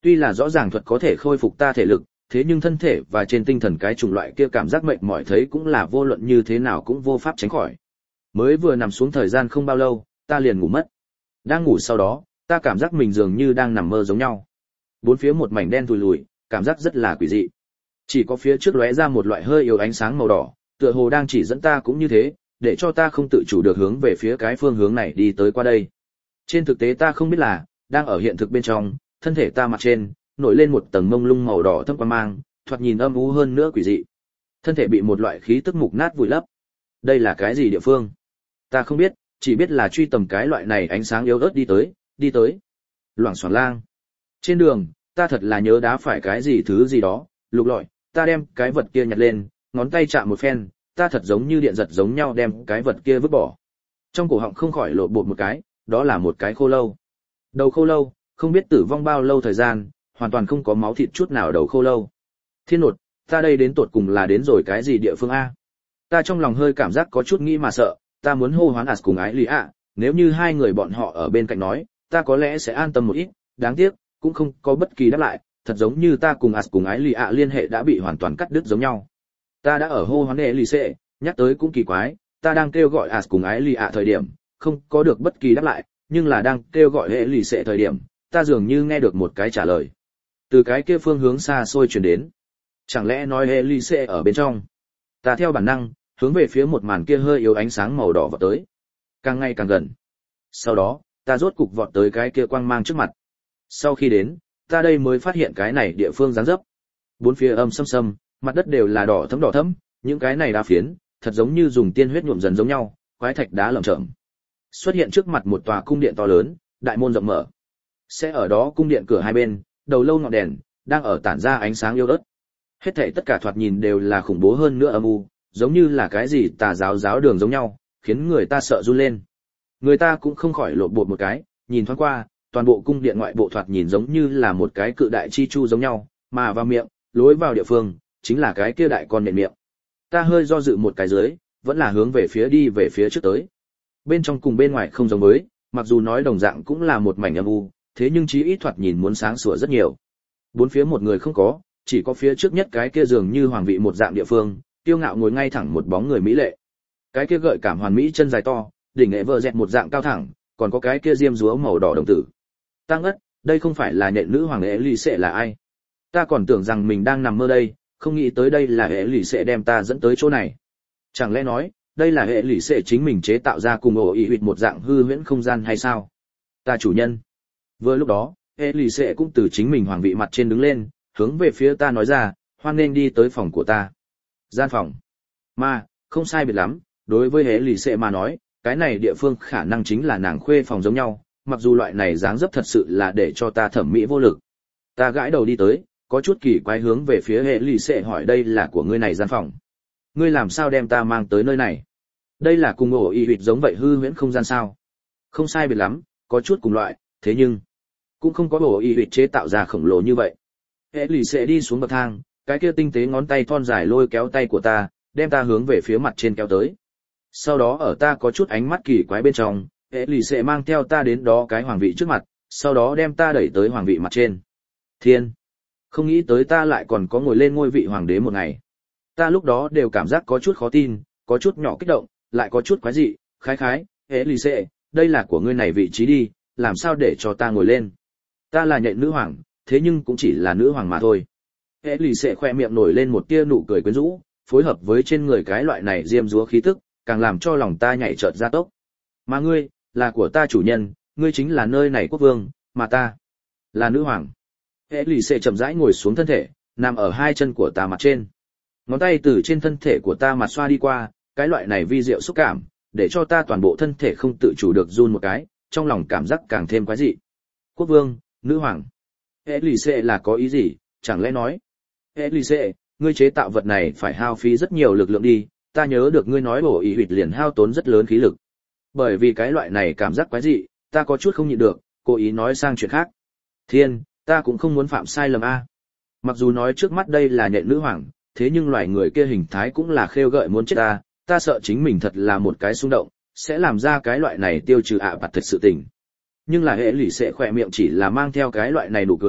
Tuy là rõ ràng thuật có thể khôi phục ta thể lực, thế nhưng thân thể và trên tinh thần cái chủng loại kia cảm giác mệt mỏi thấy cũng là vô luận như thế nào cũng vô pháp tránh khỏi. Mới vừa nằm xuống thời gian không bao lâu, ta liền ngủ mất. Đang ngủ sau đó, ta cảm giác mình dường như đang nằm mơ giống nhau. Bốn phía một mảnh đen thui lùi, cảm giác rất là quỷ dị. Chỉ có phía trước lóe ra một loại hơi yếu ánh sáng màu đỏ, tựa hồ đang chỉ dẫn ta cũng như thế, để cho ta không tự chủ được hướng về phía cái phương hướng này đi tới qua đây. Trên thực tế ta không biết là, đang ở hiện thực bên trong, thân thể ta mặt trên nổi lên một tầng mông lung màu đỏ thâm quang mang, thoạt nhìn âm u hơn nữa quỷ dị. Thân thể bị một loại khí tức mục nát vùi lấp. Đây là cái gì địa phương? Ta không biết, chỉ biết là truy tầm cái loại này ánh sáng yếu ớt đi tới, đi tới. Loảng xoảng lang. Trên đường, ta thật là nhớ đá phải cái gì thứ gì đó, lục lọi, ta đem cái vật kia nhặt lên, ngón tay chạm một phen, ta thật giống như điện giật giống nhau đem cái vật kia vứt bỏ. Trong cổ họng không khỏi lộ bột một cái, đó là một cái khô lâu. Đầu khô lâu, không biết tử vong bao lâu thời gian, hoàn toàn không có máu thịt chút nào đầu khô lâu. Thiên nột, ta đây đến tột cùng là đến rồi cái gì địa phương a? Ta trong lòng hơi cảm giác có chút nghĩ mà sợ, ta muốn hô hoán As cùng Ái Lý ạ, nếu như hai người bọn họ ở bên cạnh nói, ta có lẽ sẽ an tâm một ít, đáng tiếc, cũng không có bất kỳ đáp lại, thật giống như ta cùng As cùng Ái Lý ạ liên hệ đã bị hoàn toàn cắt đứt giống nhau. Ta đã ở hô hoán Ái Lý Sệ, nhắc tới cũng kỳ quái, ta đang kêu gọi As cùng Ái Lý ạ thời điểm, không có được bất kỳ đáp lại, nhưng là đang kêu gọi Ái Lý Sệ thời điểm, ta dường như nghe được một cái trả lời. Từ cái kia phương hướng xa xôi truyền đến. Chẳng lẽ nói Ái Lý Sệ ở bên trong? Ta theo bản năng, hướng về phía một màn kia hơi yếu ánh sáng màu đỏ vọt tới. Càng ngày càng gần. Sau đó, ta rốt cục vọt tới cái kia quang mang trước mặt. Sau khi đến, ta đây mới phát hiện cái này địa phương dáng dấp. Bốn phía âm sâm sâm, mặt đất đều là đỏ thẫm đỏ thẫm, những cái này đá phiến, thật giống như dùng tiên huyết nhuộm dần giống nhau, quái thạch đá lởm chởm. Xuất hiện trước mặt một tòa cung điện to lớn, đại môn rộng mở. Sẽ ở đó cung điện cửa hai bên, đầu lâu ngọn đèn đang ở tản ra ánh sáng yếu ớt. Hết thảy tất cả thoạt nhìn đều là khủng bố hơn nữa âm u, giống như là cái gì tà giáo giáo đường giống nhau, khiến người ta sợ run lên. Người ta cũng không khỏi lộn bột một cái, nhìn thoáng qua, toàn bộ cung điện ngoại bộ thoạt nhìn giống như là một cái cự đại chi chu giống nhau, mà vào miệng, lối vào địa phương, chính là cái kia đại con nện miệng. Ta hơi do dự một cái dưới, vẫn là hướng về phía đi về phía trước tới. Bên trong cùng bên ngoài không giống với, mặc dù nói đồng dạng cũng là một mảnh âm u, thế nhưng chí ít thoạt nhìn muốn sáng sủa rất nhiều. Bốn phía một người không có, chỉ có phía trước nhất cái kia dường như hoàng vị một dạng địa phương, tiêu ngạo ngồi ngay thẳng một bóng người mỹ lệ. Cái kia gợi cảm hoàn mỹ chân dài to, đỉnh nghệ vợ dẹt một dạng cao thẳng, còn có cái kia diêm dúa màu đỏ đồng tử. Tăng ất, đây không phải là nhện nữ hoàng ế lì xệ là ai? Ta còn tưởng rằng mình đang nằm mơ đây, không nghĩ tới đây là ế lì xệ đem ta dẫn tới chỗ này. Chẳng lẽ nói, đây là ế lì xệ chính mình chế tạo ra cùng ổ ý huyệt một dạng hư huyễn không gian hay sao? Ta chủ nhân. Vừa lúc đó, ế lì xệ cũng từ chính mình hoàng vị mặt trên đứng lên, hướng về phía ta nói ra, hoan nên đi tới phòng của ta. Gian phòng. Mà, không sai biệt lắm, đối với hễ lì xệ mà nói, cái này địa phương khả năng chính là nàng khuê phòng giống nhau, mặc dù loại này dáng dấp thật sự là để cho ta thẩm mỹ vô lực. Ta gãi đầu đi tới, có chút kỳ quái hướng về phía hễ lì xệ hỏi đây là của ngươi này gian phòng. Ngươi làm sao đem ta mang tới nơi này? Đây là cùng ổ y huyệt giống vậy hư huyễn không gian sao? Không sai biệt lắm, có chút cùng loại, thế nhưng cũng không có ổ y huyệt chế tạo ra khổng lồ như vậy. Hễ lì xệ đi xuống bậc thang, cái kia tinh tế ngón tay thon dài lôi kéo tay của ta, đem ta hướng về phía mặt trên kéo tới. Sau đó ở ta có chút ánh mắt kỳ quái bên trong, hệ lì sẽ mang theo ta đến đó cái hoàng vị trước mặt, sau đó đem ta đẩy tới hoàng vị mặt trên. Thiên! Không nghĩ tới ta lại còn có ngồi lên ngôi vị hoàng đế một ngày. Ta lúc đó đều cảm giác có chút khó tin, có chút nhỏ kích động, lại có chút quái dị, khái khái, hệ lì sẽ, đây là của ngươi này vị trí đi, làm sao để cho ta ngồi lên. Ta là nhện nữ hoàng, thế nhưng cũng chỉ là nữ hoàng mà thôi. Hệ lì sẽ khoe miệng nổi lên một tia nụ cười quyến rũ, phối hợp với trên người cái loại này diêm dúa khí tức, càng làm cho lòng ta nhảy chợt ra tốc. Mà ngươi, là của ta chủ nhân, ngươi chính là nơi này quốc vương, mà ta là nữ hoàng. Hệ lì sẽ chậm rãi ngồi xuống thân thể, nằm ở hai chân của ta mặt trên. Ngón tay từ trên thân thể của ta mặt xoa đi qua, cái loại này vi diệu xúc cảm, để cho ta toàn bộ thân thể không tự chủ được run một cái, trong lòng cảm giác càng thêm quái dị. Quốc vương, nữ hoàng. Hệ lì sẽ là có ý gì, chẳng lẽ nói? Hệ lì sẽ, ngươi chế tạo vật này phải hao phí rất nhiều lực lượng đi, ta nhớ được ngươi nói bổ ý huyệt liền hao tốn rất lớn khí lực. Bởi vì cái loại này cảm giác quái dị, ta có chút không nhịn được, cố ý nói sang chuyện khác. Thiên, ta cũng không muốn phạm sai lầm a. Mặc dù nói trước mắt đây là nhện nữ hoàng, thế nhưng loài người kia hình thái cũng là khêu gợi muốn chết ta, ta sợ chính mình thật là một cái xung động, sẽ làm ra cái loại này tiêu trừ ạ bạt thật sự tình. Nhưng là hệ lì sẽ khỏe miệng chỉ là mang theo cái loại này nụ cười,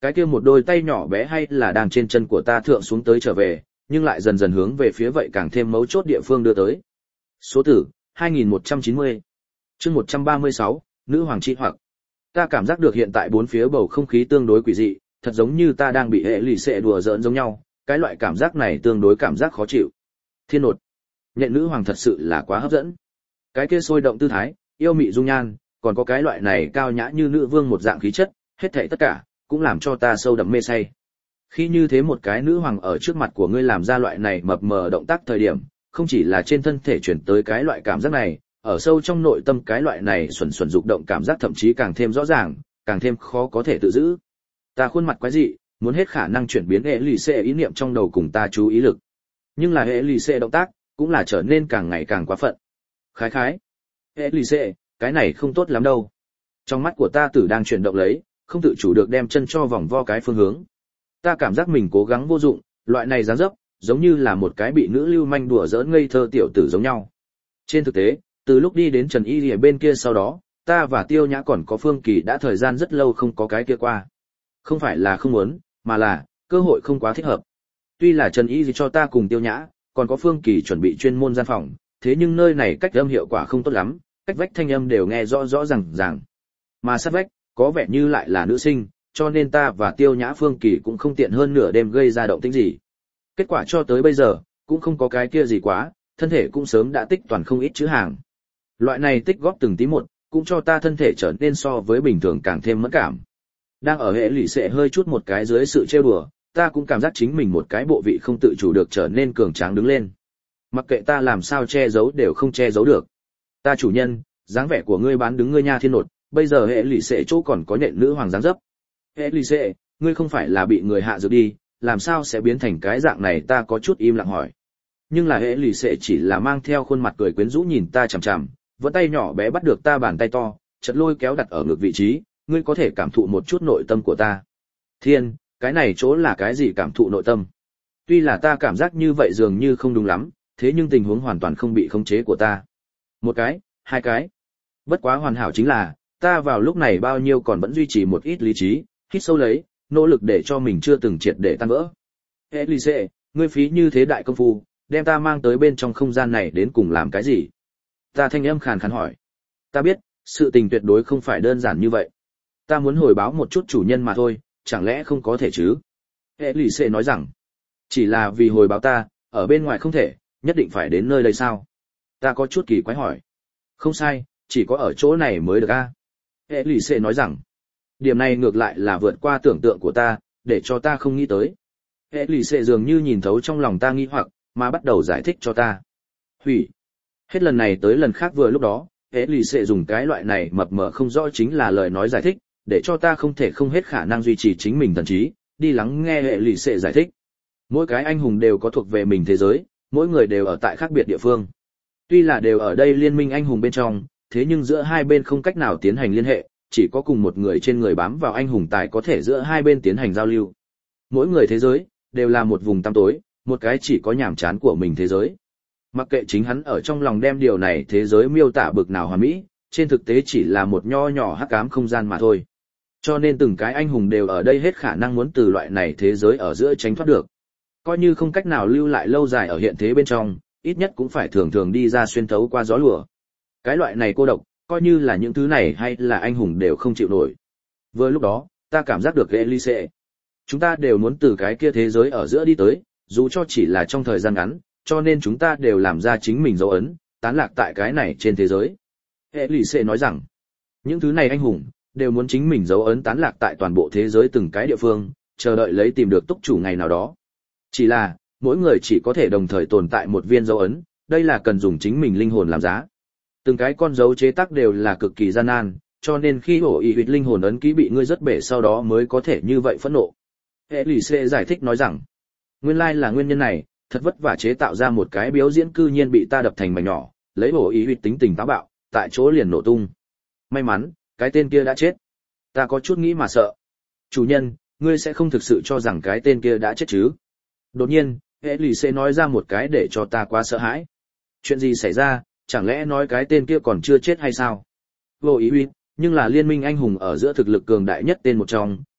cái kia một đôi tay nhỏ bé hay là đang trên chân của ta thượng xuống tới trở về, nhưng lại dần dần hướng về phía vậy càng thêm mấu chốt địa phương đưa tới. Số tử hai nghìn một trăm chín mươi. Chương một trăm ba mươi sáu, nữ hoàng chi hoặc. Ta cảm giác được hiện tại bốn phía bầu không khí tương đối quỷ dị, thật giống như ta đang bị hệ lì xệ đùa giỡn giống nhau, cái loại cảm giác này tương đối cảm giác khó chịu. Thiên nột, nhện nữ hoàng thật sự là quá hấp dẫn. Cái kia sôi động tư thái, yêu mị dung nhan, còn có cái loại này cao nhã như nữ vương một dạng khí chất, hết thảy tất cả cũng làm cho ta sâu đậm mê say. Khi như thế một cái nữ hoàng ở trước mặt của ngươi làm ra loại này mập mờ động tác thời điểm, không chỉ là trên thân thể chuyển tới cái loại cảm giác này, ở sâu trong nội tâm cái loại này xuẩn xuẩn dục động cảm giác thậm chí càng thêm rõ ràng, càng thêm khó có thể tự giữ. Ta khuôn mặt quái dị, muốn hết khả năng chuyển biến hệ lì xệ ý niệm trong đầu cùng ta chú ý lực. Nhưng là hệ lì xệ động tác, cũng là trở nên càng ngày càng quá phận. Khái khái. Hệ lì xệ, cái này không tốt lắm đâu. Trong mắt của ta tử đang chuyển động lấy, không tự chủ được đem chân cho vòng vo cái phương hướng. Ta cảm giác mình cố gắng vô dụng, loại này dáng dấp, giống như là một cái bị nữ lưu manh đùa giỡn ngây thơ tiểu tử giống nhau. Trên thực tế, từ lúc đi đến Trần Y Lìa bên kia sau đó, ta và Tiêu Nhã còn có Phương Kỳ đã thời gian rất lâu không có cái kia qua. Không phải là không muốn, mà là cơ hội không quá thích hợp. Tuy là Trần Y cho ta cùng Tiêu Nhã, còn có Phương Kỳ chuẩn bị chuyên môn gian phòng, thế nhưng nơi này cách âm hiệu quả không tốt lắm, cách vách thanh âm đều nghe rõ rõ ràng ràng. Mà sát vách, có vẻ như lại là nữ sinh, cho nên ta và Tiêu Nhã Phương Kỳ cũng không tiện hơn nửa đêm gây ra động tĩnh gì. Kết quả cho tới bây giờ, cũng không có cái kia gì quá, thân thể cũng sớm đã tích toàn không ít chữ hàng. Loại này tích góp từng tí một, cũng cho ta thân thể trở nên so với bình thường càng thêm mẫn cảm. Đang ở hệ lì xệ hơi chút một cái dưới sự trêu đùa, ta cũng cảm giác chính mình một cái bộ vị không tự chủ được trở nên cường tráng đứng lên. Mặc kệ ta làm sao che giấu đều không che giấu được. Ta chủ nhân, dáng vẻ của ngươi bán đứng ngươi nha thiên nột, bây giờ hệ lì xệ chỗ còn có nhện nữ hoàng dáng dấp. Hệ lì xệ, ngươi không phải là bị người hạ dược đi, làm sao sẽ biến thành cái dạng này, ta có chút im lặng hỏi. Nhưng là hệ lì xệ chỉ là mang theo khuôn mặt cười quyến rũ nhìn ta chằm chằm, vẫn tay nhỏ bé bắt được ta bàn tay to, chợt lôi kéo đặt ở ngực vị trí, ngươi có thể cảm thụ một chút nội tâm của ta. Thiên, cái này chỗ là cái gì cảm thụ nội tâm? Tuy là ta cảm giác như vậy dường như không đúng lắm, thế nhưng tình huống hoàn toàn không bị khống chế của ta. Một cái, hai cái. Bất quá hoàn hảo chính là, ta vào lúc này bao nhiêu còn vẫn duy trì một ít lý trí, hít sâu lấy, nỗ lực để cho mình chưa từng triệt để tan vỡ. Elise, ngươi phí như thế đại công phu, đem ta mang tới bên trong không gian này đến cùng làm cái gì? Ta thanh âm khàn khàn hỏi. Ta biết, sự tình tuyệt đối không phải đơn giản như vậy. Ta muốn hồi báo một chút chủ nhân mà thôi, chẳng lẽ không có thể chứ? Elise nói rằng, chỉ là vì hồi báo ta, ở bên ngoài không thể, nhất định phải đến nơi đây sao? Ta có chút kỳ quái hỏi. Không sai, chỉ có ở chỗ này mới được a. Elise nói rằng, điểm này ngược lại là vượt qua tưởng tượng của ta, để cho ta không nghĩ tới. Elise dường như nhìn thấu trong lòng ta nghi hoặc, mà bắt đầu giải thích cho ta. Hủy. Hết lần này tới lần khác vừa lúc đó, Elise dùng cái loại này mập mờ không rõ chính là lời nói giải thích, để cho ta không thể không hết khả năng duy trì chính mình thần trí, đi lắng nghe Elise giải thích. Mỗi cái anh hùng đều có thuộc về mình thế giới, mỗi người đều ở tại khác biệt địa phương. Tuy là đều ở đây liên minh anh hùng bên trong, thế nhưng giữa hai bên không cách nào tiến hành liên hệ, chỉ có cùng một người trên người bám vào anh hùng tài có thể giữa hai bên tiến hành giao lưu. Mỗi người thế giới đều là một vùng tăm tối, một cái chỉ có nhàm chán của mình thế giới. Mặc kệ chính hắn ở trong lòng đem điều này thế giới miêu tả bực nào hoàn mỹ, trên thực tế chỉ là một nho nhỏ hắc ám không gian mà thôi. Cho nên từng cái anh hùng đều ở đây hết khả năng muốn từ loại này thế giới ở giữa tránh thoát được. Coi như không cách nào lưu lại lâu dài ở hiện thế bên trong, ít nhất cũng phải thường thường đi ra xuyên thấu qua gió lùa. Cái loại này cô độc, coi như là những thứ này hay là anh hùng đều không chịu nổi. Vừa lúc đó, ta cảm giác được Elise. Chúng ta đều muốn từ cái kia thế giới ở giữa đi tới, dù cho chỉ là trong thời gian ngắn, cho nên chúng ta đều làm ra chính mình dấu ấn, tán lạc tại cái này trên thế giới. Elise nói rằng, những thứ này anh hùng, đều muốn chính mình dấu ấn tán lạc tại toàn bộ thế giới từng cái địa phương, chờ đợi lấy tìm được túc chủ ngày nào đó. Chỉ là, mỗi người chỉ có thể đồng thời tồn tại một viên dấu ấn, đây là cần dùng chính mình linh hồn làm giá. Từng cái con dấu chế tác đều là cực kỳ gian nan, cho nên khi ổ ý huyệt linh hồn ấn ký bị ngươi rất bể sau đó mới có thể như vậy phẫn nộ. Elise giải thích nói rằng, nguyên lai là nguyên nhân này, thật vất vả chế tạo ra một cái biểu diễn cư nhiên bị ta đập thành mảnh nhỏ, lấy ổ ý huyệt tính tình táo bạo, tại chỗ liền nổ tung. May mắn, cái tên kia đã chết. Ta có chút nghĩ mà sợ. Chủ nhân, ngươi sẽ không thực sự cho rằng cái tên kia đã chết chứ? Đột nhiên, Elise nói ra một cái để cho ta quá sợ hãi. Chuyện gì xảy ra, chẳng lẽ nói cái tên kia còn chưa chết hay sao? Vô ý huyệt, nhưng là liên minh anh hùng ở giữa thực lực cường đại nhất tên một trong,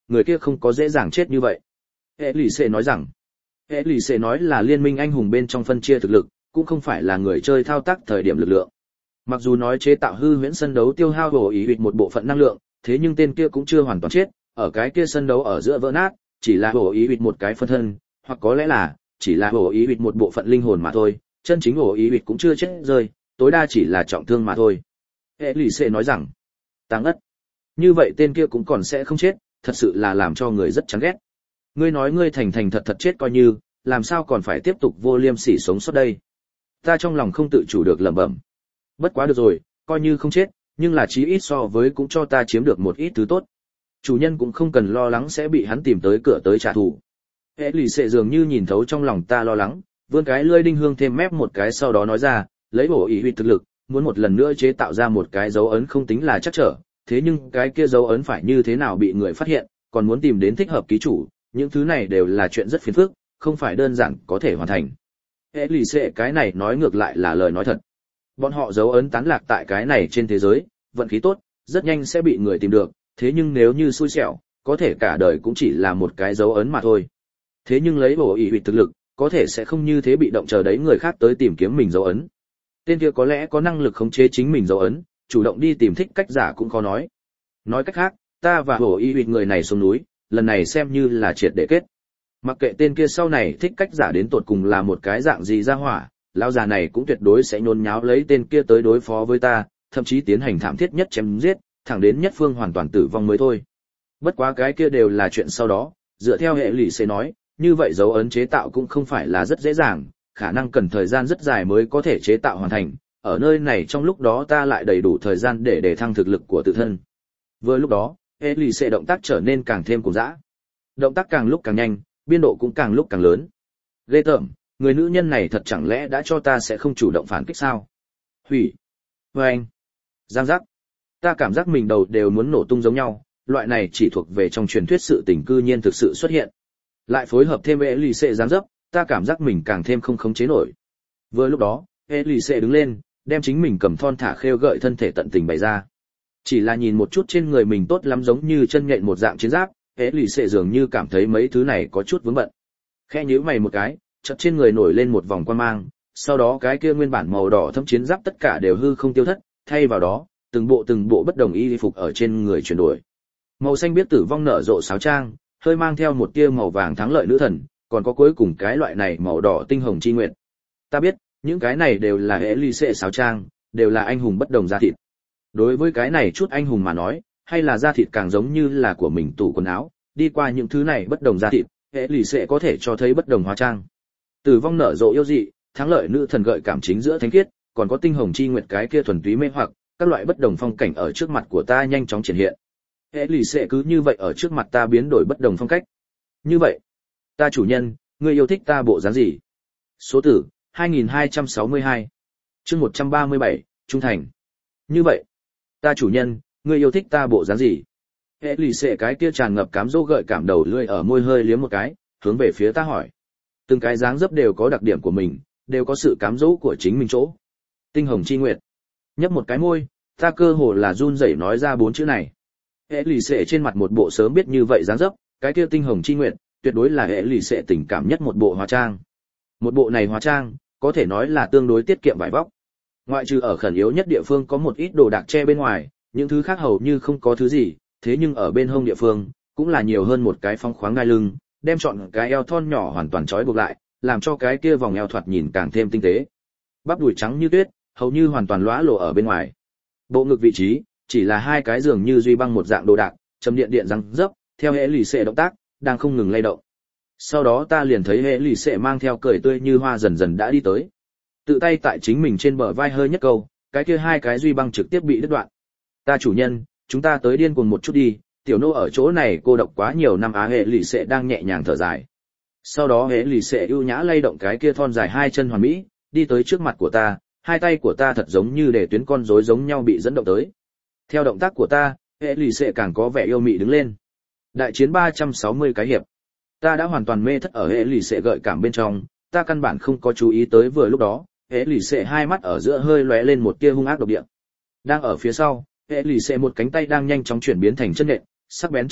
người kia không có dễ dàng chết như vậy. Hệ lì xệ nói rằng, hệ lì xệ nói là liên minh anh hùng bên trong phân chia thực lực, cũng không phải là người chơi thao tác thời điểm lực lượng. Mặc dù nói chế tạo hư huyễn sân đấu tiêu hao bổ ý huyệt một bộ phận năng lượng, thế nhưng tên kia cũng chưa hoàn toàn chết, ở cái kia sân đấu ở giữa vỡ nát, chỉ là bổ ý huyệt một cái phân thân, hoặc có lẽ là chỉ là bổ ý huyệt một bộ phận linh hồn mà thôi, chân chính bổ ý huyệt cũng chưa chết rơi, tối đa chỉ là trọng thương mà thôi. Hệ lì xệ nói rằng, tăng ất. Như vậy tên kia cũng còn sẽ không chết, thật sự là làm cho người rất chán ghét. Ngươi nói ngươi thành thành thật thật chết coi như, làm sao còn phải tiếp tục vô liêm sỉ sống sót đây? Ta trong lòng không tự chủ được lẩm bẩm. Bất quá được rồi, coi như không chết, nhưng là chí ít so với cũng cho ta chiếm được một ít thứ tốt. Chủ nhân cũng không cần lo lắng sẽ bị hắn tìm tới cửa tới trả thù. Hệ lì xệ dường như nhìn thấu trong lòng ta lo lắng, vươn cái lưỡi đinh hương thêm mép một cái sau đó nói ra, lấy bổ ý huy thực lực, muốn một lần nữa chế tạo ra một cái dấu ấn không tính là chắc trở, thế nhưng cái kia dấu ấn phải như thế nào bị người phát hiện, còn muốn tìm đến thích hợp ký chủ, những thứ này đều là chuyện rất phiền phức, không phải đơn giản có thể hoàn thành. Hệ lì xệ cái này nói ngược lại là lời nói thật. Bọn họ dấu ấn tán lạc tại cái này trên thế giới, vận khí tốt, rất nhanh sẽ bị người tìm được, thế nhưng nếu như xui xẻo, có thể cả đời cũng chỉ là một cái dấu ấn mà thôi. Thế nhưng lấy bổ ý huy thực lực, có thể sẽ không như thế bị động chờ đấy người khác tới tìm kiếm mình dấu ấn. Tên kia có lẽ có năng lực khống chế chính mình dấu ấn, chủ động đi tìm thích cách giả cũng khó nói. Nói cách khác, ta và bổ ý huy người này xuống núi, lần này xem như là triệt để kết. Mặc kệ tên kia sau này thích cách giả đến tột cùng là một cái dạng gì ra hỏa, lão già này cũng tuyệt đối sẽ nhốn nháo lấy tên kia tới đối phó với ta, thậm chí tiến hành thảm thiết nhất chém giết, thẳng đến nhất phương hoàn toàn tử vong mới thôi. Bất quá cái kia đều là chuyện sau đó, dựa theo hệ lụy sẽ nói, như vậy dấu ấn chế tạo cũng không phải là rất dễ dàng, khả năng cần thời gian rất dài mới có thể chế tạo hoàn thành, ở nơi này trong lúc đó ta lại đầy đủ thời gian để để thăng thực lực của tự thân. Vừa lúc đó, hệ lụy sẽ động tác trở nên càng thêm cuồng dã. Động tác càng lúc càng nhanh, biên độ cũng càng lúc càng lớn. Ghê tởm, người nữ nhân này thật chẳng lẽ đã cho ta sẽ không chủ động phản kích sao? Hủy. Và anh. Giang giác. Ta cảm giác mình đầu đều muốn nổ tung giống nhau, loại này chỉ thuộc về trong truyền thuyết sự tình cư nhiên thực sự xuất hiện. Lại phối hợp thêm hệ lì xệ giáng dấp, ta cảm giác mình càng thêm không khống chế nổi. Vừa lúc đó, hệ lì xệ đứng lên, đem chính mình cầm thon thả khêu gợi thân thể tận tình bày ra. Chỉ là nhìn một chút trên người mình tốt lắm giống như chân nhện một dạng chiến giáp, hệ lì xệ dường như cảm thấy mấy thứ này có chút vướng bận. Khẽ nhíu mày một cái, chợt trên người nổi lên một vòng quang mang, sau đó cái kia nguyên bản màu đỏ thẫm chiến giáp tất cả đều hư không tiêu thất, thay vào đó, từng bộ từng bộ bất đồng y phục ở trên người chuyển đổi. Màu xanh biết tử vong nở rộ sáo trang, hơi mang theo một tia màu vàng thắng lợi nữ thần, còn có cuối cùng cái loại này màu đỏ tinh hồng chi nguyện. Ta biết, những cái này đều là hệ ly xệ sáo trang, đều là anh hùng bất đồng da thịt. Đối với cái này chút anh hùng mà nói, hay là da thịt càng giống như là của mình tủ quần áo, đi qua những thứ này bất đồng da thịt, hệ ly xệ có thể cho thấy bất đồng hóa trang. Tử vong nở rộ yêu dị, thắng lợi nữ thần gợi cảm chính giữa thánh khiết, còn có tinh hồng chi nguyệt cái kia thuần túy mê hoặc, các loại bất đồng phong cảnh ở trước mặt của ta nhanh chóng triển hiện. Hệ lì xệ cứ như vậy ở trước mặt ta biến đổi bất đồng phong cách. Như vậy, ta chủ nhân, ngươi yêu thích ta bộ dáng gì? Số tử, hai nghìn hai trăm sáu mươi hai. Chương một trăm ba mươi bảy, trung thành. Như vậy, ta chủ nhân, ngươi yêu thích ta bộ dáng gì? Hệ lì xệ cái kia tràn ngập cám dỗ gợi cảm đầu lưỡi ở môi hơi liếm một cái, hướng về phía ta hỏi. Từng cái dáng dấp đều có đặc điểm của mình, đều có sự cám dỗ của chính mình chỗ. Tinh hồng chi nguyệt. Nhấp một cái môi, ta cơ hồ là run rẩy nói ra bốn chữ này. Hệ lì xệ trên mặt một bộ sớm biết như vậy dáng dấp, cái kia tinh hồng chi nguyệt, tuyệt đối là hệ lì xệ tình cảm nhất một bộ hóa trang. Một bộ này hóa trang, có thể nói là tương đối tiết kiệm vải vóc. Ngoại trừ ở khẩn yếu nhất địa phương có một ít đồ đạc che bên ngoài, những thứ khác hầu như không có thứ gì, thế nhưng ở bên hông địa phương, cũng là nhiều hơn một cái phong khoáng đai lưng, đem chọn cái eo thon nhỏ hoàn toàn trói buộc lại, làm cho cái kia vòng eo thoạt nhìn càng thêm tinh tế. Bắp đùi trắng như tuyết, hầu như hoàn toàn lóa lộ ở bên ngoài. Bộ ngực vị trí, chỉ là hai cái giường như duy băng một dạng đồ đạc, châm điện điện răng dấp, theo hệ lì xệ động tác, đang không ngừng lay động. Sau đó ta liền thấy hệ lì xệ mang theo cười tươi như hoa dần dần đã đi tới. Tự tay tại chính mình trên bờ vai hơi nhất câu, cái kia hai cái duy băng trực tiếp bị đứt đoạn. Ta chủ nhân, chúng ta tới điên cuồng một chút đi, tiểu nô ở chỗ này cô độc quá nhiều năm á. Hệ lì xệ đang nhẹ nhàng thở dài. Sau đó hệ lì xệ ưu nhã lay động cái kia thon dài hai chân hoàn mỹ, đi tới trước mặt của ta, hai tay của ta thật giống như để tuyến con rối giống nhau bị dẫn động tới. Theo động tác của ta, hệ lì xệ càng có vẻ yêu mị đứng lên. Đại chiến ba trăm sáu mươi cái hiệp, ta đã hoàn toàn mê thất ở hệ lì xệ gợi cảm bên trong, ta căn bản không có chú ý tới vừa lúc đó, hệ lì xệ hai mắt ở giữa hơi lóe lên một tia hung ác độc địa. Đang ở phía sau, hệ lì xệ một cánh tay đang nhanh chóng chuyển biến thành chân nện, sắc bén chân nện,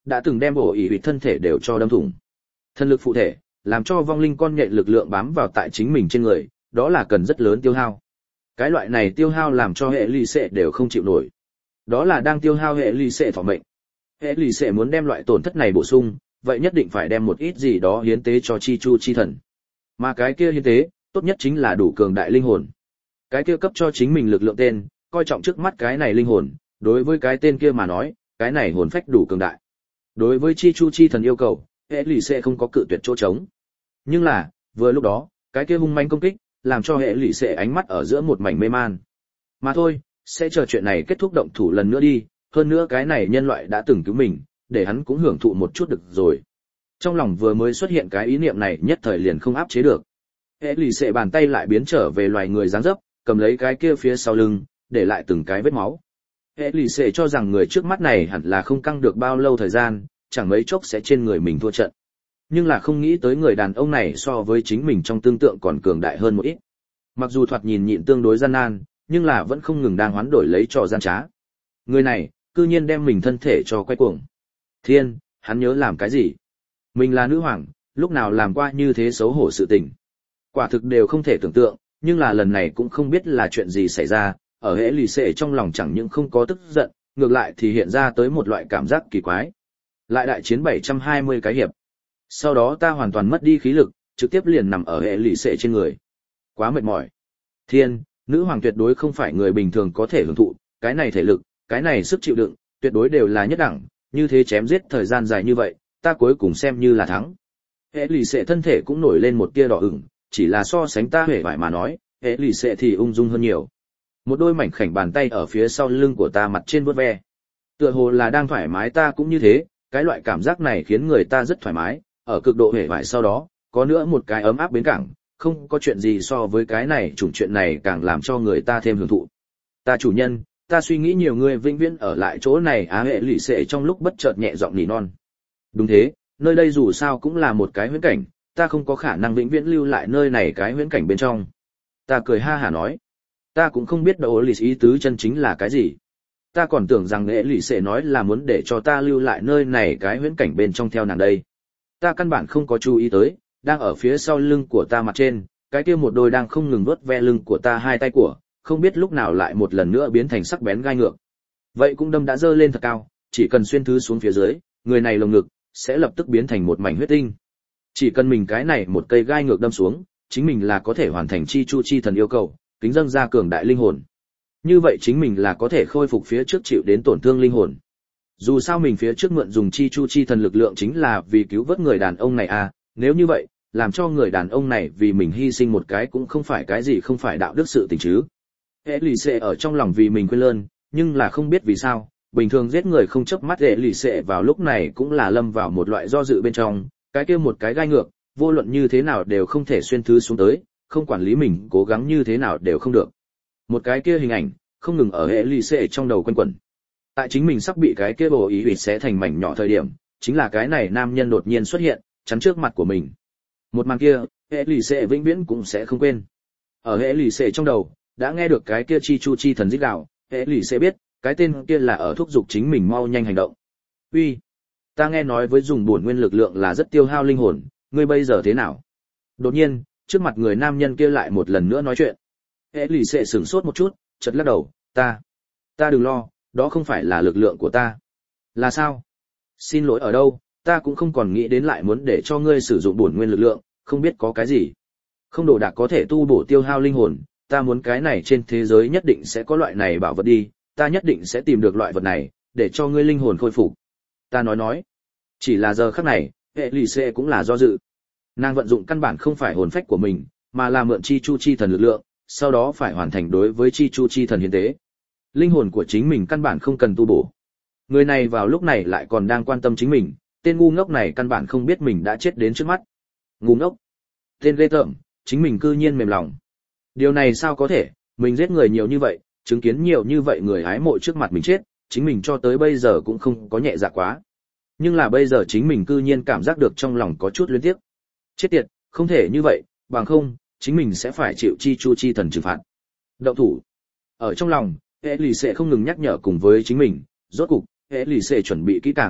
đã từng đem bổ ỉ huyệt thân thể đều cho đâm thủng. Thân lực phụ thể, làm cho vong linh con nhện lực lượng bám vào tại chính mình trên người, đó là cần rất lớn tiêu hao. Cái loại này tiêu hao làm cho hệ lì xệ đều không chịu nổi. Đó là đang tiêu hao hệ lì xệ thọ mệnh. Hệ lì xệ muốn đem loại tổn thất này bổ sung, vậy nhất định phải đem một ít gì đó hiến tế cho chi chu chi thần. Mà cái kia hiến tế, tốt nhất chính là đủ cường đại linh hồn. Cái kia cấp cho chính mình lực lượng tên, coi trọng trước mắt cái này linh hồn, đối với cái tên kia mà nói, cái này hồn phách đủ cường đại. Đối với chi chu chi thần yêu cầu, hệ lì xệ không có cự tuyệt chỗ trống. Nhưng là, vừa lúc đó, cái kia hung manh công kích, làm cho hệ lì xệ ánh mắt ở giữa một mảnh mê man. Mà thôi, sẽ chờ chuyện này kết thúc động thủ lần nữa đi, hơn nữa cái này nhân loại đã từng cứu mình, để hắn cũng hưởng thụ một chút được rồi. Trong lòng vừa mới xuất hiện cái ý niệm này nhất thời liền không áp chế được. Hệ lì xệ bàn tay lại biến trở về loài người dáng dấp, cầm lấy cái kia phía sau lưng, để lại từng cái vết máu. Hệ lì xệ cho rằng người trước mắt này hẳn là không căng được bao lâu thời gian, chẳng mấy chốc sẽ trên người mình thua trận. Nhưng là không nghĩ tới người đàn ông này so với chính mình trong tương tượng còn cường đại hơn một ít. Mặc dù thoạt nhìn nhịn tương đối gian nan, nhưng là vẫn không ngừng đang hoán đổi lấy trò gian trá. Người này, cư nhiên đem mình thân thể cho quay cuồng. Thiên, hắn nhớ làm cái gì? Mình là nữ hoàng, lúc nào làm qua như thế xấu hổ sự tình. Quả thực đều không thể tưởng tượng, nhưng là lần này cũng không biết là chuyện gì xảy ra, ở hệ lì xệ trong lòng chẳng những không có tức giận, ngược lại thì hiện ra tới một loại cảm giác kỳ quái. Lại đại chiến bảy trăm hai mươi cái hiệp. Sau đó ta hoàn toàn mất đi khí lực, trực tiếp liền nằm ở hệ lì xệ trên người. Quá mệt mỏi. Thiên, nữ hoàng tuyệt đối không phải người bình thường có thể hưởng thụ, cái này thể lực, cái này sức chịu đựng, tuyệt đối đều là nhất đẳng, như thế chém giết thời gian dài như vậy, ta cuối cùng xem như là thắng. Hệ lì xệ thân thể cũng nổi lên một tia đỏ ửng, chỉ là so sánh ta hề vải mà nói, hệ lì xệ thì ung dung hơn nhiều. Một đôi mảnh khảnh bàn tay ở phía sau lưng của ta mặt trên vuốt ve. Tựa hồ là đang thoải mái, ta cũng như thế, cái loại cảm giác này khiến người ta rất thoải mái, ở cực độ hề vải sau đó, có nữa một cái ấm áp bến cảng, không có chuyện gì so với cái này chủng chuyện này càng làm cho người ta thêm hưởng thụ. Ta chủ nhân, ta suy nghĩ nhiều người vĩnh viễn ở lại chỗ này á. Hệ lì xệ trong lúc bất chợt nhẹ giọng nỉ non. Đúng thế, nơi đây dù sao cũng là một cái huyễn cảnh, ta không có khả năng vĩnh viễn lưu lại nơi này cái huyễn cảnh bên trong. Ta cười ha hả nói, ta cũng không biết đầu lì ý tứ chân chính là cái gì. Ta còn tưởng rằng hệ lì xệ nói là muốn để cho ta lưu lại nơi này cái huyễn cảnh bên trong theo nàng đây. Ta căn bản không có chú ý tới, đang ở phía sau lưng của ta mặt trên, cái kia một đôi đang không ngừng vuốt ve lưng của ta hai tay của, không biết lúc nào lại một lần nữa biến thành sắc bén gai ngược. Vậy cũng đâm đã dơ lên thật cao, chỉ cần xuyên thứ xuống phía dưới, người này lồng ngực sẽ lập tức biến thành một mảnh huyết tinh. Chỉ cần mình cái này một cây gai ngược đâm xuống, chính mình là có thể hoàn thành chi chu chi thần yêu cầu, kính dâng ra cường đại linh hồn. Như vậy chính mình là có thể khôi phục phía trước chịu đến tổn thương linh hồn. Dù sao mình phía trước mượn dùng chi chu chi thần lực lượng chính là vì cứu vớt người đàn ông này à, nếu như vậy, làm cho người đàn ông này vì mình hy sinh một cái cũng không phải cái gì không phải đạo đức sự tình chứ. Hệ lì xệ ở trong lòng vì mình quên lơn, nhưng là không biết vì sao, bình thường giết người không chớp mắt. Hệ lì xệ vào lúc này cũng là lâm vào một loại do dự bên trong, cái kia một cái gai ngược, vô luận như thế nào đều không thể xuyên thứ xuống tới, không quản lý mình cố gắng như thế nào đều không được. Một cái kia hình ảnh không ngừng ở hệ lì xệ trong đầu quanh quẩn. Tại chính mình sắp bị cái kia bồ ý hủy xé thành mảnh nhỏ thời điểm, chính là cái này nam nhân đột nhiên xuất hiện, chắn trước mặt của mình. Một màn kia, hệ lì xệ vĩnh viễn cũng sẽ không quên. Ở hệ lì xệ trong đầu, đã nghe được cái kia chi chu chi thần rít gào, hệ lì xệ biết, cái tên kia là ở thúc giục chính mình mau nhanh hành động. Uy, ta nghe nói với dùng bổn nguyên lực lượng là rất tiêu hao linh hồn, ngươi bây giờ thế nào? Đột nhiên, trước mặt người nam nhân kia lại một lần nữa nói chuyện. Hệ lì xệ sửng sốt một chút, chợt lắc đầu, ta, ta đừng lo, đó không phải là lực lượng của ta. Là sao? Xin lỗi ở đâu, ta cũng không còn nghĩ đến lại muốn để cho ngươi sử dụng bổn nguyên lực lượng, không biết có cái gì. Không đồ đạc có thể tu bổ tiêu hao linh hồn, ta muốn cái này trên thế giới nhất định sẽ có loại này bảo vật đi, ta nhất định sẽ tìm được loại vật này, để cho ngươi linh hồn khôi phục. Ta nói nói. Chỉ là giờ khắc này, hệ lì xệ cũng là do dự. Nàng vận dụng căn bản không phải hồn phách của mình, mà là mượn chi chu chi thần lực lượng, sau đó phải hoàn thành đối với chi chu chi thần hiến tế. Linh hồn của chính mình căn bản không cần tu bổ. Người này vào lúc này lại còn đang quan tâm chính mình, tên ngu ngốc này căn bản không biết mình đã chết đến trước mắt. Ngu ngốc. Tên ghê tởm, chính mình cư nhiên mềm lòng. Điều này sao có thể, mình giết người nhiều như vậy, chứng kiến nhiều như vậy người hái mộ trước mặt mình chết, chính mình cho tới bây giờ cũng không có nhẹ dạ quá. Nhưng là bây giờ chính mình cư nhiên cảm giác được trong lòng có chút luyến tiếc. Chết tiệt, không thể như vậy, bằng không, chính mình sẽ phải chịu chi chu chi thần trừng phạt. Động thủ. Ở trong lòng, hệ lì xệ không ngừng nhắc nhở cùng với chính mình, rốt cục, hệ lì xệ chuẩn bị kỹ càng,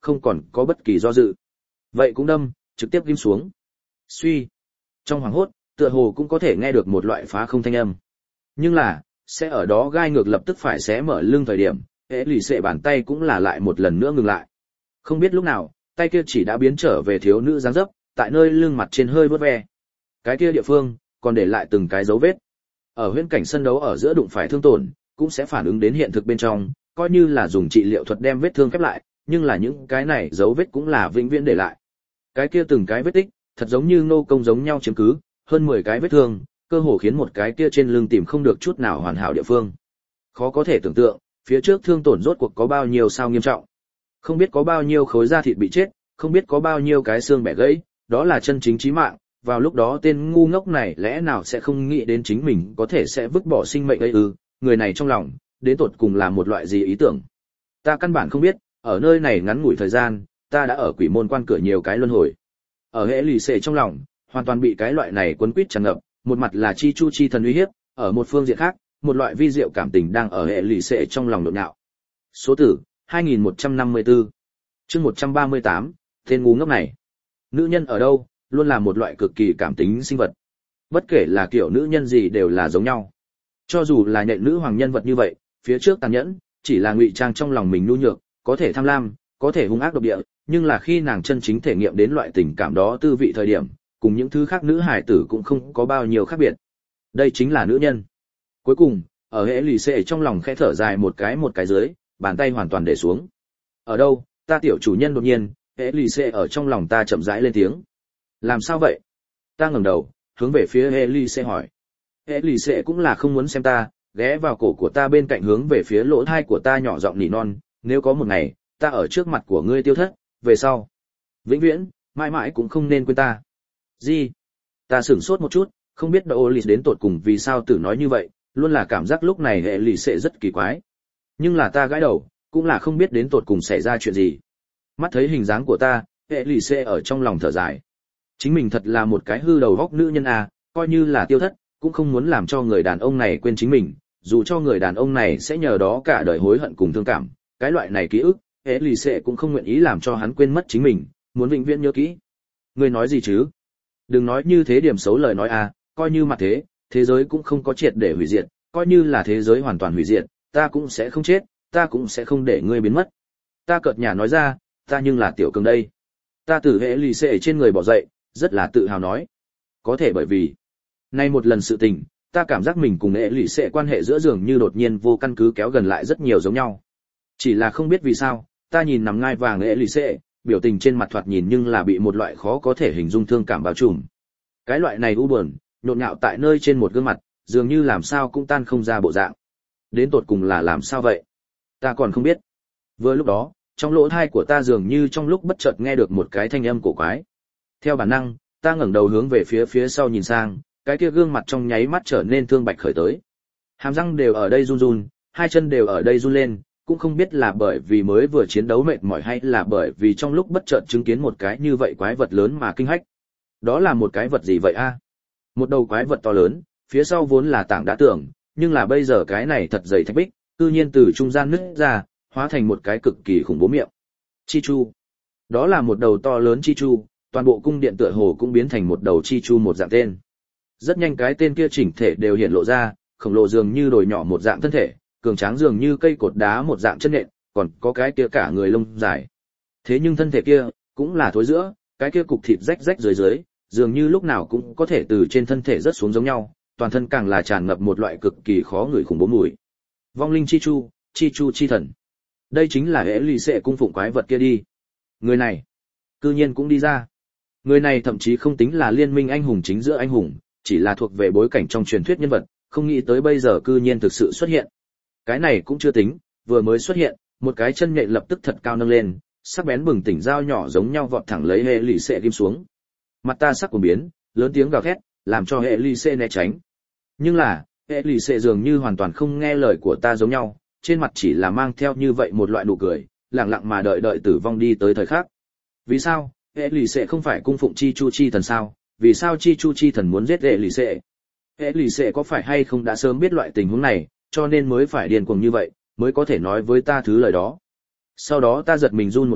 không còn có bất kỳ do dự. Vậy cũng đâm, trực tiếp ghim xuống. Suy. Trong hoàng hốt, tựa hồ cũng có thể nghe được một loại phá không thanh âm. Nhưng là, sẽ ở đó gai ngược lập tức phải xé mở lưng thời điểm, hệ lì xệ bàn tay cũng là lại một lần nữa ngừng lại. Không biết lúc nào, tay kia chỉ đã biến trở về thiếu nữ dáng dấp, tại nơi lưng mặt trên hơi vớt ve. Cái kia địa phương, còn để lại từng cái dấu vết. Ở huyễn cảnh sân đấu ở giữa đụng phải thương tổn, cũng sẽ phản ứng đến hiện thực bên trong, coi như là dùng trị liệu thuật đem vết thương khép lại, nhưng là những cái này dấu vết cũng là vĩnh viễn để lại. Cái kia từng cái vết tích, thật giống như nô công giống nhau chiếm cứ, hơn mười cái vết thương, cơ hồ khiến một cái kia trên lưng tìm không được chút nào hoàn hảo địa phương. Khó có thể tưởng tượng, phía trước thương tổn rốt cuộc có bao nhiêu sao nghiêm trọng. Không biết có bao nhiêu khối da thịt bị chết, không biết có bao nhiêu cái xương bẻ gãy, đó là chân chính chí mạng. Vào lúc đó tên ngu ngốc này lẽ nào sẽ không nghĩ đến chính mình có thể sẽ vứt bỏ sinh mệnh ấy ư? Người này trong lòng, đến tột cùng là một loại gì ý tưởng? Ta căn bản không biết, ở nơi này ngắn ngủi thời gian, ta đã ở quỷ môn quan cửa nhiều cái luân hồi. Ở hệ lì xệ trong lòng, hoàn toàn bị cái loại này quấn quýt tràn ngập, một mặt là chi chu chi thần uy hiếp, ở một phương diện khác, một loại vi diệu cảm tình đang ở hệ lì xệ trong lòng nhộn nhạo. Số tử hai nghìn một trăm năm mươi tư, chương một trăm ba mươi tám, tên ngu ngốc này. Nữ nhân ở đâu, luôn là một loại cực kỳ cảm tính sinh vật. Bất kể là kiểu nữ nhân gì đều là giống nhau. Cho dù là nhện nữ hoàng nhân vật như vậy, phía trước tàn nhẫn, chỉ là ngụy trang trong lòng mình nhu nhược, có thể tham lam, có thể hung ác độc địa, nhưng là khi nàng chân chính thể nghiệm đến loại tình cảm đó tư vị thời điểm, cùng những thứ khác nữ hải tử cũng không có bao nhiêu khác biệt. Đây chính là nữ nhân. Cuối cùng, ở hệ lì xệ trong lòng khẽ thở dài một cái một cái dưới, bàn tay hoàn toàn để xuống. Ở đâu, ta tiểu chủ nhân đột nhiên, hệ lì xệ ở trong lòng ta chậm rãi lên tiếng. Làm sao vậy? Ta ngẩng đầu, hướng về phía hệ lì xệ hỏi. Hệ lì xệ cũng là không muốn xem ta, ghé vào cổ của ta bên cạnh hướng về phía lỗ tai của ta nhỏ giọng nỉ non, nếu có một ngày, ta ở trước mặt của ngươi tiêu thất, về sau, vĩnh viễn, mãi mãi cũng không nên quên ta. Gì? Ta sửng sốt một chút, không biết Đỗ Lì đến tột cùng vì sao tự nói như vậy, luôn là cảm giác lúc này hệ lì xệ rất kỳ quái. Nhưng là ta gãi đầu, cũng là không biết đến tột cùng xảy ra chuyện gì. Mắt thấy hình dáng của ta, hệ lì xệ ở trong lòng thở dài. Chính mình thật là một cái hư đầu góc nữ nhân à, coi như là tiêu thất, cũng không muốn làm cho người đàn ông này quên chính mình, dù cho người đàn ông này sẽ nhờ đó cả đời hối hận cùng thương cảm, cái loại này ký ức, hệ lì xệ cũng không nguyện ý làm cho hắn quên mất chính mình, muốn vĩnh viễn nhớ kỹ. Ngươi nói gì chứ? Đừng nói như thế điểm xấu lời nói à, coi như mặt thế, thế giới cũng không có triệt để hủy diệt, coi như là thế giới hoàn toàn hủy diệt, ta cũng sẽ không chết, ta cũng sẽ không để ngươi biến mất. Ta cợt nhả nói ra, ta nhưng là tiểu cường đây. Ta từ hệ lì xệ trên người bỏ dậy, rất là tự hào nói. Có thể bởi vì, nay một lần sự tình, ta cảm giác mình cùng hệ lì xệ quan hệ giữa dường như đột nhiên vô căn cứ kéo gần lại rất nhiều giống nhau. Chỉ là không biết vì sao, ta nhìn nằm ngai vàng hệ lì xệ, biểu tình trên mặt thoạt nhìn nhưng là bị một loại khó có thể hình dung thương cảm bao trùm. Cái loại này u buồn, nhộn nhạo tại nơi trên một gương mặt, dường như làm sao cũng tan không ra bộ dạng. Đến tột cùng là làm sao vậy? Ta còn không biết. Vừa lúc đó, trong lỗ tai của ta dường như trong lúc bất chợt nghe được một cái thanh âm cổ quái. Theo bản năng, ta ngẩng đầu hướng về phía phía sau nhìn sang, cái kia gương mặt trong nháy mắt trở nên thương bạch khởi tới. Hàm răng đều ở đây run run, hai chân đều ở đây run lên, cũng không biết là bởi vì mới vừa chiến đấu mệt mỏi hay là bởi vì trong lúc bất chợt chứng kiến một cái như vậy quái vật lớn mà kinh hách. Đó là một cái vật gì vậy a? Một đầu quái vật to lớn, phía sau vốn là tảng đá tường, nhưng là bây giờ cái này thật dày thạch bích, tự nhiên từ trung gian nứt ra, hóa thành một cái cực kỳ khủng bố miệng. Chi chu. Đó là một đầu to lớn chi chu, toàn bộ cung điện tựa hồ cũng biến thành một đầu chi chu một dạng tên. Rất nhanh cái tên kia chỉnh thể đều hiện lộ ra, khổng lồ dường như đồi nhỏ một dạng thân thể, cường tráng dường như cây cột đá một dạng chân nện, còn có cái kia cả người lông dài. Thế nhưng thân thể kia cũng là thối giữa, cái kia cục thịt rách rách dưới dưới, dường như lúc nào cũng có thể từ trên thân thể rớt xuống giống nhau, toàn thân càng là tràn ngập một loại cực kỳ khó ngửi khủng bố mùi. Vong linh chi chu, chi chu chi thần. Đây chính là hệ lì xệ cung phụng quái vật kia đi. Người này, cư nhiên cũng đi ra. Người này thậm chí không tính là liên minh anh hùng chính giữa anh hùng, chỉ là thuộc về bối cảnh trong truyền thuyết nhân vật, không nghĩ tới bây giờ cư nhiên thực sự xuất hiện. Cái này cũng chưa tính, vừa mới xuất hiện, một cái chân nhện lập tức thật cao nâng lên, sắc bén bừng tỉnh dao nhỏ giống nhau vọt thẳng lấy hệ lì xệ kim xuống. Mặt ta sắc của biến, lớn tiếng gào thét, làm cho hệ lì xệ né tránh. Nhưng là, hệ lì xệ dường như hoàn toàn không nghe lời của ta giống nhau, trên mặt chỉ là mang theo như vậy một loại nụ cười, lặng lặng mà đợi đợi tử vong đi tới thời khắc. Vì sao? Hệ lì xệ không phải cung phụng chi chu chi thần sao? Vì sao chi chu chi thần muốn giết hệ lì xệ? Hệ lì xệ có phải hay không đã sớm biết loại tình huống này, cho nên mới phải điên cuồng như vậy, mới có thể nói với ta thứ lời đó. Sau đó ta giật mình run một cái,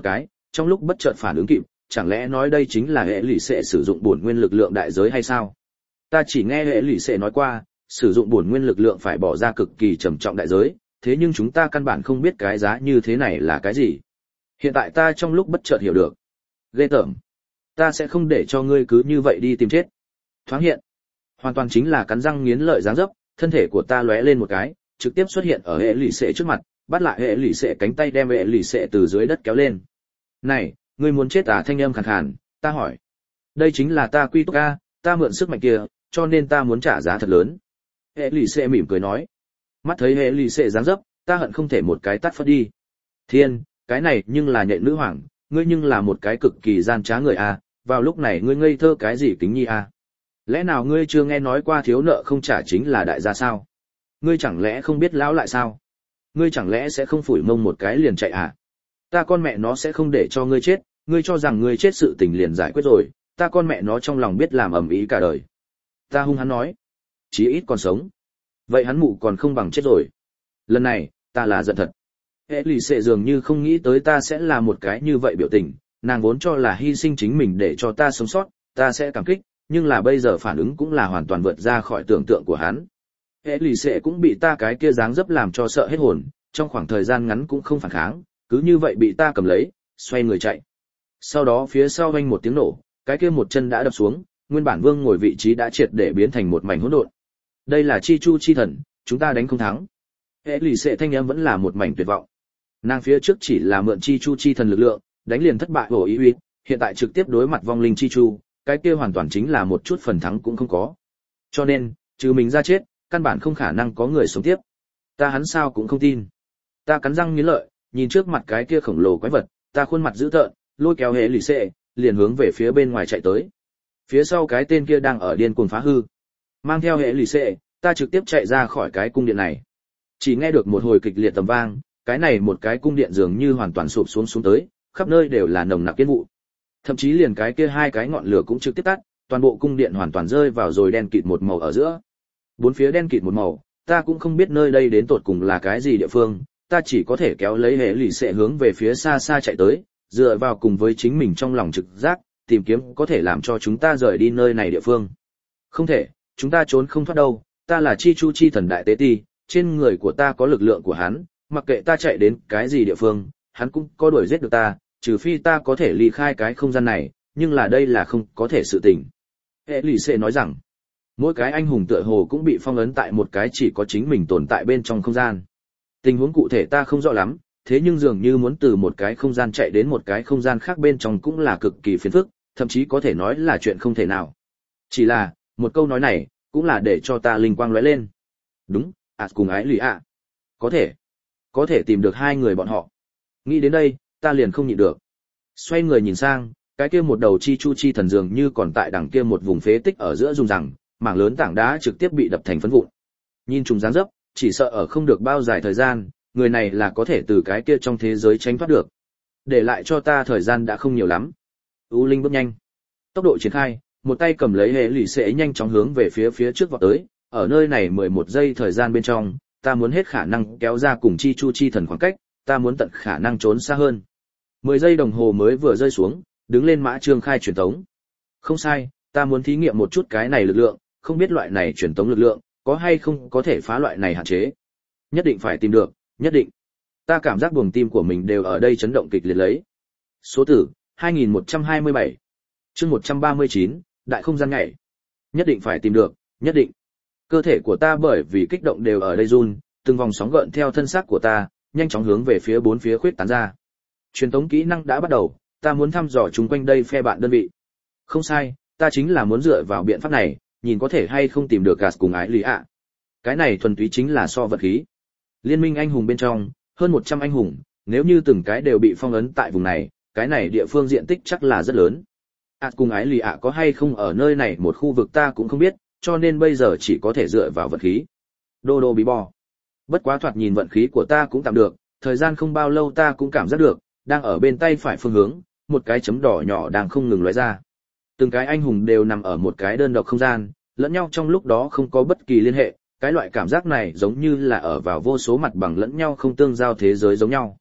trong lúc bất chợt phản ứng kịp, chẳng lẽ nói đây chính là hệ lụy sẽ sử dụng bổn nguyên lực lượng đại giới hay sao? Ta chỉ nghe hệ lụy sẽ nói qua, sử dụng bổn nguyên lực lượng phải bỏ ra cực kỳ trầm trọng đại giới, thế nhưng chúng ta căn bản không biết cái giá như thế này là cái gì. Hiện tại ta trong lúc bất chợt hiểu được. Ghê tởm. Ta sẽ không để cho ngươi cứ như vậy đi tìm chết. Thoáng hiện, hoàn toàn chính là cắn răng nghiến lợi dáng dấp, thân thể của ta lóe lên một cái, trực tiếp xuất hiện ở hệ lụy sệ trước mặt, bắt lại hệ lụy sệ cánh tay đem hệ lụy sệ từ dưới đất kéo lên. Này, ngươi muốn chết à? Thanh âm khàn khàn, ta hỏi. Đây chính là ta quy túc a, ta mượn sức mạnh kia, cho nên ta muốn trả giá thật lớn. Hệ lụy sệ mỉm cười nói. Mắt thấy hệ lụy sệ dáng dấp, ta hận không thể một cái tát phất đi. Thiên, cái này nhưng là nhện nữ hoàng, ngươi nhưng là một cái cực kỳ gian trá người a, vào lúc này ngươi ngây thơ cái gì kính nhi a? Lẽ nào ngươi chưa nghe nói qua thiếu nợ không trả chính là đại gia sao? Ngươi chẳng lẽ không biết lão lại sao? Ngươi chẳng lẽ sẽ không phủi mông một cái liền chạy à? Ta con mẹ nó sẽ không để cho ngươi chết, ngươi cho rằng ngươi chết sự tình liền giải quyết rồi, ta con mẹ nó trong lòng biết làm ầm ĩ cả đời. Ta hung hắn nói, chí ít còn sống. Vậy hắn mụ còn không bằng chết rồi. Lần này, ta là giận thật. Hệ lì xệ dường như không nghĩ tới ta sẽ là một cái như vậy biểu tình, nàng vốn cho là hy sinh chính mình để cho ta sống sót, ta sẽ cảm kích, nhưng là bây giờ phản ứng cũng là hoàn toàn vượt ra khỏi tưởng tượng của hắn. Hệ lì xệ cũng bị ta cái kia dáng dấp làm cho sợ hết hồn, trong khoảng thời gian ngắn cũng không phản kháng, cứ như vậy bị ta cầm lấy, xoay người chạy. Sau đó phía sau vang một tiếng nổ, cái kia một chân đã đập xuống, nguyên bản vương ngồi vị trí đã triệt để biến thành một mảnh hỗn độn. Đây là chi chu chi thần, chúng ta đánh không thắng. Hệ lì xệ thanh âm vẫn là một mảnh tuyệt vọng. Nàng phía trước chỉ là mượn chi chu chi thần lực lượng, đánh liền thất bại bổ ý uy, hiện tại trực tiếp đối mặt vong linh chi chu, cái kia hoàn toàn chính là một chút phần thắng cũng không có. Cho nên, trừ mình ra chết, căn bản không khả năng có người sống tiếp. Ta hắn sao cũng không tin. Ta cắn răng nghiến lợi, nhìn trước mặt cái kia khổng lồ quái vật, ta khuôn mặt dữ tợn, lôi kéo hệ lì xệ, liền hướng về phía bên ngoài chạy tới. Phía sau cái tên kia đang ở điên cuồng phá hư. Mang theo hệ lì xệ, ta trực tiếp chạy ra khỏi cái cung điện này. Chỉ nghe được một hồi kịch liệt tầm vang, cái này một cái cung điện dường như hoàn toàn sụp xuống xuống tới, khắp nơi đều là nồng nặc kiến vụ. Thậm chí liền cái kia hai cái ngọn lửa cũng trực tiếp tắt, toàn bộ cung điện hoàn toàn rơi vào rồi đen kịt một màu ở giữa. Bốn phía đen kịt một màu, ta cũng không biết nơi đây đến tột cùng là cái gì địa phương, ta chỉ có thể kéo lấy hệ lì xệ hướng về phía xa xa chạy tới, dựa vào cùng với chính mình trong lòng trực giác, tìm kiếm có thể làm cho chúng ta rời đi nơi này địa phương. Không thể, chúng ta trốn không thoát đâu, ta là chi chu chi thần đại tế ti, trên người của ta có lực lượng của hắn, mặc kệ ta chạy đến cái gì địa phương, hắn cũng có đuổi giết được ta, trừ phi ta có thể ly khai cái không gian này, nhưng là đây là không có thể sự tình. Hệ lì xệ nói rằng, mỗi cái anh hùng tựa hồ cũng bị phong ấn tại một cái chỉ có chính mình tồn tại bên trong không gian. Tình huống cụ thể ta không rõ lắm, thế nhưng dường như muốn từ một cái không gian chạy đến một cái không gian khác bên trong cũng là cực kỳ phiền phức, thậm chí có thể nói là chuyện không thể nào. Chỉ là, một câu nói này, cũng là để cho ta linh quang lóe lên. Đúng, à cùng ái lì ạ. Có thể, có thể tìm được hai người bọn họ. Nghĩ đến đây, ta liền không nhịn được. Xoay người nhìn sang, cái kia một đầu chi chu chi thần dường như còn tại đằng kia một vùng phế tích ở giữa dùng rằng, mảng lớn tảng đá trực tiếp bị đập thành phấn vụn. Nhìn chúng dáng dấp, chỉ sợ ở không được bao dài thời gian, người này là có thể từ cái kia trong thế giới tránh thoát được. Để lại cho ta thời gian đã không nhiều lắm. U Linh bước nhanh, tốc độ triển khai, một tay cầm lấy hệ lì xệ nhanh chóng hướng về phía phía trước vọt tới. Ở nơi này mười một giây thời gian bên trong, ta muốn hết khả năng kéo ra cùng chi chu chi thần khoảng cách, ta muốn tận khả năng trốn xa hơn. mười giây đồng hồ mới vừa rơi xuống, đứng lên mã trương khai truyền tống. Không sai, ta muốn thí nghiệm một chút cái này lực lượng, không biết loại này truyền tống lực lượng có hay không có thể phá loại này hạn chế. Nhất định phải tìm được, nhất định. Ta cảm giác buồng tim của mình đều ở đây chấn động kịch liệt lấy. Số tử hai nghìn một trăm hai mươi bảy, chương một trăm ba mươi chín, đại không gian nhảy. Nhất định phải tìm được, nhất định. Cơ thể của ta bởi vì kích động đều ở đây run, từng vòng sóng gợn theo thân xác của ta, nhanh chóng hướng về phía bốn phía khuyết tán ra. Truyền tống kỹ năng đã bắt đầu, ta muốn thăm dò chung quanh đây phe bạn đơn vị. Không sai, ta chính là muốn dựa vào biện pháp này, nhìn có thể hay không tìm được Gas cùng ái lý ạ. Cái này thuần túy chính là so vật khí. Liên minh anh hùng bên trong, hơn một trăm anh hùng, nếu như từng cái đều bị phong ấn tại vùng này, cái này địa phương diện tích chắc là rất lớn. Gas cùng ái lý ạ có hay không ở nơi này một khu vực ta cũng không biết, cho nên bây giờ chỉ có thể dựa vào vận khí. Đô đô bí bò. Bất quá thoạt nhìn vận khí của ta cũng tạm được, thời gian không bao lâu ta cũng cảm giác được, đang ở bên tay phải phương hướng, một cái chấm đỏ nhỏ đang không ngừng lóe ra. Từng cái anh hùng đều nằm ở một cái đơn độc không gian, lẫn nhau trong lúc đó không có bất kỳ liên hệ, cái loại cảm giác này giống như là ở vào vô số mặt bằng lẫn nhau không tương giao thế giới giống nhau.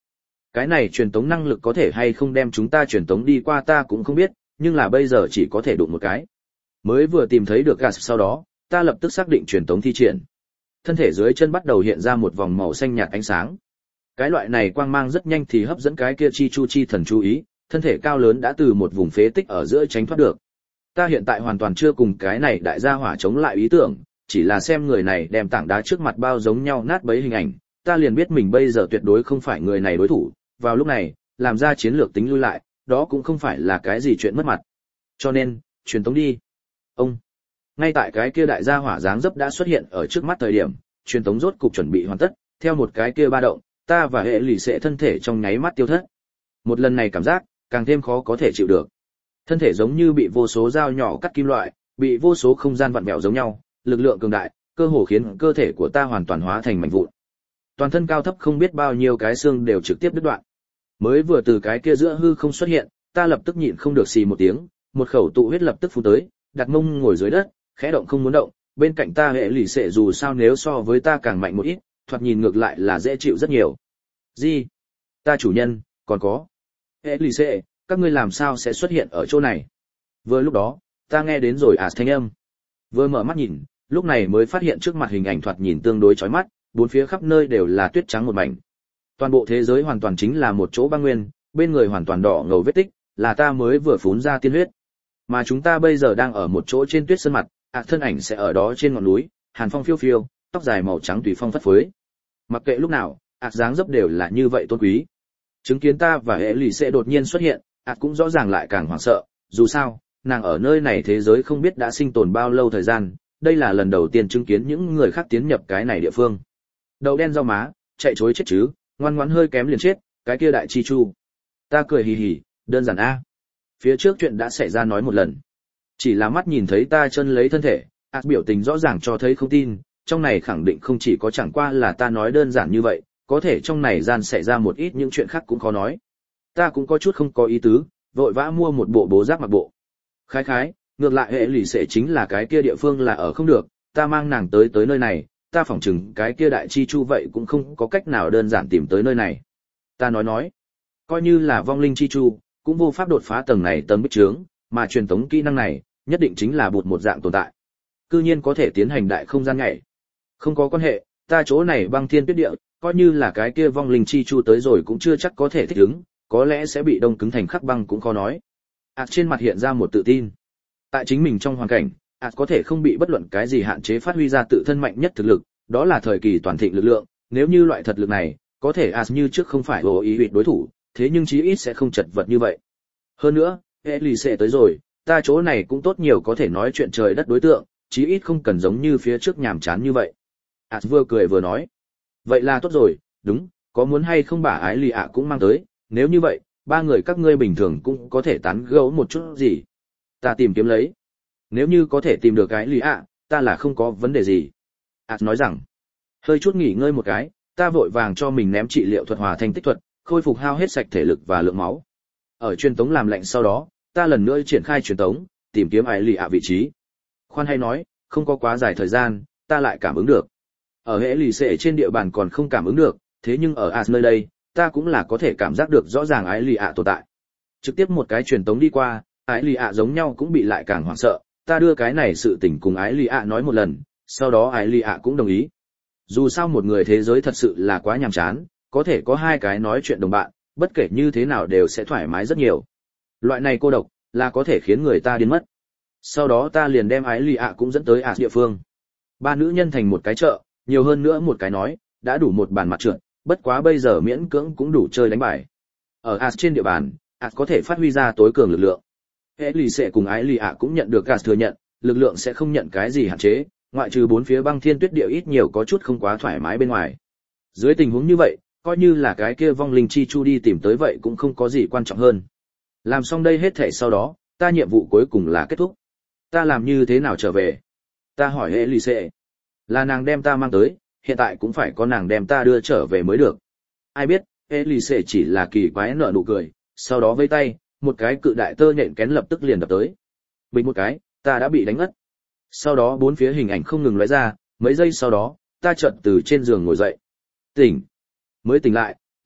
Cái này truyền tống năng lực có thể hay không đem chúng ta truyền tống đi qua ta cũng không biết, nhưng là bây giờ chỉ có thể đụng một cái. Mới vừa tìm thấy được gas sau đó, ta lập tức xác định truyền tống thi triển. Thân thể dưới chân bắt đầu hiện ra một vòng màu xanh nhạt ánh sáng. Cái loại này quang mang rất nhanh thì hấp dẫn cái kia chi chu chi thần chú ý, thân thể cao lớn đã từ một vùng phế tích ở giữa tránh thoát được. Ta hiện tại hoàn toàn chưa cùng cái này đại gia hỏa chống lại ý tưởng, chỉ là xem người này đem tảng đá trước mặt bao giống nhau nát bấy hình ảnh, ta liền biết mình bây giờ tuyệt đối không phải người này đối thủ, vào lúc này, làm ra chiến lược tính lui lại, đó cũng không phải là cái gì chuyện mất mặt. Cho nên, truyền tống đi. Ông. Ngay tại cái kia đại gia hỏa dáng dấp đã xuất hiện ở trước mắt thời điểm, truyền tống rốt cục chuẩn bị hoàn tất, theo một cái kia ba động, ta và hệ lì sẽ thân thể trong nháy mắt tiêu thất. Một lần này cảm giác, càng thêm khó có thể chịu được. Thân thể giống như bị vô số dao nhỏ cắt kim loại, bị vô số không gian vặn vẹo giống nhau, lực lượng cường đại, cơ hồ khiến cơ thể của ta hoàn toàn hóa thành mảnh vụn. Toàn thân cao thấp không biết bao nhiêu cái xương đều trực tiếp đứt đoạn. Mới vừa từ cái kia giữa hư không xuất hiện, ta lập tức nhịn không được xì một tiếng, một khẩu tụ huyết lập tức phun tới, đặt mông ngồi dưới đất, khẽ động không muốn động, bên cạnh ta hệ lì xệ dù sao nếu so với ta càng mạnh một ít, thoạt nhìn ngược lại là dễ chịu rất nhiều. Gì? Ta chủ nhân, còn có. Hệ lì xệ, các ngươi làm sao sẽ xuất hiện ở chỗ này? Vừa lúc đó, ta nghe đến rồi à thanh âm. Vừa mở mắt nhìn, lúc này mới phát hiện trước mặt hình ảnh thoạt nhìn tương đối chói mắt, bốn phía khắp nơi đều là tuyết trắng một mảnh. Toàn bộ thế giới hoàn toàn chính là một chỗ băng nguyên, bên người hoàn toàn đỏ ngầu vết tích, là ta mới vừa phún ra tiên huyết. Mà chúng ta bây giờ đang ở một chỗ trên tuyết sơn mặt, ạ thân ảnh sẽ ở đó trên ngọn núi, hàn phong phiêu phiêu, tóc dài màu trắng tùy phong phất phới. Mặc kệ lúc nào, ạ dáng dấp đều là như vậy tôn quý. Chứng kiến ta và hệ lì sẽ đột nhiên xuất hiện, ạ cũng rõ ràng lại càng hoảng sợ, dù sao, nàng ở nơi này thế giới không biết đã sinh tồn bao lâu thời gian, đây là lần đầu tiên chứng kiến những người khác tiến nhập cái này địa phương. Đầu đen rau má, chạy chối chết chứ, ngoan ngoãn hơi kém liền chết, cái kia đại chi chu. Ta cười hì hì, đơn giản a. Phía trước chuyện đã xảy ra nói một lần. Chỉ là mắt nhìn thấy ta chân lấy thân thể, ác biểu tình rõ ràng cho thấy không tin, trong này khẳng định không chỉ có chẳng qua là ta nói đơn giản như vậy, có thể trong này gian xảy ra một ít những chuyện khác cũng khó nói. Ta cũng có chút không có ý tứ, vội vã mua một bộ bố giáp mặc bộ. Khái khái, ngược lại hệ lì sẽ chính là cái kia địa phương là ở không được, ta mang nàng tới tới nơi này, ta phỏng chừng cái kia đại chi chu vậy cũng không có cách nào đơn giản tìm tới nơi này. Ta nói nói, coi như là vong linh chi chu, cũng vô pháp đột phá tầng này tầng bích trướng, mà truyền tống kỹ năng này, nhất định chính là bụt một dạng tồn tại. Cư nhiên có thể tiến hành đại không gian nhảy. Không có quan hệ, ta chỗ này băng thiên tuyết địa, coi như là cái kia vong linh chi chu tới rồi cũng chưa chắc có thể thích ứng, có lẽ sẽ bị đông cứng thành khắc băng cũng khó nói. Ảt trên mặt hiện ra một tự tin. Tại chính mình trong hoàn cảnh, Ảt có thể không bị bất luận cái gì hạn chế phát huy ra tự thân mạnh nhất thực lực, đó là thời kỳ toàn thịnh lực lượng, nếu như loại thật lực này, có thể Ảt như trước không phải vô ý huyệt đối thủ, thế nhưng chí ít sẽ không chật vật như vậy. Hơn nữa, Elise tới rồi, ta chỗ này cũng tốt nhiều có thể nói chuyện trời đất đối tượng, chí ít không cần giống như phía trước nhàm chán như vậy. Ảt vừa cười vừa nói, vậy là tốt rồi, đúng, có muốn hay không bà ái lì ạ cũng mang tới, nếu như vậy, ba người các ngươi bình thường cũng có thể tán gẫu một chút gì. Ta tìm kiếm lấy. Nếu như có thể tìm được cái lì ạ, ta là không có vấn đề gì. Ảt nói rằng, hơi chút nghỉ ngơi một cái, ta vội vàng cho mình ném trị liệu thuật hòa thanh tích thuật, khôi phục hao hết sạch thể lực và lượng máu. Ở truyền tống làm lạnh sau đó, ta lần nữa triển khai truyền tống, tìm kiếm ái lì ạ vị trí. Khoan hay nói, không có quá dài thời gian, ta lại cảm ứng được. Ở hệ lì xệ trên địa bàn còn không cảm ứng được, thế nhưng ở As nơi đây, ta cũng là có thể cảm giác được rõ ràng ái lì ạ tồn tại. Trực tiếp một cái truyền tống đi qua, ái lì ạ giống nhau cũng bị lại càng hoảng sợ, ta đưa cái này sự tình cùng ái lì ạ nói một lần, sau đó ái lì ạ cũng đồng ý. Dù sao một người thế giới thật sự là quá nhàm chán, có thể có hai cái nói chuyện đồng bạn, bất kể như thế nào đều sẽ thoải mái rất nhiều. Loại này cô độc, là có thể khiến người ta điên mất. Sau đó ta liền đem ái lì ạ cũng dẫn tới As địa phương. Ba nữ nhân thành một cái chợ, nhiều hơn nữa một cái nói, đã đủ một bàn mặt trượt, bất quá bây giờ miễn cưỡng cũng đủ chơi đánh bài. Ở As trên địa bàn, As có thể phát huy ra tối cường lực lượng. Hệ lì sẽ cùng ái lì ạ cũng nhận được As thừa nhận, lực lượng sẽ không nhận cái gì hạn chế, ngoại trừ bốn phía băng thiên tuyết địa ít nhiều có chút không quá thoải mái bên ngoài. Dưới tình huống như vậy, coi như là cái kia vong linh chi chu đi tìm tới vậy cũng không có gì quan trọng hơn. Làm xong đây hết thảy sau đó, ta nhiệm vụ cuối cùng là kết thúc. Ta làm như thế nào trở về? Ta hỏi Elise. Là nàng đem ta mang tới, hiện tại cũng phải có nàng đem ta đưa trở về mới được. Ai biết, Elise chỉ là kỳ quái nở nụ cười, sau đó vây tay, một cái cự đại tơ nhện kén lập tức liền đập tới. Bình một cái, ta đã bị đánh ngất. Sau đó bốn phía hình ảnh không ngừng lóe ra, mấy giây sau đó, ta chợt từ trên giường ngồi dậy. Tỉnh. Mới tỉnh lại,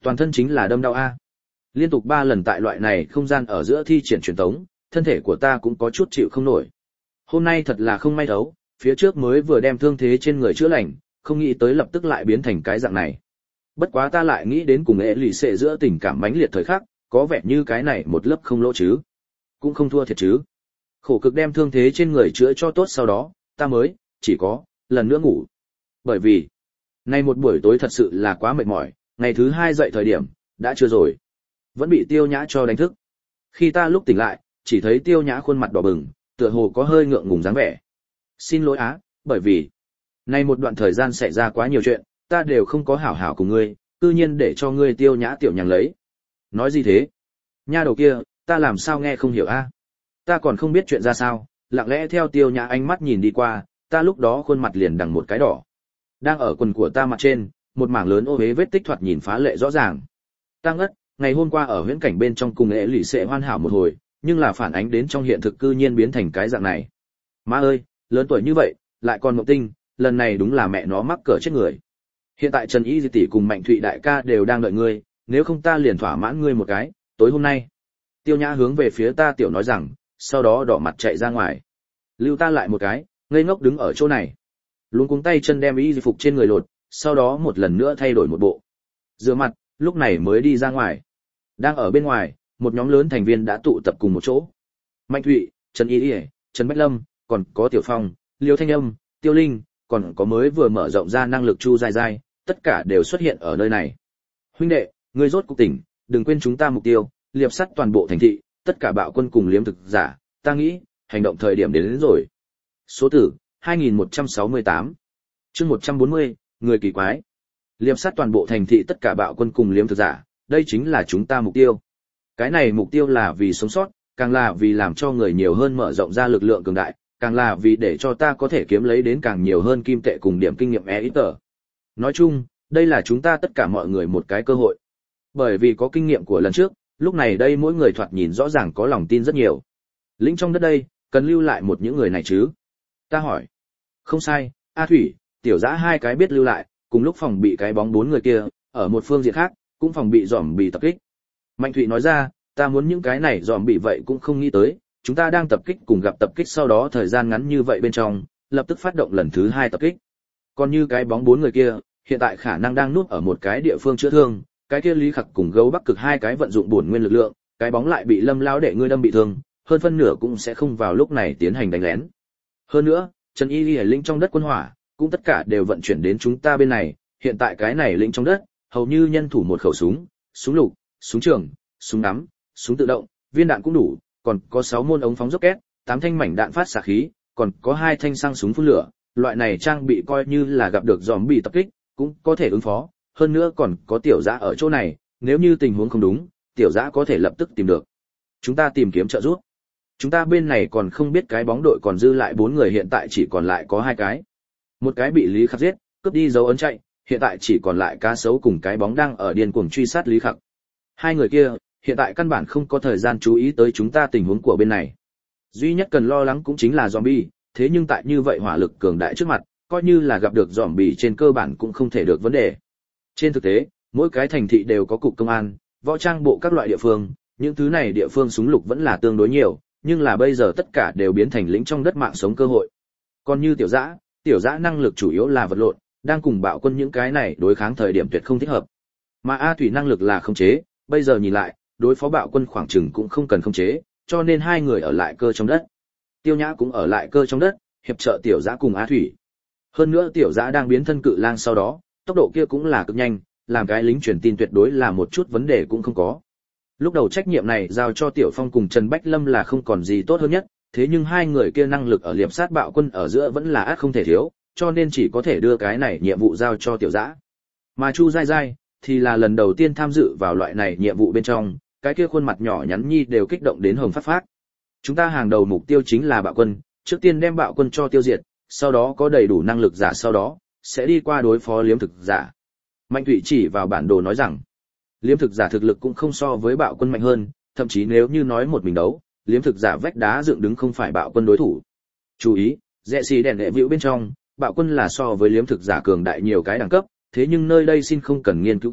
Toàn thân chính là đâm đau a. Liên tục ba lần tại loại này không gian ở giữa thi triển truyền tống, thân thể của ta cũng có chút chịu không nổi. Hôm nay thật là không may thấu, phía trước mới vừa đem thương thế trên người chữa lành, không nghĩ tới lập tức lại biến thành cái dạng này. Bất quá ta lại nghĩ đến cùng ế lì xệ giữa tình cảm mãnh liệt thời khắc, có vẻ như cái này một lớp không lỗ chứ. Cũng không thua thiệt chứ. Khổ cực đem thương thế trên người chữa cho tốt sau đó, ta mới, chỉ có, lần nữa ngủ. Bởi vì, nay một buổi tối thật sự là quá mệt mỏi, ngày thứ hai dậy thời điểm, đã chưa rồi. Vẫn bị Tiêu Nhã cho đánh thức. Khi ta lúc tỉnh lại, chỉ thấy Tiêu Nhã khuôn mặt đỏ bừng, tựa hồ có hơi ngượng ngùng dáng vẻ. Xin lỗi á, bởi vì, nay một đoạn thời gian xảy ra quá nhiều chuyện, ta đều không có hảo hảo cùng ngươi, tự nhiên để cho ngươi Tiêu Nhã tiểu nhàng lấy. Nói gì thế? Nha đầu kia, ta làm sao nghe không hiểu a? Ta còn không biết chuyện ra sao, lặng lẽ theo Tiêu Nhã ánh mắt nhìn đi qua, ta lúc đó khuôn mặt liền đằng một cái đỏ. Đang ở quần của ta mặt trên, một mảng lớn ô uế vết tích thoạt nhìn phá lệ rõ ràng. Ta ngất, ngày hôm qua ở huyễn cảnh bên trong cùng ế lì xệ hoàn hảo một hồi, nhưng là phản ánh đến trong hiện thực cư nhiên biến thành cái dạng này. Má ơi, lớn tuổi như vậy, lại còn mộng tinh, lần này đúng là mẹ nó mắc cỡ chết người. Hiện tại Trần Y Di tỷ cùng Mạnh Thụy đại ca đều đang đợi ngươi, nếu không ta liền thỏa mãn ngươi một cái, tối hôm nay. Tiêu Nhã hướng về phía ta tiểu nói rằng, sau đó đỏ mặt chạy ra ngoài. Lưu ta lại một cái, ngây ngốc đứng ở chỗ này. Luống cuống tay chân đem y phục trên người lột, sau đó một lần nữa thay đổi một bộ. Rửa mặt, lúc này mới đi ra ngoài. Đang ở bên ngoài, một nhóm lớn thành viên đã tụ tập cùng một chỗ. Mạnh Thụy, Trần Y Y, Trần Bách Lâm, còn có Tiểu Phong, Liêu Thanh Âm, Tiêu Linh, còn có mới vừa mở rộng ra năng lực Chu Giai Giai, tất cả đều xuất hiện ở nơi này. Huynh đệ, ngươi rốt cuộc tỉnh, đừng quên chúng ta mục tiêu, liệp sắt toàn bộ thành thị, tất cả bạo quân cùng liếm thực giả, ta nghĩ, hành động thời điểm đến, đến rồi. Số tử, hai nghìn một trăm sáu mươi tám. Chương một trăm bốn mươi, người kỳ quái. Liệp sắt toàn bộ thành thị tất cả bạo quân cùng liếm thực giả, đây chính là chúng ta mục tiêu. Cái này mục tiêu là vì sống sót, càng là vì làm cho người nhiều hơn mở rộng ra lực lượng cường đại, càng là vì để cho ta có thể kiếm lấy đến càng nhiều hơn kim tệ cùng điểm kinh nghiệm e ít tờ. Nói chung, đây là chúng ta tất cả mọi người một cái cơ hội. Bởi vì có kinh nghiệm của lần trước, lúc này đây mỗi người thoạt nhìn rõ ràng có lòng tin rất nhiều. Lĩnh trong đất đây, cần lưu lại một những người này chứ? Ta hỏi. Không sai, A Thủy, Tiểu Dã hai cái biết lưu lại, cùng lúc phòng bị cái bóng bốn người kia, ở một phương diện khác, cũng phòng bị giòm bị tập kích. Mạnh Thụy nói ra, ta muốn những cái này giòm bị vậy cũng không nghĩ tới, chúng ta đang tập kích cùng gặp tập kích sau đó thời gian ngắn như vậy bên trong, lập tức phát động lần thứ hai tập kích. Còn như cái bóng bốn người kia, hiện tại khả năng đang núp ở một cái địa phương chữa thương, cái kia Lý Khặc cùng Gấu Bắc Cực hai cái vận dụng bổn nguyên lực lượng, cái bóng lại bị Lâm lão đệ ngươi đâm bị thương, hơn phân nửa cũng sẽ không vào lúc này tiến hành đánh lén. Hơn nữa, Trần Y Lì lĩnh trong đất quân hỏa, cũng tất cả đều vận chuyển đến chúng ta bên này, hiện tại cái này lĩnh trong đất, hầu như nhân thủ một khẩu súng, súng lục, súng trường, súng nắm, súng tự động, viên đạn cũng đủ, còn có sáu môn ống phóng rocket, tám thanh mảnh đạn phát xạ khí, còn có hai thanh xăng súng phun lửa, loại này trang bị coi như là gặp được giòm bị tập kích, cũng có thể ứng phó, hơn nữa còn có Tiểu Dã ở chỗ này, nếu như tình huống không đúng, Tiểu Dã có thể lập tức tìm được. Chúng ta tìm kiếm trợ giúp. Chúng ta bên này còn không biết cái bóng đội còn dư lại bốn người, hiện tại chỉ còn lại có hai cái. Một cái bị Lý Khắc giết, cướp đi dấu ấn chạy, hiện tại chỉ còn lại cá sấu cùng cái bóng đang ở điên cuồng truy sát Lý Khắc. Hai người kia, hiện tại căn bản không có thời gian chú ý tới chúng ta tình huống của bên này. Duy nhất cần lo lắng cũng chính là zombie, thế nhưng tại như vậy hỏa lực cường đại trước mặt, coi như là gặp được zombie trên cơ bản cũng không thể được vấn đề. Trên thực tế, mỗi cái thành thị đều có cục công an, võ trang bộ các loại địa phương, những thứ này địa phương súng lục vẫn là tương đối nhiều, nhưng là bây giờ tất cả đều biến thành lĩnh trong đất mạng sống cơ hội. Còn như Tiểu Dã, Tiểu Dã năng lực chủ yếu là vật lộn, đang cùng bạo quân những cái này đối kháng thời điểm tuyệt không thích hợp. Mà A Thủy năng lực là khống chế, bây giờ nhìn lại, đối phó bạo quân khoảng chừng cũng không cần khống chế, cho nên hai người ở lại cơ trong đất. Tiêu Nhã cũng ở lại cơ trong đất, hiệp trợ Tiểu Dã cùng A Thủy. Hơn nữa Tiểu Dã đang biến thân cự lang sau đó, tốc độ kia cũng là cực nhanh, làm cái lính truyền tin tuyệt đối là một chút vấn đề cũng không có. Lúc đầu trách nhiệm này giao cho Tiểu Phong cùng Trần Bách Lâm là không còn gì tốt hơn nhất, thế nhưng hai người kia năng lực ở liệp sát bạo quân ở giữa vẫn là át không thể thiếu, cho nên chỉ có thể đưa cái này nhiệm vụ giao cho Tiểu Dã. Mà Chu Giai Giai thì là lần đầu tiên tham dự vào loại này nhiệm vụ bên trong, cái kia khuôn mặt nhỏ nhắn nhi đều kích động đến hồng phát phát. Chúng ta hàng đầu mục tiêu chính là bạo quân, trước tiên đem bạo quân cho tiêu diệt, sau đó có đầy đủ năng lực giả sau đó sẽ đi qua đối phó liếm thực giả. Mạnh Thụy chỉ vào bản đồ nói rằng, liếm thực giả thực lực cũng không so với bạo quân mạnh hơn, thậm chí nếu như nói một mình đấu, liếm thực giả vách đá dựng đứng không phải bạo quân đối thủ. Chú ý, rẽ xì đèn đệ vĩu bên trong, bạo quân là so với liếm thực giả cường đại nhiều cái đẳng cấp, thế nhưng nơi đây xin không cần nghiên cứu kỹ,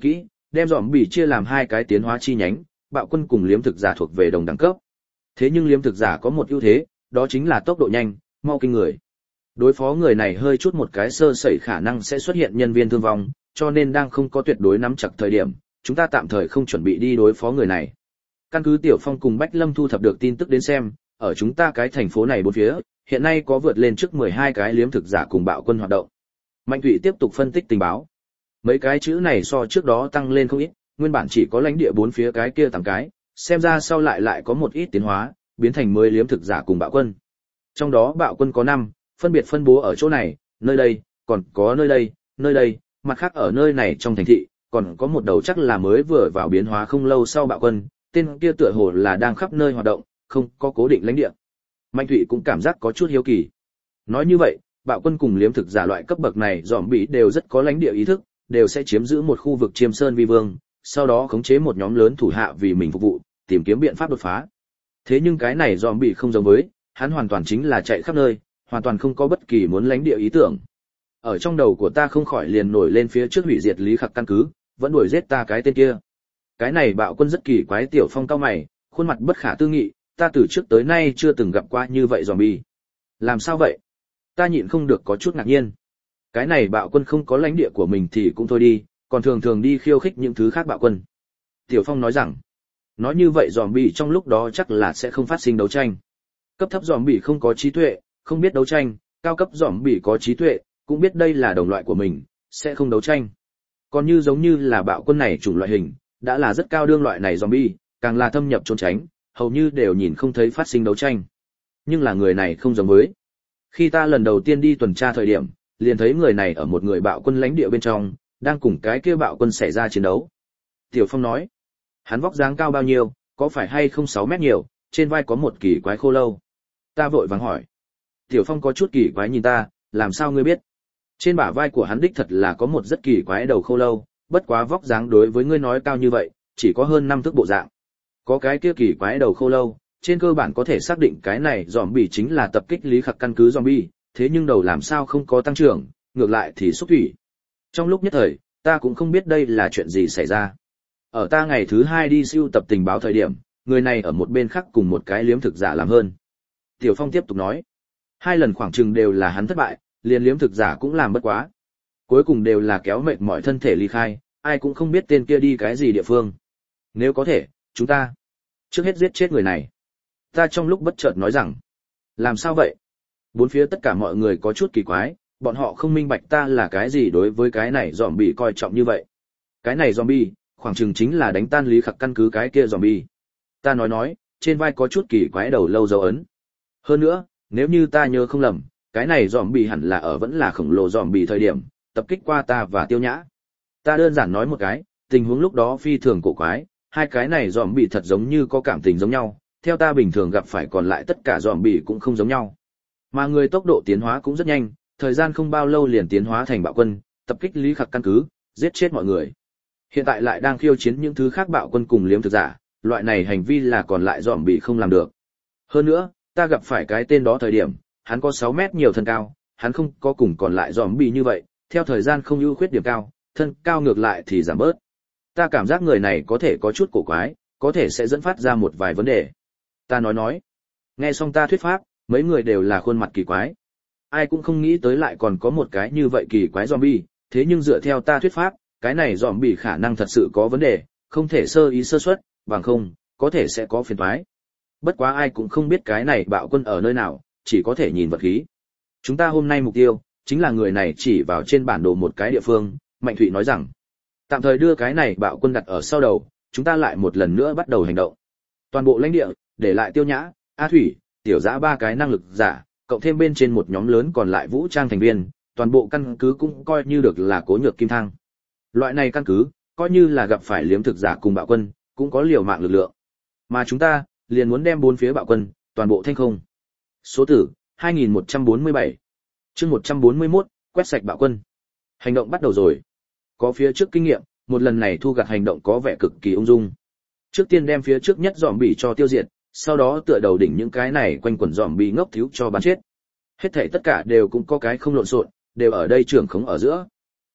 đem dòm bị chia làm hai cái tiến hóa chi nhánh, bạo quân cùng liếm thực giả thuộc về đồng đẳng cấp. Thế nhưng liếm thực giả có một ưu thế, đó chính là tốc độ nhanh, mau kinh người. Đối phó người này hơi chút một cái sơ sẩy khả năng sẽ xuất hiện nhân viên thương vong, cho nên đang không có tuyệt đối nắm chặt thời điểm, chúng ta tạm thời không chuẩn bị đi đối phó người này. Căn cứ Tiểu Phong cùng Bách Lâm thu thập được tin tức đến xem, ở chúng ta cái thành phố này bốn phía, hiện nay có vượt lên trước mười hai cái liếm thực giả cùng bạo quân hoạt động. Mạnh Thụy tiếp tục phân tích tình báo. Mấy cái chữ này so trước đó tăng lên không ít, nguyên bản chỉ có lãnh địa bốn phía cái kia tám cái, xem ra sau lại lại có một ít tiến hóa, biến thành mới liếm thực giả cùng bạo quân. Trong đó bạo quân có năm, phân biệt phân bố ở chỗ này, nơi đây, còn có nơi đây, nơi đây, mặt khác ở nơi này trong thành thị, còn có một đầu chắc là mới vừa vào biến hóa không lâu sau bạo quân, tên kia tựa hồ là đang khắp nơi hoạt động, không có cố định lãnh địa. Mạnh Thụy cũng cảm giác có chút hiếu kỳ. Nói như vậy, bạo quân cùng liếm thực giả loại cấp bậc này dòm bị đều rất có lãnh địa ý thức, đều sẽ chiếm giữ một khu vực Chiêm Sơn vi vương, sau đó khống chế một nhóm lớn thủ hạ vì mình phục vụ, tìm kiếm biện pháp đột phá. Thế nhưng cái này dòm bị không giống với, hắn hoàn toàn chính là chạy khắp nơi, hoàn toàn không có bất kỳ muốn lãnh địa ý tưởng. Ở trong đầu của ta không khỏi liền nổi lên phía trước hủy diệt Lý Khắc căn cứ, vẫn đuổi giết ta cái tên kia. Cái này bạo quân rất kỳ quái. Tiểu Phong cao mày, khuôn mặt bất khả tư nghị, ta từ trước tới nay chưa từng gặp qua như vậy zombie. Làm sao vậy? Ta nhịn không được có chút ngạc nhiên. Cái này bạo quân không có lãnh địa của mình thì cũng thôi đi, còn thường thường đi khiêu khích những thứ khác bạo quân. Tiểu Phong nói rằng, nói như vậy zombie trong lúc đó chắc là sẽ không phát sinh đấu tranh. Cấp thấp zombie không có trí tuệ, không biết đấu tranh, cao cấp zombie có trí tuệ, cũng biết đây là đồng loại của mình, sẽ không đấu tranh. Còn như giống như là bạo quân này chủng loại hình, đã là rất cao đương loại này zombie, càng là thâm nhập trốn tránh, hầu như đều nhìn không thấy phát sinh đấu tranh. Nhưng là người này không giống với. Khi ta lần đầu tiên đi tuần tra thời điểm, liền thấy người này ở một người bạo quân lãnh địa bên trong, đang cùng cái kia bạo quân xảy ra chiến đấu. Tiểu Phong nói, hắn vóc dáng cao bao nhiêu, có phải hay không sáu mét nhiều, trên vai có một kỳ quái khô lâu. Ta vội vàng hỏi. Tiểu Phong có chút kỳ quái nhìn ta, làm sao ngươi biết? Trên bả vai của hắn đích thật là có một rất kỳ quái đầu khô lâu, bất quá vóc dáng đối với ngươi nói cao như vậy, chỉ có hơn năm thước bộ dạng. Có cái kia kỳ quái đầu khô lâu, trên cơ bản có thể xác định cái này zombie chính là tập kích Lý Khắc căn cứ zombie, thế nhưng đầu làm sao không có tăng trưởng, ngược lại thì xúc thủy. Trong lúc nhất thời, ta cũng không biết đây là chuyện gì xảy ra. Ở ta ngày thứ hai đi sưu tập tình báo thời điểm, người này ở một bên khác cùng một cái liếm thực giả làm hơn. Tiểu Phong tiếp tục nói, hai lần khoảng chừng đều là hắn thất bại, liền liếm thực giả cũng làm bất quá. Cuối cùng đều là kéo mệt mỏi thân thể ly khai, ai cũng không biết tên kia đi cái gì địa phương. Nếu có thể, chúng ta trước hết giết chết người này. Ta trong lúc bất chợt nói rằng, làm sao vậy? Bốn phía tất cả mọi người có chút kỳ quái, bọn họ không minh bạch ta là cái gì đối với cái này zombie coi trọng như vậy. Cái này zombie, khoảng chừng chính là đánh tan Lý Khắc căn cứ cái kia zombie. Ta nói nói, trên vai có chút kỳ quái đầu lâu dấu ấn. Hơn nữa, nếu như ta nhớ không lầm, cái này zombie hẳn là ở vẫn là khổng lồ zombie thời điểm, tập kích qua ta và Tiêu Nhã. Ta đơn giản nói một cái, tình huống lúc đó phi thường cổ quái, hai cái này zombie thật giống như có cảm tình giống nhau, theo ta bình thường gặp phải còn lại tất cả zombie cũng không giống nhau. Mà người tốc độ tiến hóa cũng rất nhanh, thời gian không bao lâu liền tiến hóa thành bạo quân, tập kích Lý Khắc căn cứ, giết chết mọi người. Hiện tại lại đang khiêu chiến những thứ khác bạo quân cùng liếm thực giả, loại này hành vi là còn lại zombie không làm được. Hơn nữa, ta gặp phải cái tên đó thời điểm, hắn có sáu mét nhiều thân cao, hắn không có cùng còn lại zombie như vậy, theo thời gian không ưu khuyết điểm cao, thân cao ngược lại thì giảm bớt. Ta cảm giác người này có thể có chút cổ quái, có thể sẽ dẫn phát ra một vài vấn đề. Ta nói nói. Nghe xong ta thuyết pháp, mấy người đều là khuôn mặt kỳ quái. Ai cũng không nghĩ tới lại còn có một cái như vậy kỳ quái zombie, thế nhưng dựa theo ta thuyết pháp, cái này zombie khả năng thật sự có vấn đề, không thể sơ ý sơ suất, bằng không, có thể sẽ có phiền toái. Bất quá ai cũng không biết cái này bạo quân ở nơi nào, chỉ có thể nhìn vật khí. Chúng ta hôm nay mục tiêu, chính là người này chỉ vào trên bản đồ một cái địa phương, Mạnh Thụy nói rằng, tạm thời đưa cái này bạo quân đặt ở sau đầu, chúng ta lại một lần nữa bắt đầu hành động. Toàn bộ lãnh địa, để lại Tiêu Nhã, A Thủy, Tiểu Dã ba cái năng lực giả, cộng thêm bên trên một nhóm lớn còn lại vũ trang thành viên, toàn bộ căn cứ cũng coi như được là cố nhược kim thang. Loại này căn cứ, coi như là gặp phải liếm thực giả cùng bạo quân, cũng có liều mạng lực lượng. Mà chúng ta, liền muốn đem bốn phía bạo quân, toàn bộ thanh không. Số tử, hai nghìn một trăm bốn mươi bảy. Chương một trăm bốn mươi mốt, quét sạch bạo quân. Hành động bắt đầu rồi. Có phía trước kinh nghiệm, một lần này thu gặt hành động có vẻ cực kỳ ung dung. Trước tiên đem phía trước nhất zombie cho tiêu diệt, sau đó tựa đầu đỉnh những cái này quanh quẩn zombie ngốc thiếu cho bắn chết. Hết thảy tất cả đều cũng có cái không lộn xộn, đều ở đây trưởng khống ở giữa.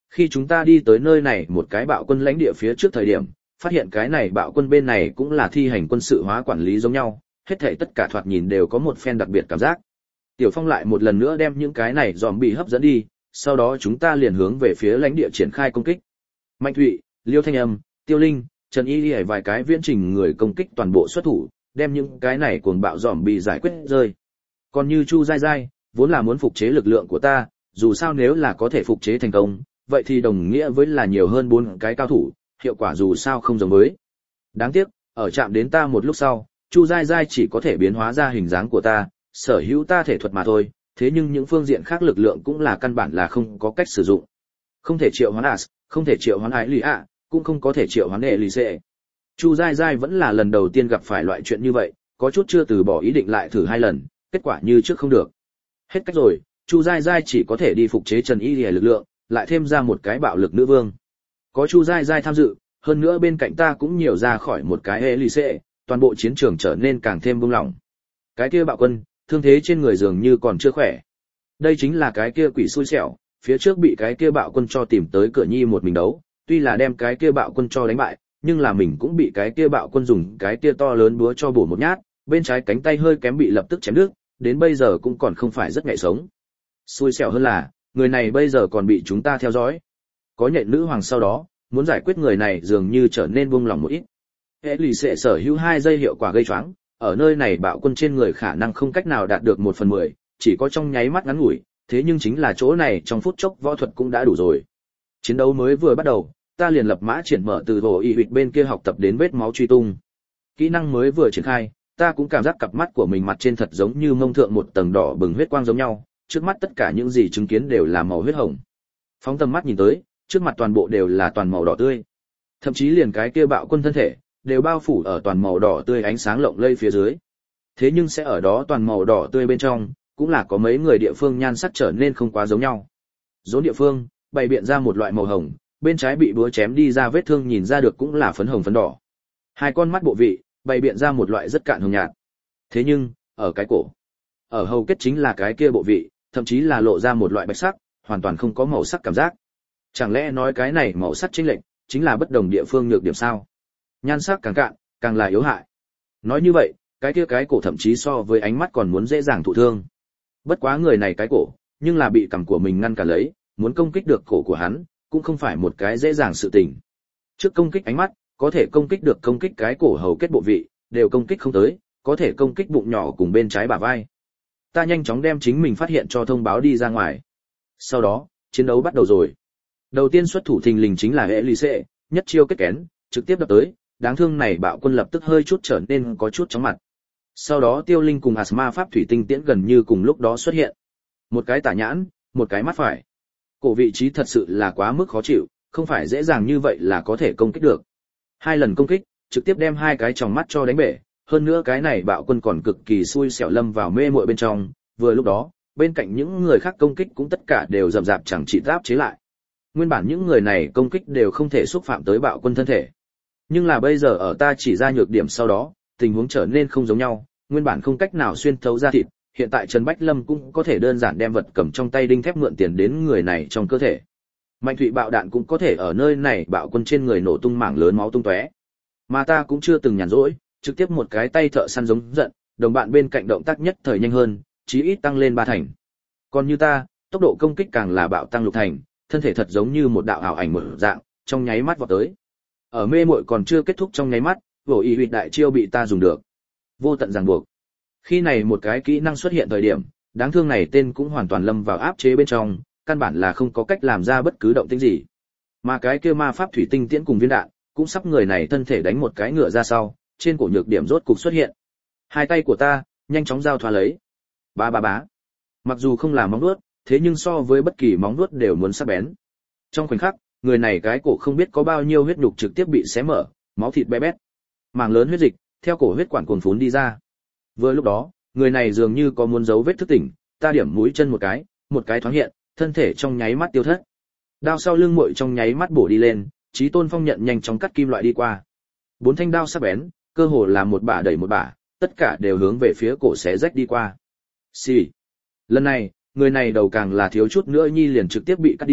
Khi chúng ta đi tới nơi này một cái bạo quân lãnh địa phía trước thời điểm, phát hiện cái này bạo quân bên này cũng là thi hành quân sự hóa quản lý giống nhau, hết thảy tất cả thoạt nhìn đều có một phen đặc biệt cảm giác. Tiểu Phong lại một lần nữa đem những cái này zombie hấp dẫn đi, sau đó chúng ta liền hướng về phía lãnh địa triển khai công kích. Mạnh Thụy, Liêu Thanh Âm, Tiêu Linh, Trần Y Lì vài cái viễn trình người công kích toàn bộ xuất thủ, đem những cái này cuồng bạo zombie giải quyết rơi. Còn như Chu Giai Giai, vốn là muốn phục chế lực lượng của ta, dù sao nếu là có thể phục chế thành công, vậy thì đồng nghĩa với là nhiều hơn bốn cái cao thủ, hiệu quả dù sao không giống với. Đáng tiếc, ở chạm đến ta một lúc sau, Chu Giai Giai chỉ có thể biến hóa ra hình dáng của ta, sở hữu ta thể thuật mà thôi, thế nhưng những phương diện khác lực lượng cũng là căn bản là không có cách sử dụng. Không thể triệu hoán As, không thể triệu hoán Ái Lì ạ, cũng không có thể triệu hoán Hệ Lì Xệ. Chu Giai Giai vẫn là lần đầu tiên gặp phải loại chuyện như vậy, có chút chưa từ bỏ ý định lại thử hai lần, kết quả như trước không được. Hết cách rồi, Chu Giai Giai chỉ có thể đi phục chế Trần Y Lì lực lượng, lại thêm ra một cái bạo lực nữ vương. Có Chu Giai Giai tham dự, hơn nữa bên cạnh ta cũng nhiều ra khỏi một cái Hệ Lì Xệ, toàn bộ chiến trường trở nên càng thêm buông lỏng. Cái kia bạo quân, thương thế trên người dường như còn chưa khỏe. Đây chính là cái kia quỷ xui xẻo, phía trước bị cái kia bạo quân cho tìm tới cửa nhi một mình đấu, tuy là đem cái kia bạo quân cho đánh bại, nhưng là mình cũng bị cái kia bạo quân dùng cái kia to lớn búa cho bổ một nhát, bên trái cánh tay hơi kém bị lập tức chém đứt, đến bây giờ cũng còn không phải rất nhạy sống. Xui xẻo hơn là, người này bây giờ còn bị chúng ta theo dõi. Có nhện nữ hoàng sau đó, muốn giải quyết người này dường như trở nên buông lỏng một ít. Hệ lì xệ sở hữu hai giây hiệu quả gây choáng, ở nơi này bạo quân trên người khả năng không cách nào đạt được một phần mười, chỉ có trong nháy mắt ngắn ngủi, thế nhưng chính là chỗ này trong phút chốc võ thuật cũng đã đủ rồi. Chiến đấu mới vừa bắt đầu, ta liền lập mã triển mở từ hồ y huyệt bên kia học tập đến vết máu truy tung. Kỹ năng mới vừa triển khai, ta cũng cảm giác cặp mắt của mình mặt trên thật giống như mông thượng một tầng đỏ bừng huyết quang giống nhau, trước mắt tất cả những gì chứng kiến đều là màu huyết hồng. Phóng tầm mắt nhìn tới, trước mặt toàn bộ đều là toàn màu đỏ tươi. Thậm chí liền cái kia bạo quân thân thể đều bao phủ ở toàn màu đỏ tươi ánh sáng lộng lẫy phía dưới. Thế nhưng sẽ ở đó toàn màu đỏ tươi bên trong, cũng là có mấy người địa phương nhan sắc trở nên không quá giống nhau. Rốn địa phương, bày biện ra một loại màu hồng, bên trái bị búa chém đi ra vết thương nhìn ra được cũng là phấn hồng phấn đỏ. Hai con mắt bộ vị, bày biện ra một loại rất cạn hồng nhạt. Thế nhưng, ở cái cổ, ở hầu kết chính là cái kia bộ vị, thậm chí là lộ ra một loại bạch sắc, hoàn toàn không có màu sắc cảm giác. Chẳng lẽ nói cái này màu sắc chênh lệch, chính là bất đồng địa phương nhược điểm sao? Nhan sắc càng cạn, càng là yếu hại. Nói như vậy, cái kia cái cổ thậm chí so với ánh mắt còn muốn dễ dàng thụ thương. Bất quá người này cái cổ, nhưng là bị cằm của mình ngăn cản lấy, muốn công kích được cổ của hắn, cũng không phải một cái dễ dàng sự tình. Trước công kích ánh mắt, có thể công kích được công kích cái cổ hầu kết bộ vị, đều công kích không tới, có thể công kích bụng nhỏ cùng bên trái bả vai. Ta nhanh chóng đem chính mình phát hiện cho thông báo đi ra ngoài. Sau đó, chiến đấu bắt đầu rồi. Đầu tiên xuất thủ thình lình chính là Elise, nhất chiêu kết kén, trực tiếp đập tới, đáng thương này bạo quân lập tức hơi chút trở nên có chút chóng mặt. Sau đó Tiêu Linh cùng Asma pháp thủy tinh tiễn gần như cùng lúc đó xuất hiện. Một cái tả nhãn, một cái mắt phải. Cổ vị trí thật sự là quá mức khó chịu, không phải dễ dàng như vậy là có thể công kích được. Hai lần công kích, trực tiếp đem hai cái tròng mắt cho đánh bể, hơn nữa cái này bạo quân còn cực kỳ xui xẻo lâm vào mê muội bên trong, vừa lúc đó, bên cạnh những người khác công kích cũng tất cả đều rầm rạp chẳng trị áp chế lại. Nguyên bản những người này công kích đều không thể xúc phạm tới bạo quân thân thể. Nhưng là bây giờ ở ta chỉ ra nhược điểm sau đó, tình huống trở nên không giống nhau, nguyên bản không cách nào xuyên thấu ra thịt, hiện tại Trần Bách Lâm cũng có thể đơn giản đem vật cầm trong tay đinh thép mượn tiền đến người này trong cơ thể. Mạnh thụy bạo đạn cũng có thể ở nơi này bạo quân trên người nổ tung mảng lớn máu tung tóe. Mà ta cũng chưa từng nhàn rỗi, trực tiếp một cái tay thợ săn giống giận, đồng bạn bên cạnh động tác nhất thời nhanh hơn, chí ít tăng lên ba thành. Còn như ta, tốc độ công kích càng là bạo tăng lục thành, thân thể thật giống như một đạo ảo ảnh mở dạng, trong nháy mắt vọt tới. Ở mê muội còn chưa kết thúc trong nháy mắt, vô ý huyệt đại chiêu bị ta dùng được. Vô tận ràng buộc. Khi này một cái kỹ năng xuất hiện thời điểm, đáng thương này tên cũng hoàn toàn lâm vào áp chế bên trong, căn bản là không có cách làm ra bất cứ động tĩnh gì. Mà cái kia ma pháp thủy tinh tiễn cùng viên đạn, cũng sắp người này thân thể đánh một cái ngựa ra sau, trên cổ nhược điểm rốt cục xuất hiện. Hai tay của ta nhanh chóng giao thoa lấy. Ba ba bá. Mặc dù không là móng vuốt, thế nhưng so với bất kỳ móng vuốt đều muốn sắc bén. Trong khoảnh khắc, người này cái cổ không biết có bao nhiêu huyết nhục trực tiếp bị xé mở, máu thịt bé bét. Mảng lớn huyết dịch theo cổ huyết quản cuồn phún đi ra. Vừa lúc đó, người này dường như có muốn giấu vết thức tỉnh, ta điểm mũi chân một cái, một cái thoáng hiện, thân thể trong nháy mắt tiêu thất. Đao sau lưng muội trong nháy mắt bổ đi lên, Chí Tôn Phong nhận nhanh chóng cắt kim loại đi qua. Bốn thanh đao sắc bén, cơ hồ là một bả đẩy một bả, tất cả đều hướng về phía cổ xé rách đi qua. Xì. Lần này, người này đầu càng là thiếu chút nữa nhi liền trực tiếp bị cắt đi,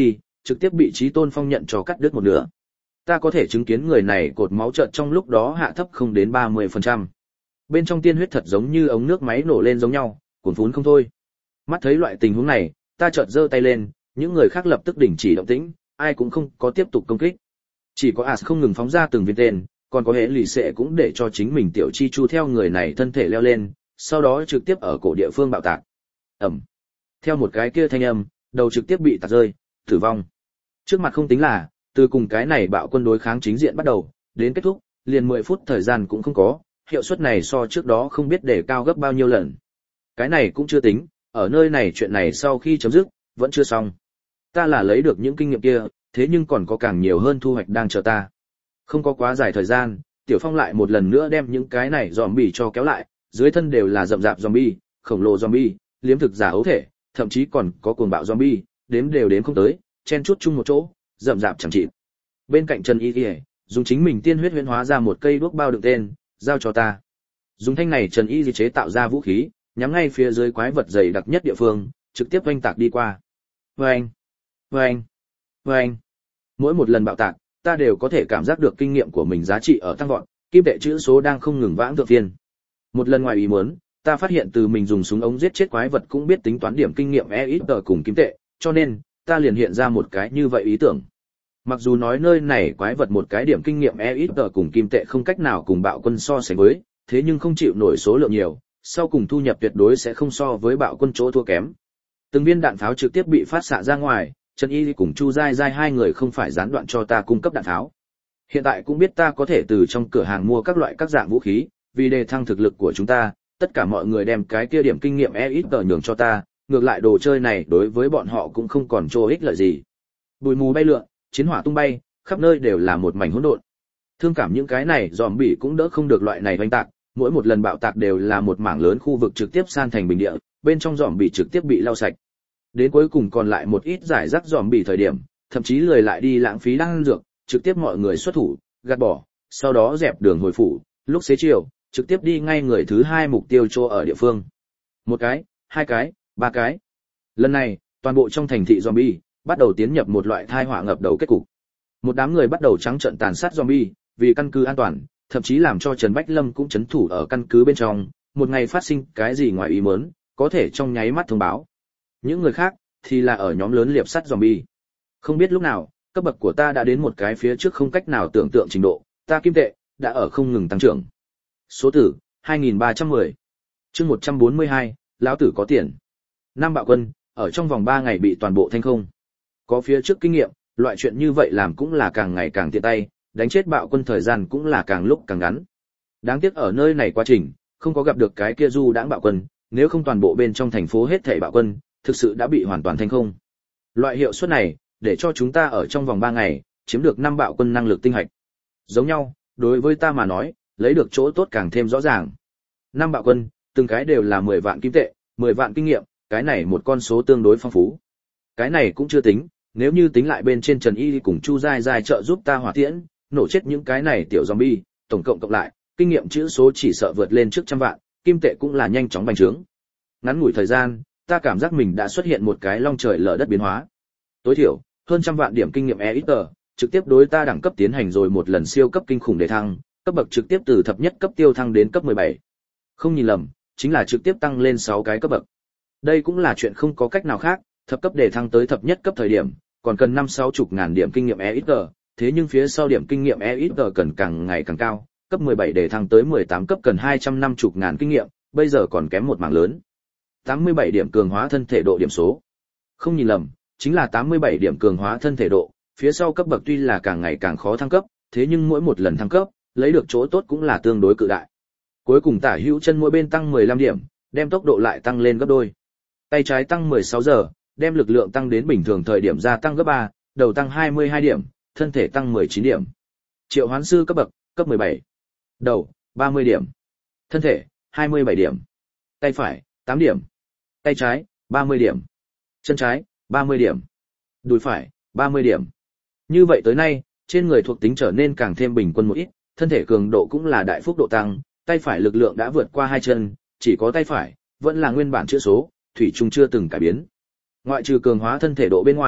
trực tiếp bị Chí Tôn Phong nhận cho cắt đứt một nửa. Ta có thể chứng kiến người này cột máu chợt trong lúc đó hạ thấp không đến ba mươi phần trăm. Bên trong tiên huyết thật giống như ống nước máy nổ lên giống nhau, cuồn phún không thôi. Mắt thấy loại tình huống này, ta chợt giơ tay lên, những người khác lập tức đình chỉ động tĩnh, ai cũng không có tiếp tục công kích. Chỉ có As không ngừng phóng ra từng viên tên, còn có hệ lì xệ cũng để cho chính mình tiểu chi chu theo người này thân thể leo lên, sau đó trực tiếp ở cổ địa phương bạo tạc. Ầm. Theo một cái kia thanh âm, đầu trực tiếp bị tạc rơi, tử vong. Trước mặt không tính là, từ cùng cái này bạo quân đối kháng chính diện bắt đầu, đến kết thúc, liền mười phút thời gian cũng không có, hiệu suất này so trước đó không biết để cao gấp bao nhiêu lần. Cái này cũng chưa tính, ở nơi này chuyện này sau khi chấm dứt, vẫn chưa xong. Ta là lấy được những kinh nghiệm kia, thế nhưng còn có càng nhiều hơn thu hoạch đang chờ ta. Không có quá dài thời gian, Tiểu Phong lại một lần nữa đem những cái này zombie cho kéo lại, dưới thân đều là rậm rạp zombie, khổng lồ zombie, liếm thực giả ấu thể, thậm chí còn có cuồng bạo zombie, đếm đều đếm không tới, chen chúc chung một chỗ, rậm rạp chẳng chịt. Bên cạnh Trần Y Y, dùng chính mình tiên huyết huyễn hóa ra một cây đuốc bao đựng tên, giao cho ta. Dùng thanh này Trần Y Y chế tạo ra vũ khí, nhắm ngay phía dưới quái vật dày đặc nhất địa phương, trực tiếp oanh tạc đi qua. Oanh, oanh, oanh. Mỗi một lần bạo tạc, ta đều có thể cảm giác được kinh nghiệm của mình giá trị ở tăng vọt, kim tệ chữ số đang không ngừng vãng thượng phiên. Một lần ngoài ý muốn, ta phát hiện từ mình dùng súng ống giết chết quái vật cũng biết tính toán điểm kinh nghiệm e ít tờ cùng kim tệ, cho nên ta liền hiện ra một cái như vậy ý tưởng. Mặc dù nói nơi này quái vật một cái điểm kinh nghiệm e ít tờ cùng kim tệ không cách nào cùng bạo quân so sánh với, thế nhưng không chịu nổi số lượng nhiều, sau cùng thu nhập tuyệt đối sẽ không so với bạo quân chỗ thua kém. Từng viên đạn pháo trực tiếp bị phát xạ ra ngoài, Trần Y cùng Chu Giai Giai hai người không phải gián đoạn cho ta cung cấp đạn pháo. Hiện tại cũng biết ta có thể từ trong cửa hàng mua các loại các dạng vũ khí, vì đề thăng thực lực của chúng ta, tất cả mọi người đem cái kia điểm kinh nghiệm e ít tờ nhường cho ta, ngược lại đồ chơi này đối với bọn họ cũng không còn chỗ ích lợi gì. Bụi mù bay lượn, chiến hỏa tung bay, khắp nơi đều là một mảnh hỗn độn. Thương cảm những cái này zombie cũng đỡ không được loại này oanh tạc, mỗi một lần bạo tạc đều là một mảng lớn khu vực trực tiếp san thành bình địa, bên trong zombie trực tiếp bị lau sạch. Đến cuối cùng còn lại một ít giải rác zombie thời điểm, thậm chí lười lại đi lãng phí đan dược, trực tiếp mọi người xuất thủ, gạt bỏ, sau đó dẹp đường hồi phủ, lúc xế chiều, trực tiếp đi ngay người thứ hai mục tiêu chỗ ở địa phương. Một cái, hai cái, ba cái. Lần này, toàn bộ trong thành thị zombie bắt đầu tiến nhập một loại thai họa ngập đầu kết cục. Một đám người bắt đầu trắng trợn tàn sát zombie, vì căn cứ an toàn, thậm chí làm cho Trần Bách Lâm cũng chấn thủ ở căn cứ bên trong, một ngày phát sinh cái gì ngoài ý muốn, có thể trong nháy mắt thông báo. Những người khác thì là ở nhóm lớn liệp sắt zombie. Không biết lúc nào, cấp bậc của ta đã đến một cái phía trước không cách nào tưởng tượng trình độ, ta kim tệ đã ở không ngừng tăng trưởng. Số tử hai nghìn ba trăm mười. Chương một trăm bốn mươi hai, lão tử có tiền. Năm bạo quân ở trong vòng ba ngày bị toàn bộ thanh không. Có phía trước kinh nghiệm, loại chuyện như vậy làm cũng là càng ngày càng tiện tay, đánh chết bạo quân thời gian cũng là càng lúc càng ngắn. Đáng tiếc ở nơi này quá trình, không có gặp được cái kia du đãng bạo quân, nếu không toàn bộ bên trong thành phố hết thảy bạo quân, thực sự đã bị hoàn toàn thanh không. Loại hiệu suất này, để cho chúng ta ở trong vòng ba ngày, chiếm được năm bạo quân năng lực tinh hạch. Giống nhau, đối với ta mà nói, lấy được chỗ tốt càng thêm rõ ràng. Năm bạo quân, từng cái đều là mười vạn kim tệ, mười vạn kinh nghiệm, cái này một con số tương đối phong phú. Cái này cũng chưa tính, nếu như tính lại bên trên Trần Y cùng Chu Giai Giai trợ giúp ta hỏa tiễn, nổ chết những cái này tiểu zombie, tổng cộng cộng lại, kinh nghiệm chữ số chỉ sợ vượt lên trước trăm vạn, kim tệ cũng là nhanh chóng bành trướng. Ngắn ngủi thời gian, ta cảm giác mình đã xuất hiện một cái long trời lở đất biến hóa. Tối thiểu, hơn trăm vạn điểm kinh nghiệm e ít tờ, trực tiếp đối ta đẳng cấp tiến hành rồi một lần siêu cấp kinh khủng đề thăng, cấp bậc trực tiếp từ thập nhất cấp tiêu thăng đến cấp mười bảy. Không nhìn lầm, chính là trực tiếp tăng lên sáu cái cấp bậc. Đây cũng là chuyện không có cách nào khác, thập cấp đề thăng tới thập nhất cấp thời điểm, còn cần năm sáu chục ngàn điểm kinh nghiệm e ít tờ, thế nhưng phía sau điểm kinh nghiệm e ít tờ cần càng ngày càng cao, cấp mười bảy đề thăng tới mười tám cấp cần hai trăm năm mươi ngàn kinh nghiệm, bây giờ còn kém một mảng lớn. tám mươi bảy điểm cường hóa thân thể độ điểm số. Không nhìn lầm, chính là tám mươi bảy điểm cường hóa thân thể độ, phía sau cấp bậc tuy là càng ngày càng khó thăng cấp, thế nhưng mỗi một lần thăng cấp, lấy được chỗ tốt cũng là tương đối cự đại. Cuối cùng tả hữu chân mỗi bên tăng mười lăm điểm, đem tốc độ lại tăng lên gấp đôi. Tay trái tăng mười sáu giờ, đem lực lượng tăng đến bình thường thời điểm gia tăng gấp ba, đầu tăng hai mươi hai điểm, thân thể tăng mười chín điểm. Triệu hoán sư cấp bậc, cấp mười bảy. Đầu, ba mươi điểm. Thân thể, hai mươi bảy điểm. Tay phải, tám điểm. Tay trái, ba mươi điểm. Chân trái, ba mươi điểm. Đùi phải, ba mươi điểm. Như vậy tới nay, trên người thuộc tính trở nên càng thêm bình quân một ít, thân thể cường độ cũng là đại phúc độ tăng, tay phải lực lượng đã vượt qua hai chân, chỉ có tay phải, vẫn là nguyên bản chữ số, thủy chung chưa từng cải biến. Ngoại trừ cường hóa thân thể độ bên ngoài,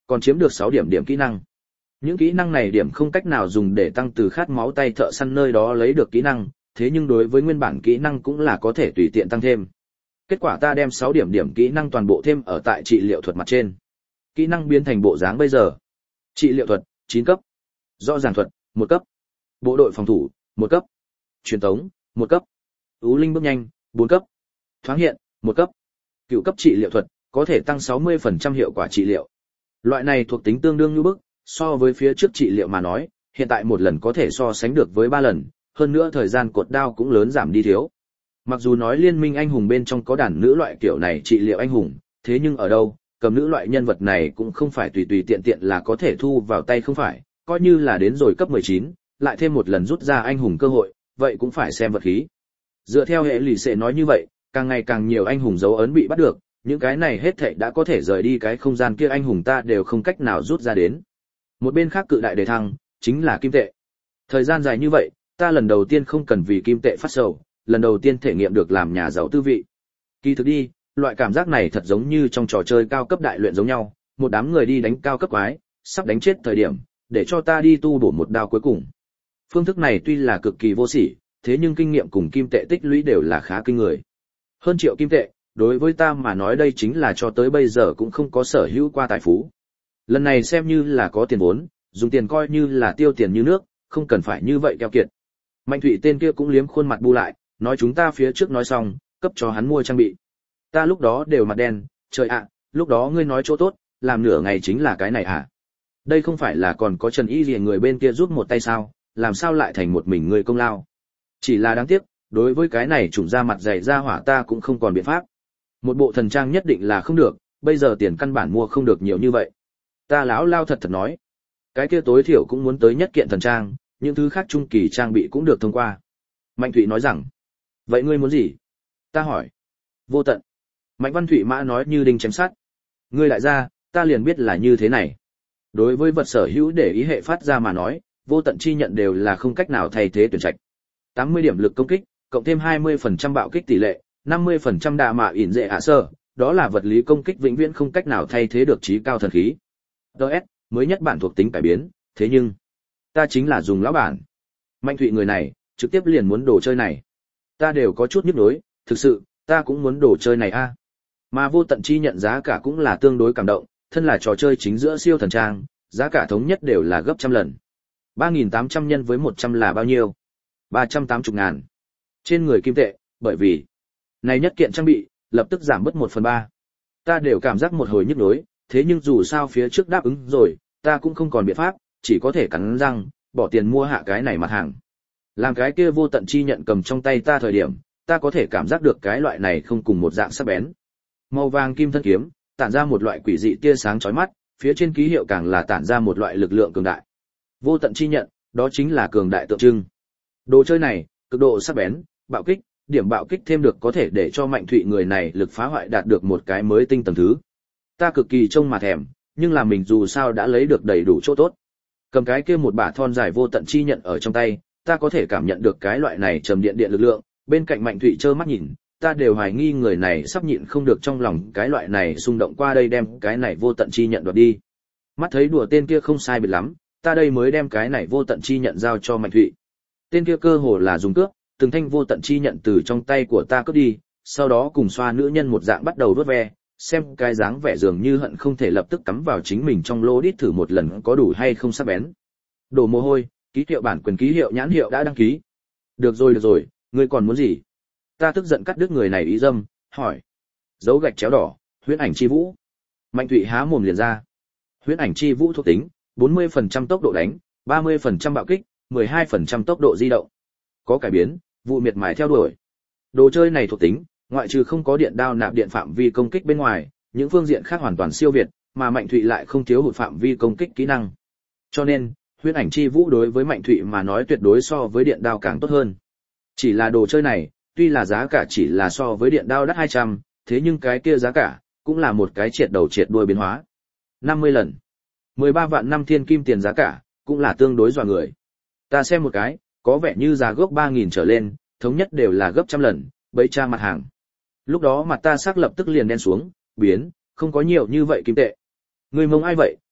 còn chiếm được sáu điểm điểm kỹ năng. Những kỹ năng này điểm không cách nào dùng để tăng từ khát máu tay thợ săn nơi đó lấy được kỹ năng, thế nhưng đối với nguyên bản kỹ năng cũng là có thể tùy tiện tăng thêm. Kết quả ta đem sáu điểm điểm kỹ năng toàn bộ thêm ở tại trị liệu thuật mặt trên. Kỹ năng biến thành bộ dáng bây giờ. Trị liệu thuật, chín cấp. Rõ ràng thuật, một cấp. Bộ đội phòng thủ, một cấp. Truyền tống, một cấp. Ú linh bước nhanh, bốn cấp. Thoáng hiện, một cấp. Cựu cấp trị liệu thuật, có thể tăng sáu mươi phần trăm hiệu quả trị liệu. Loại này thuộc tính tương đương như bức, so với phía trước trị liệu mà nói, hiện tại một lần có thể so sánh được với ba lần, hơn nữa thời gian cột đao cũng lớn giảm đi thiếu. Mặc dù nói liên minh anh hùng bên trong có đàn nữ loại kiểu này trị liệu anh hùng, thế nhưng ở đâu, cầm nữ loại nhân vật này cũng không phải tùy tùy tiện tiện là có thể thu vào tay không phải, coi như là đến rồi cấp mười chín, lại thêm một lần rút ra anh hùng cơ hội, vậy cũng phải xem vật khí. Dựa theo hệ lì sẽ nói như vậy, càng ngày càng nhiều anh hùng dấu ấn bị bắt được, những cái này hết thảy đã có thể rời đi cái không gian kia anh hùng ta đều không cách nào rút ra đến. Một bên khác cự đại đề thăng, chính là kim tệ. Thời gian dài như vậy, ta lần đầu tiên không cần vì kim tệ phát sầu, lần đầu tiên thể nghiệm được làm nhà giàu tư vị. Kỳ thực đi, loại cảm giác này thật giống như trong trò chơi cao cấp đại luyện giống nhau, một đám người đi đánh cao cấp quái, sắp đánh chết thời điểm, để cho ta đi tu bổ một đao cuối cùng. Phương thức này tuy là cực kỳ vô sỉ, thế nhưng kinh nghiệm cùng kim tệ tích lũy đều là khá kinh người. Hơn triệu kim tệ, đối với ta mà nói đây chính là cho tới bây giờ cũng không có sở hữu qua tài phú. Lần này xem như là có tiền vốn, dùng tiền coi như là tiêu tiền như nước, không cần phải như vậy keo kiệt. Mạnh Thụy tên kia cũng liếm khuôn mặt bu lại, nói chúng ta phía trước nói xong, cấp cho hắn mua trang bị. Ta lúc đó đều mặt đen, trời ạ, lúc đó ngươi nói chỗ tốt, làm nửa ngày chính là cái này à? Đây không phải là còn có Trần Y Liễu người bên kia giúp một tay sao, làm sao lại thành một mình ngươi công lao? Chỉ là đáng tiếc, đối với cái này trùng ra mặt dày ra hỏa ta cũng không còn biện pháp. Một bộ thần trang nhất định là không được, bây giờ tiền căn bản mua không được nhiều như vậy. Ta lão lao thật thật nói, cái kia tối thiểu cũng muốn tới nhất kiện thần trang, những thứ khác trung kỳ trang bị cũng được thông qua. Mạnh Thụy nói rằng, vậy ngươi muốn gì? Ta hỏi. Vô tận. Mạnh Văn Thụy mã nói như đinh chém sắt. Ngươi lại ra, ta liền biết là như thế này. Đối với vật sở hữu để ý hệ phát ra mà nói, vô tận chi nhận đều là không cách nào thay thế tuyển trạch. tám mươi điểm lực công kích, cộng thêm hai mươi phần trăm bạo kích tỷ lệ, năm mươi phần trăm đạ mạ ỉn dệ hạ sơ, đó là vật lý công kích vĩnh viễn không cách nào thay thế được trí cao thần khí. đê ét, mới nhất bản thuộc tính cải biến, thế nhưng ta chính là dùng lão bản. Mạnh Thụy người này, trực tiếp liền muốn đồ chơi này. Ta đều có chút nhức nhối, thực sự, ta cũng muốn đồ chơi này a. Mà vô tận chi nhận giá cả cũng là tương đối cảm động, thân là trò chơi chính giữa siêu thần trang, giá cả thống nhất đều là gấp trăm lần. ba nghìn tám trăm nhân với một trăm là bao nhiêu? ba trăm tám mươi ngàn. Trên người kim tệ, bởi vì này nhất kiện trang bị, lập tức giảm bớt một phần ba. Ta đều cảm giác một hồi nhức nhối, thế nhưng dù sao phía trước đáp ứng rồi, ta cũng không còn biện pháp, chỉ có thể cắn răng, bỏ tiền mua hạ cái này mặt hàng. Làm cái kia vô tận chi nhận cầm trong tay ta thời điểm, ta có thể cảm giác được cái loại này không cùng một dạng sắc bén. Màu vàng kim thân kiếm, tản ra một loại quỷ dị tia sáng chói mắt, phía trên ký hiệu càng là tản ra một loại lực lượng cường đại. Vô tận chi nhận, đó chính là cường đại tượng trưng. Đồ chơi này, cực độ sắc bén, bạo kích, điểm bạo kích thêm được có thể để cho Mạnh Thụy người này lực phá hoại đạt được một cái mới tinh tầng thứ. Ta cực kỳ trông mà thèm, nhưng là mình dù sao đã lấy được đầy đủ chỗ tốt. Cầm cái kia một bả thon dài vô tận chi nhận ở trong tay, ta có thể cảm nhận được cái loại này trầm điện điện lực lượng, bên cạnh Mạnh Thụy trơ mắt nhìn, ta đều hoài nghi người này sắp nhịn không được trong lòng cái loại này xung động qua đây đem cái này vô tận chi nhận đoạt đi. Mắt thấy đùa tên kia không sai biệt lắm, ta đây mới đem cái này vô tận chi nhận giao cho Mạnh Thụy. Tên kia cơ hồ là dùng cướp, từng thanh vô tận chi nhận từ trong tay của ta cướp đi, sau đó cùng xoa nữ nhân một dạng bắt đầu đốt ve, xem cái dáng vẻ dường như hận không thể lập tức cắm vào chính mình trong lô đít thử một lần có đủ hay không sắc bén. Đổ mồ hôi, ký hiệu bản quyền ký hiệu nhãn hiệu đã đăng ký. Được rồi được rồi, ngươi còn muốn gì? Ta tức giận cắt đứt người này ý dâm, hỏi. Dấu gạch chéo đỏ, huyễn ảnh chi vũ. Mạnh Thụy há mồm liền ra. Huyễn ảnh chi vũ thuộc tính, bốn mươi phần trăm tốc độ đánh, ba mươi phần trăm bạo kích, mười hai phần trăm tốc độ di động. Có cải biến, vụ miệt mài theo đuổi. Đồ chơi này thuộc tính, ngoại trừ không có điện đao nạp điện phạm vi công kích bên ngoài, những phương diện khác hoàn toàn siêu việt, mà Mạnh Thụy lại không thiếu hụt phạm vi công kích kỹ năng. Cho nên, huyễn ảnh chi vũ đối với Mạnh Thụy mà nói tuyệt đối so với điện đao càng tốt hơn. Chỉ là đồ chơi này, tuy là giá cả chỉ là so với điện đao đắt hai trăm, thế nhưng cái kia giá cả cũng là một cái triệt đầu triệt đuôi biến hóa. năm mươi lần. mười ba vạn năm thiên kim tiền giá cả, cũng là tương đối dọa người. Ta xem một cái, có vẻ như giá gốc ba nghìn trở lên, thống nhất đều là gấp trăm lần, bấy tra mặt hàng. Lúc đó mặt ta sắc lập tức liền đen xuống, biến, không có nhiều như vậy kim tệ. Người mông ai vậy,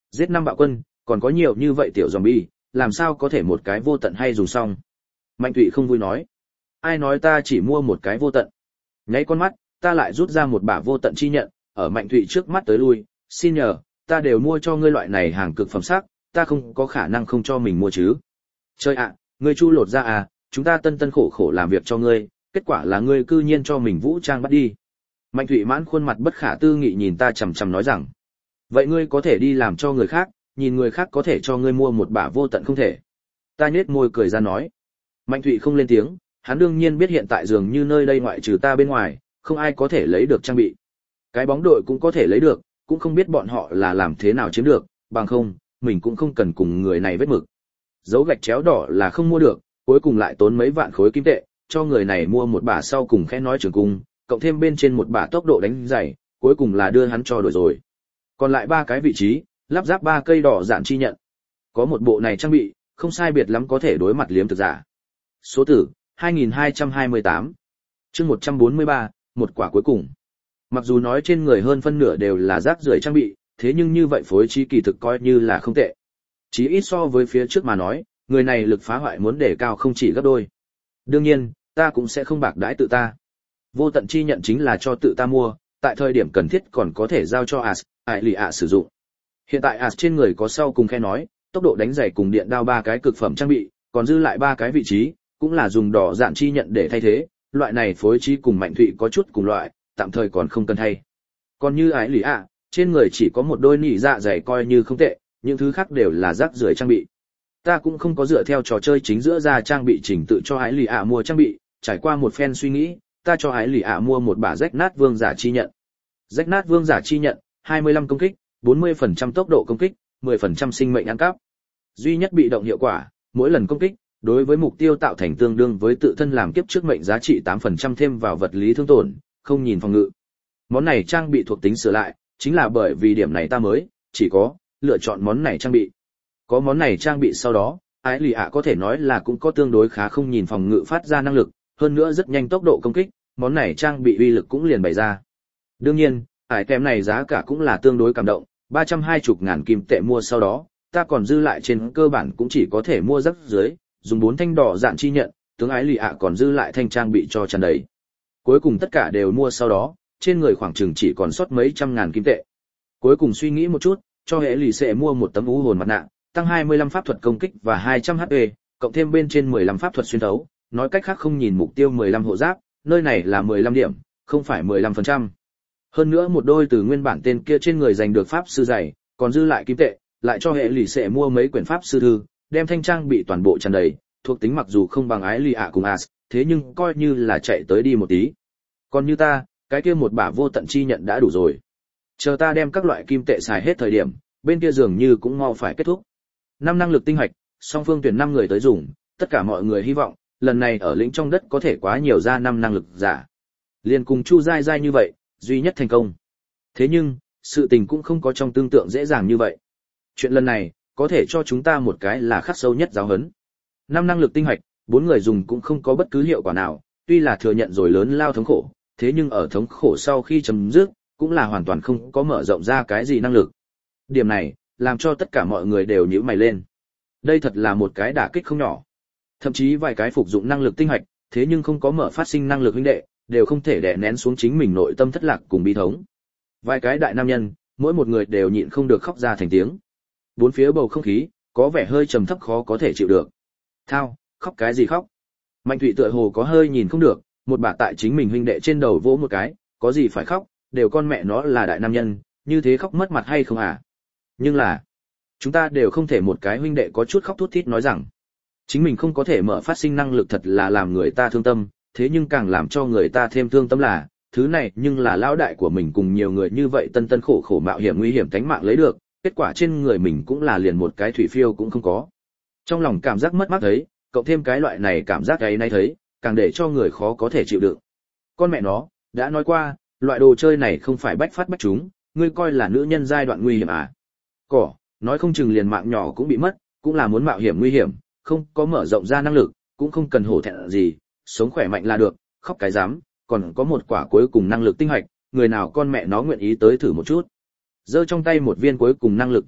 Giết năm bạo quân, còn có nhiều như vậy tiểu zombie, làm sao có thể một cái vô tận hay dùng xong. Mạnh Thụy không vui nói. Ai nói ta chỉ mua một cái vô tận. Nháy con mắt, ta lại rút ra một bả vô tận chi nhận, ở Mạnh Thụy trước mắt tới lui, xin nhờ, ta đều mua cho ngươi loại này hàng cực phẩm sắc, ta không có khả năng không cho mình mua chứ. Chơi ạ, ngươi chu lột ra à, chúng ta tân tân khổ khổ làm việc cho ngươi, kết quả là ngươi cư nhiên cho mình vũ trang bắt đi. Mạnh Thụy mãn khuôn mặt bất khả tư nghị nhìn ta chằm chằm nói rằng, vậy ngươi có thể đi làm cho người khác, nhìn người khác có thể cho ngươi mua một bả vô tận không thể. Ta nhếch môi cười ra nói. Mạnh Thụy không lên tiếng, hắn đương nhiên biết hiện tại dường như nơi đây ngoại trừ ta bên ngoài, không ai có thể lấy được trang bị. Cái bóng đội cũng có thể lấy được, cũng không biết bọn họ là làm thế nào chiếm được, bằng không, mình cũng không cần cùng người này vết mực. Dấu gạch chéo đỏ là không mua được, cuối cùng lại tốn mấy vạn khối kim tệ, cho người này mua một bả sau cùng khẽ nói trường cung, cộng thêm bên trên một bả tốc độ đánh dày, cuối cùng là đưa hắn cho đổi rồi. Còn lại ba cái vị trí, lắp ráp ba cây đỏ dạn chi nhận. Có một bộ này trang bị, không sai biệt lắm có thể đối mặt liếm thực giả. Số tử, hai nghìn hai trăm hai mươi tám. Chương một trăm bốn mươi ba, một quả cuối cùng. Mặc dù nói trên người hơn phân nửa đều là rác rưởi trang bị, thế nhưng như vậy phối trí kỳ thực coi như là không tệ. Chí ít so với phía trước mà nói, người này lực phá hoại muốn đề cao không chỉ gấp đôi. Đương nhiên, ta cũng sẽ không bạc đãi tự ta. Vô tận chi nhận chính là cho tự ta mua, tại thời điểm cần thiết còn có thể giao cho As, Ai Lì ạ sử dụng. Hiện tại As trên người có sau cùng khe nói, tốc độ đánh giày cùng điện đao ba cái cực phẩm trang bị, còn dư lại ba cái vị trí, cũng là dùng đỏ dạn chi nhận để thay thế, loại này phối trí cùng Mạnh Thụy có chút cùng loại, tạm thời còn không cần thay. Còn như Ái Lì ạ, trên người chỉ có một đôi nỉ dạ giày coi như không tệ, những thứ khác đều là rác rưởi trang bị. Ta cũng không có dựa theo trò chơi chính giữa ra trang bị chỉnh tự cho Ái Lì ạ mua trang bị, trải qua một phen suy nghĩ, ta cho Ái Lì ạ mua một bả rách nát vương giả chi nhận. Rách nát vương giả chi nhận, hai mươi lăm công kích, bốn mươi phần trăm tốc độ công kích, mười phần trăm sinh mệnh ăn cắp. Duy nhất bị động hiệu quả, mỗi lần công kích, đối với mục tiêu tạo thành tương đương với tự thân làm kiếp trước mệnh giá trị tám phần trăm thêm vào vật lý thương tổn, không nhìn phòng ngự. Món này trang bị thuộc tính sửa lại, chính là bởi vì điểm này ta mới, chỉ có, lựa chọn món này trang bị. Có món này trang bị sau đó, Ái Lì ạ có thể nói là cũng có tương đối khá không nhìn phòng ngự phát ra năng lực, hơn nữa rất nhanh tốc độ công kích, món này trang bị uy lực cũng liền bày ra. Đương nhiên, ải tem này giá cả cũng là tương đối cảm động, ba trăm hai mươi ngàn kim tệ mua sau đó, ta còn dư lại trên cơ bản cũng chỉ có thể mua rắc dưới, dùng bốn thanh đỏ dạn chi nhận, tướng Ái Lì ạ còn dư lại thanh trang bị cho tràn đầy. Cuối cùng tất cả đều mua sau đó, trên người khoảng chừng chỉ còn sót mấy trăm ngàn kim tệ. Cuối cùng suy nghĩ một chút, cho hệ lì sẽ mua một tấm u hồn mặt nạ, tăng hai mươi lăm pháp thuật công kích và hai trăm hát pê, cộng thêm bên trên mười lăm pháp thuật xuyên thấu, nói cách khác không nhìn mục tiêu mười lăm hộ giáp, nơi này là mười lăm điểm, không phải mười lăm phần trăm. Hơn nữa một đôi từ nguyên bản tên kia trên người giành được pháp sư giày, còn dư lại kim tệ, lại cho hệ lì sẽ mua mấy quyển pháp sư thư, đem thanh trang bị toàn bộ tràn đầy, thuộc tính mặc dù không bằng Ái Lì ạ cùng As, thế nhưng coi như là chạy tới đi một tí. Còn như ta, cái kia một bả vô tận chi nhận đã đủ rồi. Chờ ta đem các loại kim tệ xài hết thời điểm, bên kia dường như cũng mau phải kết thúc. Năm năng lực tinh hạch, song phương tuyển năm người tới dùng, tất cả mọi người hy vọng, lần này ở lĩnh trong đất có thể quá nhiều ra năm năng lực giả. Liên cùng Chu Giai Giai như vậy, duy nhất thành công. Thế nhưng, sự tình cũng không có trong tương tượng dễ dàng như vậy. Chuyện lần này, có thể cho chúng ta một cái là khắc sâu nhất giáo huấn. Năm năng lực tinh hạch, bốn người dùng cũng không có bất cứ hiệu quả nào, tuy là thừa nhận rồi lớn lao thống khổ, thế nhưng ở thống khổ sau khi chấm dứt, cũng là hoàn toàn không có mở rộng ra cái gì năng lực. Điểm này, làm cho tất cả mọi người đều nhíu mày lên. Đây thật là một cái đả kích không nhỏ. Thậm chí vài cái phục dụng năng lực tinh hạch, thế nhưng không có mở phát sinh năng lực huynh đệ, đều không thể đè nén xuống chính mình nội tâm thất lạc cùng bi thống. Vài cái đại nam nhân, mỗi một người đều nhịn không được khóc ra thành tiếng. Bốn phía bầu không khí, có vẻ hơi trầm thấp khó có thể chịu được. Thao, khóc cái gì khóc? Mạnh Thụy tựa hồ có hơi nhìn không được, một bà tại chính mình huynh đệ trên đầu vỗ một cái, có gì phải khóc, đều con mẹ nó là đại nam nhân, như thế khóc mất mặt hay không à? Nhưng là, chúng ta đều không thể một cái huynh đệ có chút khóc thút thít nói rằng, chính mình không có thể mở phát sinh năng lực thật là làm người ta thương tâm, thế nhưng càng làm cho người ta thêm thương tâm là, thứ này nhưng là lão đại của mình cùng nhiều người như vậy tân tân khổ khổ mạo hiểm nguy hiểm tánh mạng lấy được, kết quả trên người mình cũng là liền một cái thủy phiêu cũng không có. Trong lòng cảm giác mất mát thấy, cộng thêm cái loại này cảm giác ấy nay thấy, càng để cho người khó có thể chịu đựng. Con mẹ nó, đã nói qua, loại đồ chơi này không phải bách phát bách chúng, ngươi coi là nữ nhân giai đoạn nguy hiểm à? Cỏ, nói không chừng liền mạng nhỏ cũng bị mất, cũng là muốn mạo hiểm nguy hiểm, không có mở rộng ra năng lực, cũng không cần hổ thẹn gì, sống khỏe mạnh là được, khóc cái dám, còn có một quả cuối cùng năng lực tinh hạch, người nào con mẹ nó nguyện ý tới thử một chút. Giơ trong tay một viên cuối cùng năng lực tinh hạch,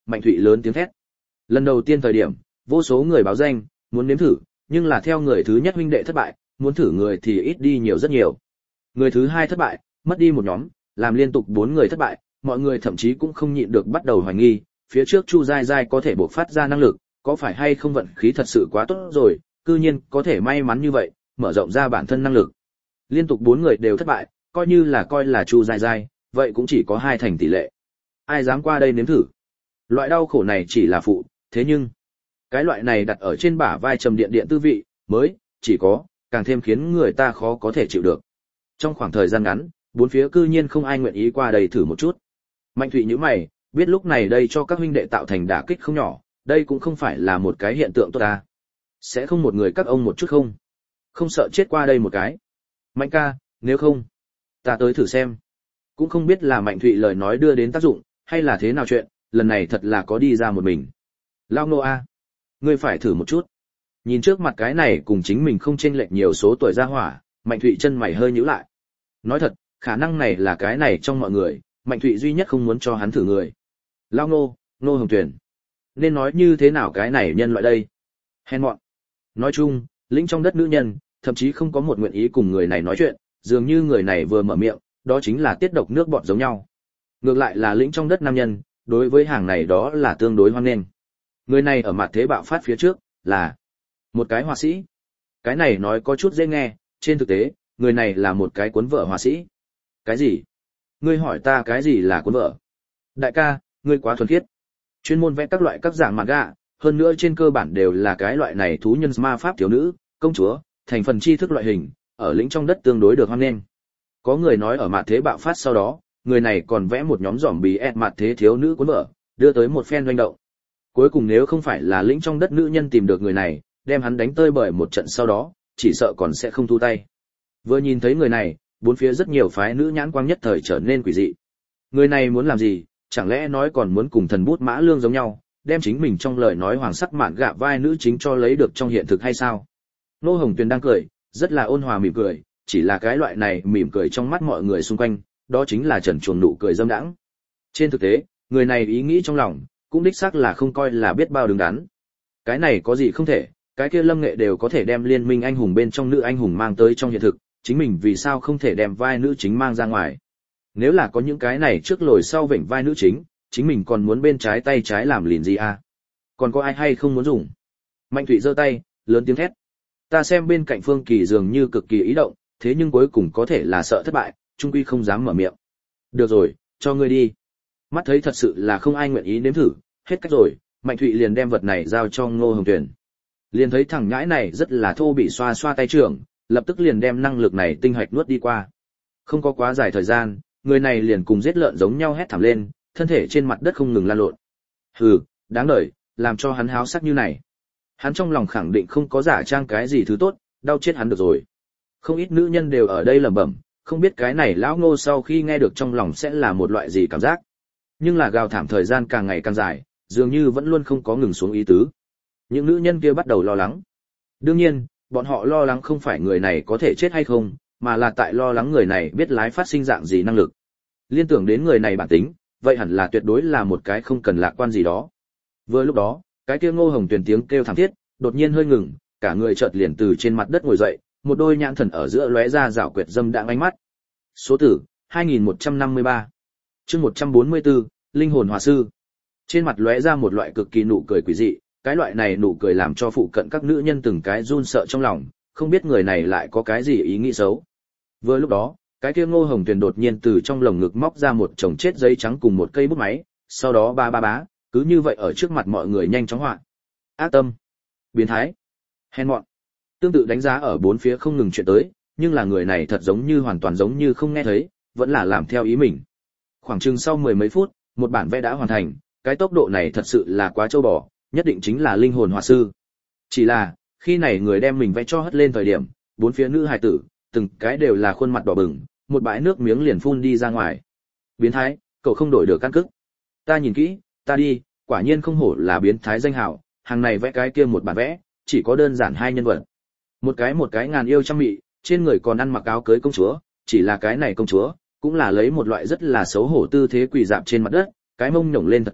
Mạnh Thụy lớn tiếng thét. Lần đầu tiên thời điểm, vô số người báo danh, muốn nếm thử, nhưng là theo người thứ nhất huynh đệ thất bại, muốn thử người thì ít đi nhiều rất nhiều. Người thứ hai thất bại, mất đi một nhóm, làm liên tục bốn người thất bại, mọi người thậm chí cũng không nhịn được bắt đầu hoài nghi, phía trước Chu Giai Giai có thể bộc phát ra năng lực, có phải hay không vận khí thật sự quá tốt rồi, cư nhiên có thể may mắn như vậy, mở rộng ra bản thân năng lực. Liên tục bốn người đều thất bại, coi như là coi là Chu Giai Giai, vậy cũng chỉ có hai thành tỷ lệ. Ai dám qua đây nếm thử? Loại đau khổ này chỉ là phụ, thế nhưng cái loại này đặt ở trên bả vai trầm điện điện tư vị, mới chỉ có càng thêm khiến người ta khó có thể chịu được. Trong khoảng thời gian ngắn, bốn phía cư nhiên không ai nguyện ý qua đây thử một chút. Mạnh Thụy nhíu mày, biết lúc này đây cho các huynh đệ tạo thành đả kích không nhỏ, đây cũng không phải là một cái hiện tượng tốt ta. Sẽ không một người các ông một chút không? Không sợ chết qua đây một cái. Mạnh ca, nếu không, ta tới thử xem. Cũng không biết là Mạnh Thụy lời nói đưa đến tác dụng, hay là thế nào chuyện, lần này thật là có đi ra một mình. Lao nô a, ngươi phải thử một chút. Nhìn trước mặt cái này cùng chính mình không chênh lệch nhiều số tuổi ra hỏa, Mạnh Thụy chân mày hơi nhíu lại. Nói thật, khả năng này là cái này trong mọi người, Mạnh Thụy duy nhất không muốn cho hắn thử người. Lao nô, nô hồng tuyển. Nên nói như thế nào cái này nhân loại đây? Hèn mọn. Nói chung, lĩnh trong đất nữ nhân, thậm chí không có một nguyện ý cùng người này nói chuyện, dường như người này vừa mở miệng, đó chính là tiết độc nước bọt giống nhau. Ngược lại là lĩnh trong đất nam nhân, đối với hàng này đó là tương đối hoan nghênh. Người này ở mặt thế bạo phát phía trước, là một cái họa sĩ. Cái này nói có chút dễ nghe, trên thực tế, người này là một cái cuốn vở họa sĩ. Cái gì? Ngươi hỏi ta cái gì là cuốn vở? Đại ca, ngươi quá thuần khiết. Chuyên môn vẽ các loại các dạng manga, hơn nữa trên cơ bản đều là cái loại này thú nhân ma pháp thiếu nữ, công chúa, thành phần tri thức loại hình, ở lĩnh trong đất tương đối được hoan nghênh. Có người nói ở mặt thế bạo phát sau đó, người này còn vẽ một nhóm zombie ép mặt thế thiếu nữ cuốn vở, đưa tới một phen doanh động. Cuối cùng nếu không phải là lĩnh trong đất nữ nhân tìm được người này, đem hắn đánh tơi bời một trận sau đó, chỉ sợ còn sẽ không thu tay. Vừa nhìn thấy người này, bốn phía rất nhiều phái nữ nhãn quang nhất thời trở nên quỷ dị. Người này muốn làm gì, chẳng lẽ nói còn muốn cùng thần bút Mã Lương giống nhau, đem chính mình trong lời nói hoàng sắc mạn gạ vai nữ chính cho lấy được trong hiện thực hay sao? Nô Hồng Tuyền đang cười, rất là ôn hòa mỉm cười, chỉ là cái loại này mỉm cười trong mắt mọi người xung quanh, đó chính là trần truồng nụ cười dâm đãng. Trên thực tế, người này ý nghĩ trong lòng, cũng đích xác là không coi là biết bao đứng đắn. Cái này có gì không thể, cái kia Lâm Nghệ đều có thể đem liên minh anh hùng bên trong nữ anh hùng mang tới trong hiện thực, chính mình vì sao không thể đem vai nữ chính mang ra ngoài? Nếu là có những cái này trước lồi sau vểnh vai nữ chính, chính mình còn muốn bên trái tay trái làm lìn gì à? Còn có ai hay không muốn dùng? Mạnh Thụy giơ tay, lớn tiếng thét. Ta xem bên cạnh Phương Kỳ dường như cực kỳ ý động, thế nhưng cuối cùng có thể là sợ thất bại, trung quy không dám mở miệng. Được rồi, cho ngươi đi. Mắt thấy thật sự là không ai nguyện ý nếm thử, hết cách rồi, Mạnh Thụy liền đem vật này giao cho Ngô Hồng Tuyền. Liền thấy thằng nhãi này rất là thô bị xoa xoa tay trưởng, lập tức liền đem năng lực này tinh hạch nuốt đi qua. Không có quá dài thời gian, người này liền cùng giết lợn giống nhau hét thảm lên, thân thể trên mặt đất không ngừng lan lộn. Hừ, đáng đời, làm cho hắn háo sắc như này. Hắn trong lòng khẳng định không có giả trang cái gì thứ tốt, đau chết hắn được rồi. Không ít nữ nhân đều ở đây lẩm bẩm, không biết cái này lão Ngô sau khi nghe được trong lòng sẽ là một loại gì cảm giác. Nhưng là gào thảm thời gian càng ngày càng dài, dường như vẫn luôn không có ngừng xuống ý tứ. Những nữ nhân kia bắt đầu lo lắng. Đương nhiên, bọn họ lo lắng không phải người này có thể chết hay không, mà là tại lo lắng người này biết lái phát sinh dạng gì năng lực. Liên tưởng đến người này bản tính, vậy hẳn là tuyệt đối là một cái không cần lạc quan gì đó. Vừa lúc đó, cái kia Ngô Hồng Tuyền tiếng kêu thảm thiết, đột nhiên hơi ngừng, cả người chợt liền từ trên mặt đất ngồi dậy, một đôi nhãn thần ở giữa lóe ra rảo quyệt dâm đãng ánh mắt. Số tử hai nghìn một trăm năm mươi ba. Chương một trăm bốn mươi tư, linh hồn hỏa sư. Trên mặt lóe ra một loại cực kỳ nụ cười quỷ dị, cái loại này nụ cười làm cho phụ cận các nữ nhân từng cái run sợ trong lòng, không biết người này lại có cái gì ý nghĩ xấu. Vừa lúc đó, cái kia Ngô Hồng Tuyền đột nhiên từ trong lồng ngực móc ra một chồng chết giấy trắng cùng một cây bút máy, sau đó ba ba bá, cứ như vậy ở trước mặt mọi người nhanh chóng họa. Ác tâm, biến thái, hèn mọn. Tương tự đánh giá ở bốn phía không ngừng chuyện tới, nhưng là người này thật giống như hoàn toàn giống như không nghe thấy, vẫn là làm theo ý mình. Khoảng chừng sau mười mấy phút, một bản vẽ đã hoàn thành, cái tốc độ này thật sự là quá trâu bò, nhất định chính là linh hồn họa sư. Chỉ là, khi này người đem mình vẽ cho hất lên thời điểm, bốn phía nữ hài tử, từng cái đều là khuôn mặt đỏ bừng, một bãi nước miếng liền phun đi ra ngoài. Biến thái, cậu không đổi được căn cức. Ta nhìn kỹ, ta đi, quả nhiên không hổ là biến thái danh hào, hàng này vẽ cái kia một bản vẽ, chỉ có đơn giản hai nhân vật. Một cái một cái ngàn yêu trăm mị, trên người còn ăn mặc áo cưới công chúa, chỉ là cái này công chúa, cũng là lấy một loại rất là xấu hổ tư thế quỳ dạp trên mặt đất, cái mông nhổng lên thật cao,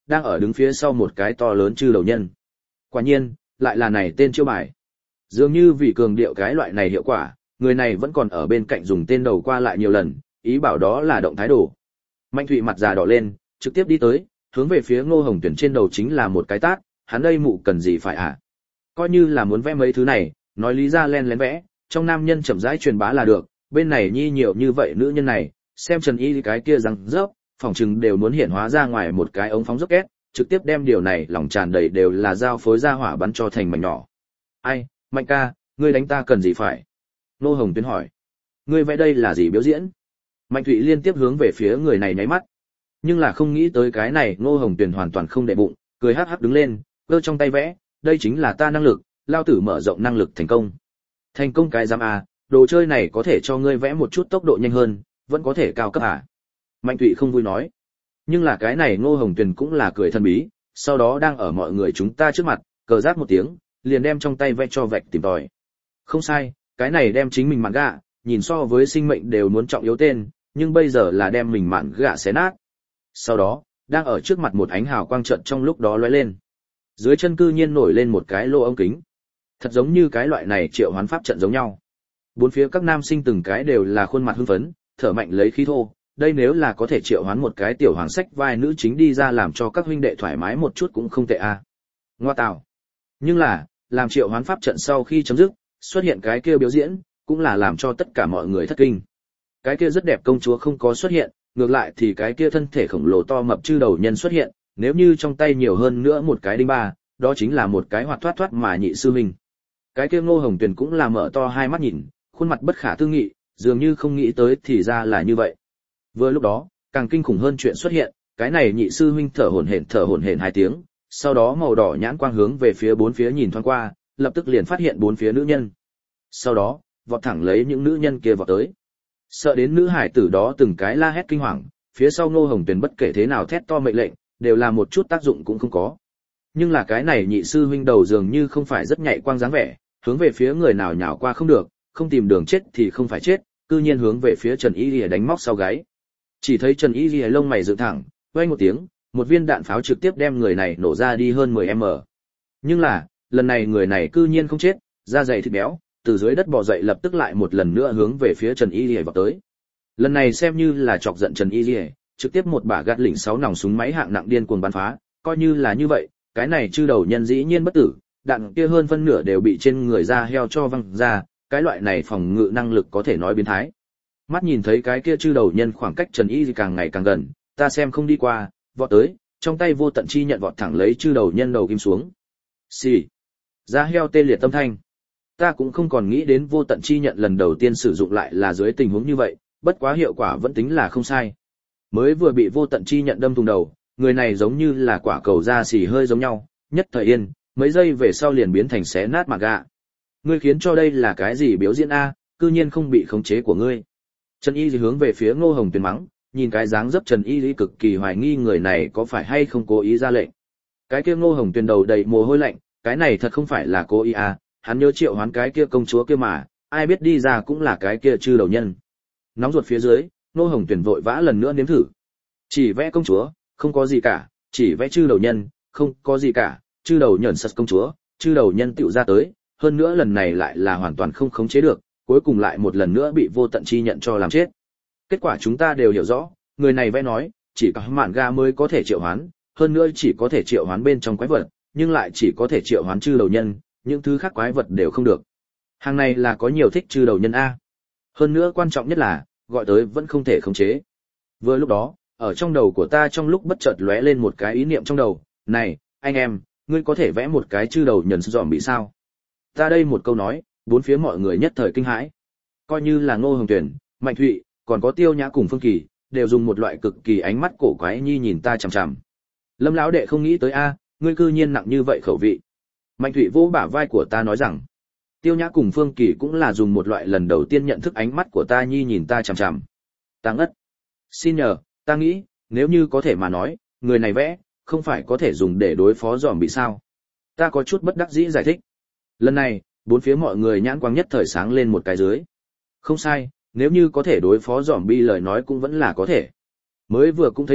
đang ở đứng phía sau một cái to lớn chư đầu nhân. Quả nhiên, lại là này tên chiêu bài. Dường như vì cường điệu cái loại này hiệu quả, người này vẫn còn ở bên cạnh dùng tên đầu qua lại nhiều lần, ý bảo đó là động thái đồ. Mạnh Thụy mặt già đỏ lên, trực tiếp đi tới, hướng về phía Ngô Hồng Tuyển trên đầu chính là một cái tát, hắn đây mụ cần gì phải à? Coi như là muốn vẽ mấy thứ này, nói lý ra len lén vẽ, trong nam nhân chậm rãi truyền bá là được, bên này nhi nhiều như vậy nữ nhân này, xem Trần Y cái kia răng rớp, phỏng chừng đều muốn hiện hóa ra ngoài một cái ống phóng rocket, trực tiếp đem điều này lòng tràn đầy đều là dao phối ra hỏa bắn cho thành mảnh nhỏ. Ai, Mạnh ca, ngươi đánh ta cần gì phải? Ngô Hồng Tuyến hỏi. Ngươi vẽ đây là gì biểu diễn? Mạnh Thụy liên tiếp hướng về phía người này nháy mắt. Nhưng là không nghĩ tới cái này Ngô Hồng Tuyển hoàn toàn không để bụng, cười hắc hắc đứng lên, giơ trong tay vẽ, đây chính là ta năng lực, lao tử mở rộng năng lực thành công. Thành công cái giám à, đồ chơi này có thể cho ngươi vẽ một chút tốc độ nhanh hơn, vẫn có thể cao cấp à. Mạnh Thụy không vui nói. Nhưng là cái này Ngô Hồng Tuyền cũng là cười thân bí, sau đó đang ở mọi người chúng ta trước mặt, cờ rát một tiếng, liền đem trong tay vẽ cho vạch tìm tòi. Không sai, cái này đem chính mình mạn gạ, nhìn so với sinh mệnh đều muốn trọng yếu tên, nhưng bây giờ là đem mình mạn gạ xé nát. Sau đó, đang ở trước mặt một ánh hào quang trận trong lúc đó lóe lên. Dưới chân cư nhiên nổi lên một cái lô ống kính. Thật giống như cái loại này triệu hoán pháp trận giống nhau. Bốn phía các nam sinh từng cái đều là khuôn mặt hưng phấn, thở mạnh lấy khí thô. Đây nếu là có thể triệu hoán một cái tiểu hoàng sách vai nữ chính đi ra làm cho các huynh đệ thoải mái một chút cũng không tệ a. À. Ngoa tào. Nhưng là, làm triệu hoán pháp trận sau khi chấm dứt, xuất hiện cái kia biểu diễn, cũng là làm cho tất cả mọi người thất kinh. Cái kia rất đẹp công chúa không có xuất hiện, ngược lại thì cái kia thân thể khổng lồ to mập chư đầu nhân xuất hiện, nếu như trong tay nhiều hơn nữa một cái đinh ba, đó chính là một cái hoạt thoát thoát mà nhị sư huynh. Cái kia Ngô Hồng Tuyền cũng là mở to hai mắt nhìn, khuôn mặt bất khả tư nghị, dường như không nghĩ tới thì ra là như vậy. Vừa lúc đó, càng kinh khủng hơn chuyện xuất hiện, cái này nhị sư huynh thở hổn hển thở hổn hển hai tiếng, sau đó màu đỏ nhãn quang hướng về phía bốn phía nhìn thoáng qua, lập tức liền phát hiện bốn phía nữ nhân. Sau đó, vọt thẳng lấy những nữ nhân kia vọt tới. Sợ đến nữ hải tử đó từng cái la hét kinh hoàng, phía sau Ngô Hồng Tuyền bất kể thế nào thét to mệnh lệnh, đều là một chút tác dụng cũng không có. Nhưng là cái này nhị sư huynh đầu dường như không phải rất nhạy quang dáng vẻ, hướng về phía người nào nhào qua không được, không tìm đường chết thì không phải chết, cư nhiên hướng về phía Trần Y Lìa đánh móc sau gáy. Chỉ thấy Trần Y Lìa lông mày dựng thẳng, vang một tiếng, một viên đạn pháo trực tiếp đem người này nổ ra đi hơn mười mét. Nhưng là, lần này người này cư nhiên không chết, da dày thịt béo, từ dưới đất bò dậy lập tức lại một lần nữa hướng về phía Trần Y Lìa vọt tới. Lần này xem như là chọc giận Trần Y Lìa, trực tiếp một bả gạt lỉnh sáu nòng súng máy hạng nặng điên cuồng bắn phá, coi như là như vậy, cái này chư đầu nhân dĩ nhiên bất tử, đạn kia hơn phân nửa đều bị trên người da heo cho văng ra, cái loại này phòng ngự năng lực có thể nói biến thái. Mắt nhìn thấy cái kia chư đầu nhân khoảng cách Trần Y càng ngày càng gần, ta xem không đi qua, vọt tới, trong tay vô tận chi nhận vọt thẳng lấy chư đầu nhân đầu kim xuống. Xì. Da heo tê liệt tâm thanh. Ta cũng không còn nghĩ đến vô tận chi nhận lần đầu tiên sử dụng lại là dưới tình huống như vậy, bất quá hiệu quả vẫn tính là không sai. Mới vừa bị vô tận chi nhận đâm thùng đầu, người này giống như là quả cầu da xì hơi giống nhau, nhất thời yên, mấy giây về sau liền biến thành xé nát mặt gạ. Ngươi khiến cho đây là cái gì biểu diễn a, cư nhiên không bị khống chế của ngươi. Trần Y hướng về phía Ngô Hồng Tuyền mắng, nhìn cái dáng dấp Trần Y cực kỳ hoài nghi người này có phải hay không cố ý ra lệnh. Cái kia Ngô Hồng Tuyền đầu đầy mồ hôi lạnh, cái này thật không phải là cố ý à, hắn nhớ triệu hoán cái kia công chúa kia mà, ai biết đi ra cũng là cái kia chư đầu nhân. Nóng ruột phía dưới, Ngô Hồng Tuyền vội vã lần nữa nếm thử. Chỉ vẽ công chúa, không có gì cả, chỉ vẽ chư đầu nhân, không có gì cả, chư đầu nhân sật công chúa, chư đầu nhân tựu ra tới, hơn nữa lần này lại là hoàn toàn không khống chế được, cuối cùng lại một lần nữa bị vô tận chi nhận cho làm chết. Kết quả chúng ta đều hiểu rõ, người này vẽ nói, chỉ có mạn ga mới có thể triệu hoán, hơn nữa chỉ có thể triệu hoán bên trong quái vật, nhưng lại chỉ có thể triệu hoán chư đầu nhân, những thứ khác quái vật đều không được. Hàng này là có nhiều thích chư đầu nhân a. Hơn nữa quan trọng nhất là, gọi tới vẫn không thể khống chế. Vừa lúc đó, ở trong đầu của ta trong lúc bất chợt lóe lên một cái ý niệm trong đầu, này, anh em, ngươi có thể vẽ một cái chư đầu nhân dòm bị sao? Ta đây một câu nói, bốn phía mọi người nhất thời kinh hãi. Coi như là Ngô Hồng Tuyền, Mạnh Thụy, còn có Tiêu Nhã cùng Phương Kỳ, đều dùng một loại cực kỳ ánh mắt cổ quái nhi nhìn ta chằm chằm. Lâm lão đệ không nghĩ tới a, ngươi cư nhiên nặng như vậy khẩu vị. Mạnh Thụy vỗ bả vai của ta nói rằng, Tiêu Nhã cùng Phương Kỳ cũng là dùng một loại lần đầu tiên nhận thức ánh mắt của ta nhi nhìn ta chằm chằm. Ta ngất. Xin nhờ, ta nghĩ, nếu như có thể mà nói, người này vẽ, không phải có thể dùng để đối phó giòm bị sao? Ta có chút bất đắc dĩ giải thích. Lần này, bốn phía mọi người nhãn quang nhất thời sáng lên một cái dưới. Không sai, nếu như có thể đối phó giòm bi lời nói cũng vẫn là có thể. Mới vừa cũng thấy được,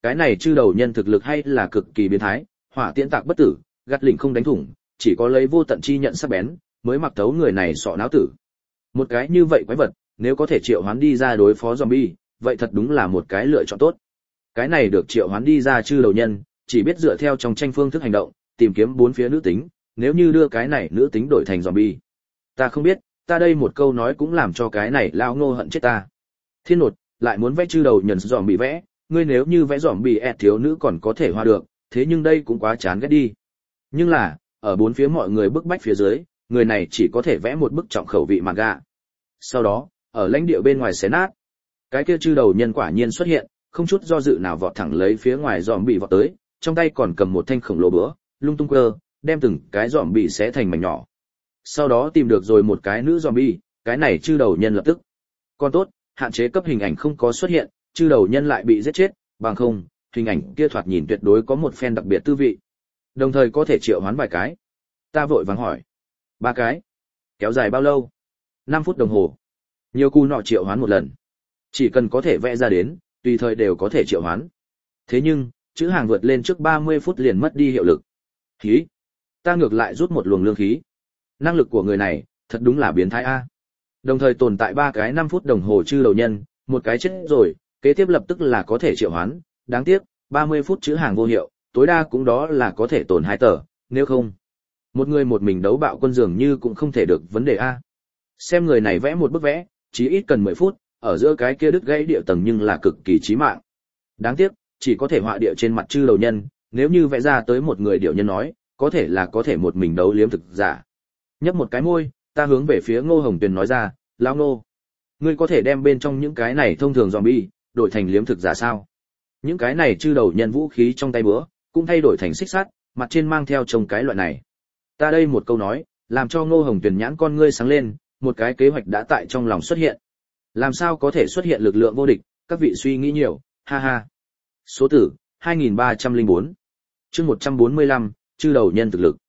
Cái này chư đầu nhân thực lực hay là cực kỳ biến thái, hỏa tiễn tạc bất tử, gắt lỉnh không đánh thủng, chỉ có lấy vô tận chi nhận sắc bén, mới mặc thấu người này sọ não tử. Một cái như vậy quái vật, nếu có thể triệu hoán đi ra đối phó zombie, vậy thật đúng là một cái lựa chọn tốt. Cái này được triệu hoán đi ra chư đầu nhân, chỉ biết dựa theo trong tranh phương thức hành động, tìm kiếm bốn phía nữ tính, nếu như đưa cái này nữ tính đổi thành zombie. Ta không biết, ta đây một câu nói cũng làm cho cái này lao ngô hận chết ta. Thiên nột, lại muốn vẽ chư đầu nhân zombie vẽ, ngươi nếu như vẽ zombie ẹt thiếu nữ còn có thể hoa được, thế nhưng đây cũng quá chán ghét đi. Nhưng là, ở bốn phía mọi người bức bách phía dưới, người này chỉ có thể vẽ một bức trọng khẩu vị manga. Sau đó, ở lãnh địa bên ngoài xé nát, cái kia chư đầu nhân quả nhiên xuất hiện, không chút do dự nào vọt thẳng lấy phía ngoài zombie vọt tới, trong tay còn cầm một thanh khổng lồ búa, lung tung quơ, đem từng cái zombie xé thành mảnh nhỏ. Sau đó tìm được rồi một cái nữ zombie, cái này chư đầu nhân lập tức. Còn tốt, hạn chế cấp hình ảnh không có xuất hiện, chư đầu nhân lại bị giết chết, bằng không, hình ảnh kia thoạt nhìn tuyệt đối có một phen đặc biệt tư vị. Đồng thời có thể triệu hoán vài cái. Ta vội vàng hỏi. Ba cái. Kéo dài bao lâu? Năm phút đồng hồ. Nhiều cu nọ triệu hoán một lần. Chỉ cần có thể vẽ ra đến, tùy thời đều có thể triệu hoán. Thế nhưng, chữ hàng vượt lên trước ba mươi phút liền mất đi hiệu lực. Khí. Ta ngược lại rút một luồng lương khí. Năng lực của người này, thật đúng là biến thái a. Đồng thời tồn tại ba cái năm phút đồng hồ chư đầu nhân, một cái chết rồi, kế tiếp lập tức là có thể triệu hoán, đáng tiếc, ba mươi phút chữ hàng vô hiệu, tối đa cũng đó là có thể tồn hai tờ, nếu không, một người một mình đấu bạo quân dường như cũng không thể được vấn đề a. Xem người này vẽ một bức vẽ, chỉ ít cần mười phút, ở giữa cái kia đứt gãy địa tầng nhưng là cực kỳ chí mạng. Đáng tiếc, chỉ có thể họa địa trên mặt chư đầu nhân, nếu như vẽ ra tới một người điệu nhân nói, có thể là có thể một mình đấu liếm thực giả. Nhấp một cái môi, ta hướng về phía Ngô Hồng Tuyền nói ra, lão Ngô, ngươi có thể đem bên trong những cái này thông thường zombie đổi thành liếm thực giả sao? Những cái này chư đầu nhân vũ khí trong tay búa, cũng thay đổi thành xích sắt, mặt trên mang theo trông cái loại này. Ta đây một câu nói, làm cho Ngô Hồng Tuyền nhãn con ngươi sáng lên, một cái kế hoạch đã tại trong lòng xuất hiện. Làm sao có thể xuất hiện lực lượng vô địch, các vị suy nghĩ nhiều, ha ha. Số tử, hai nghìn ba trăm lẻ bốn. Chương một trăm bốn mươi lăm, chư đầu nhân thực lực.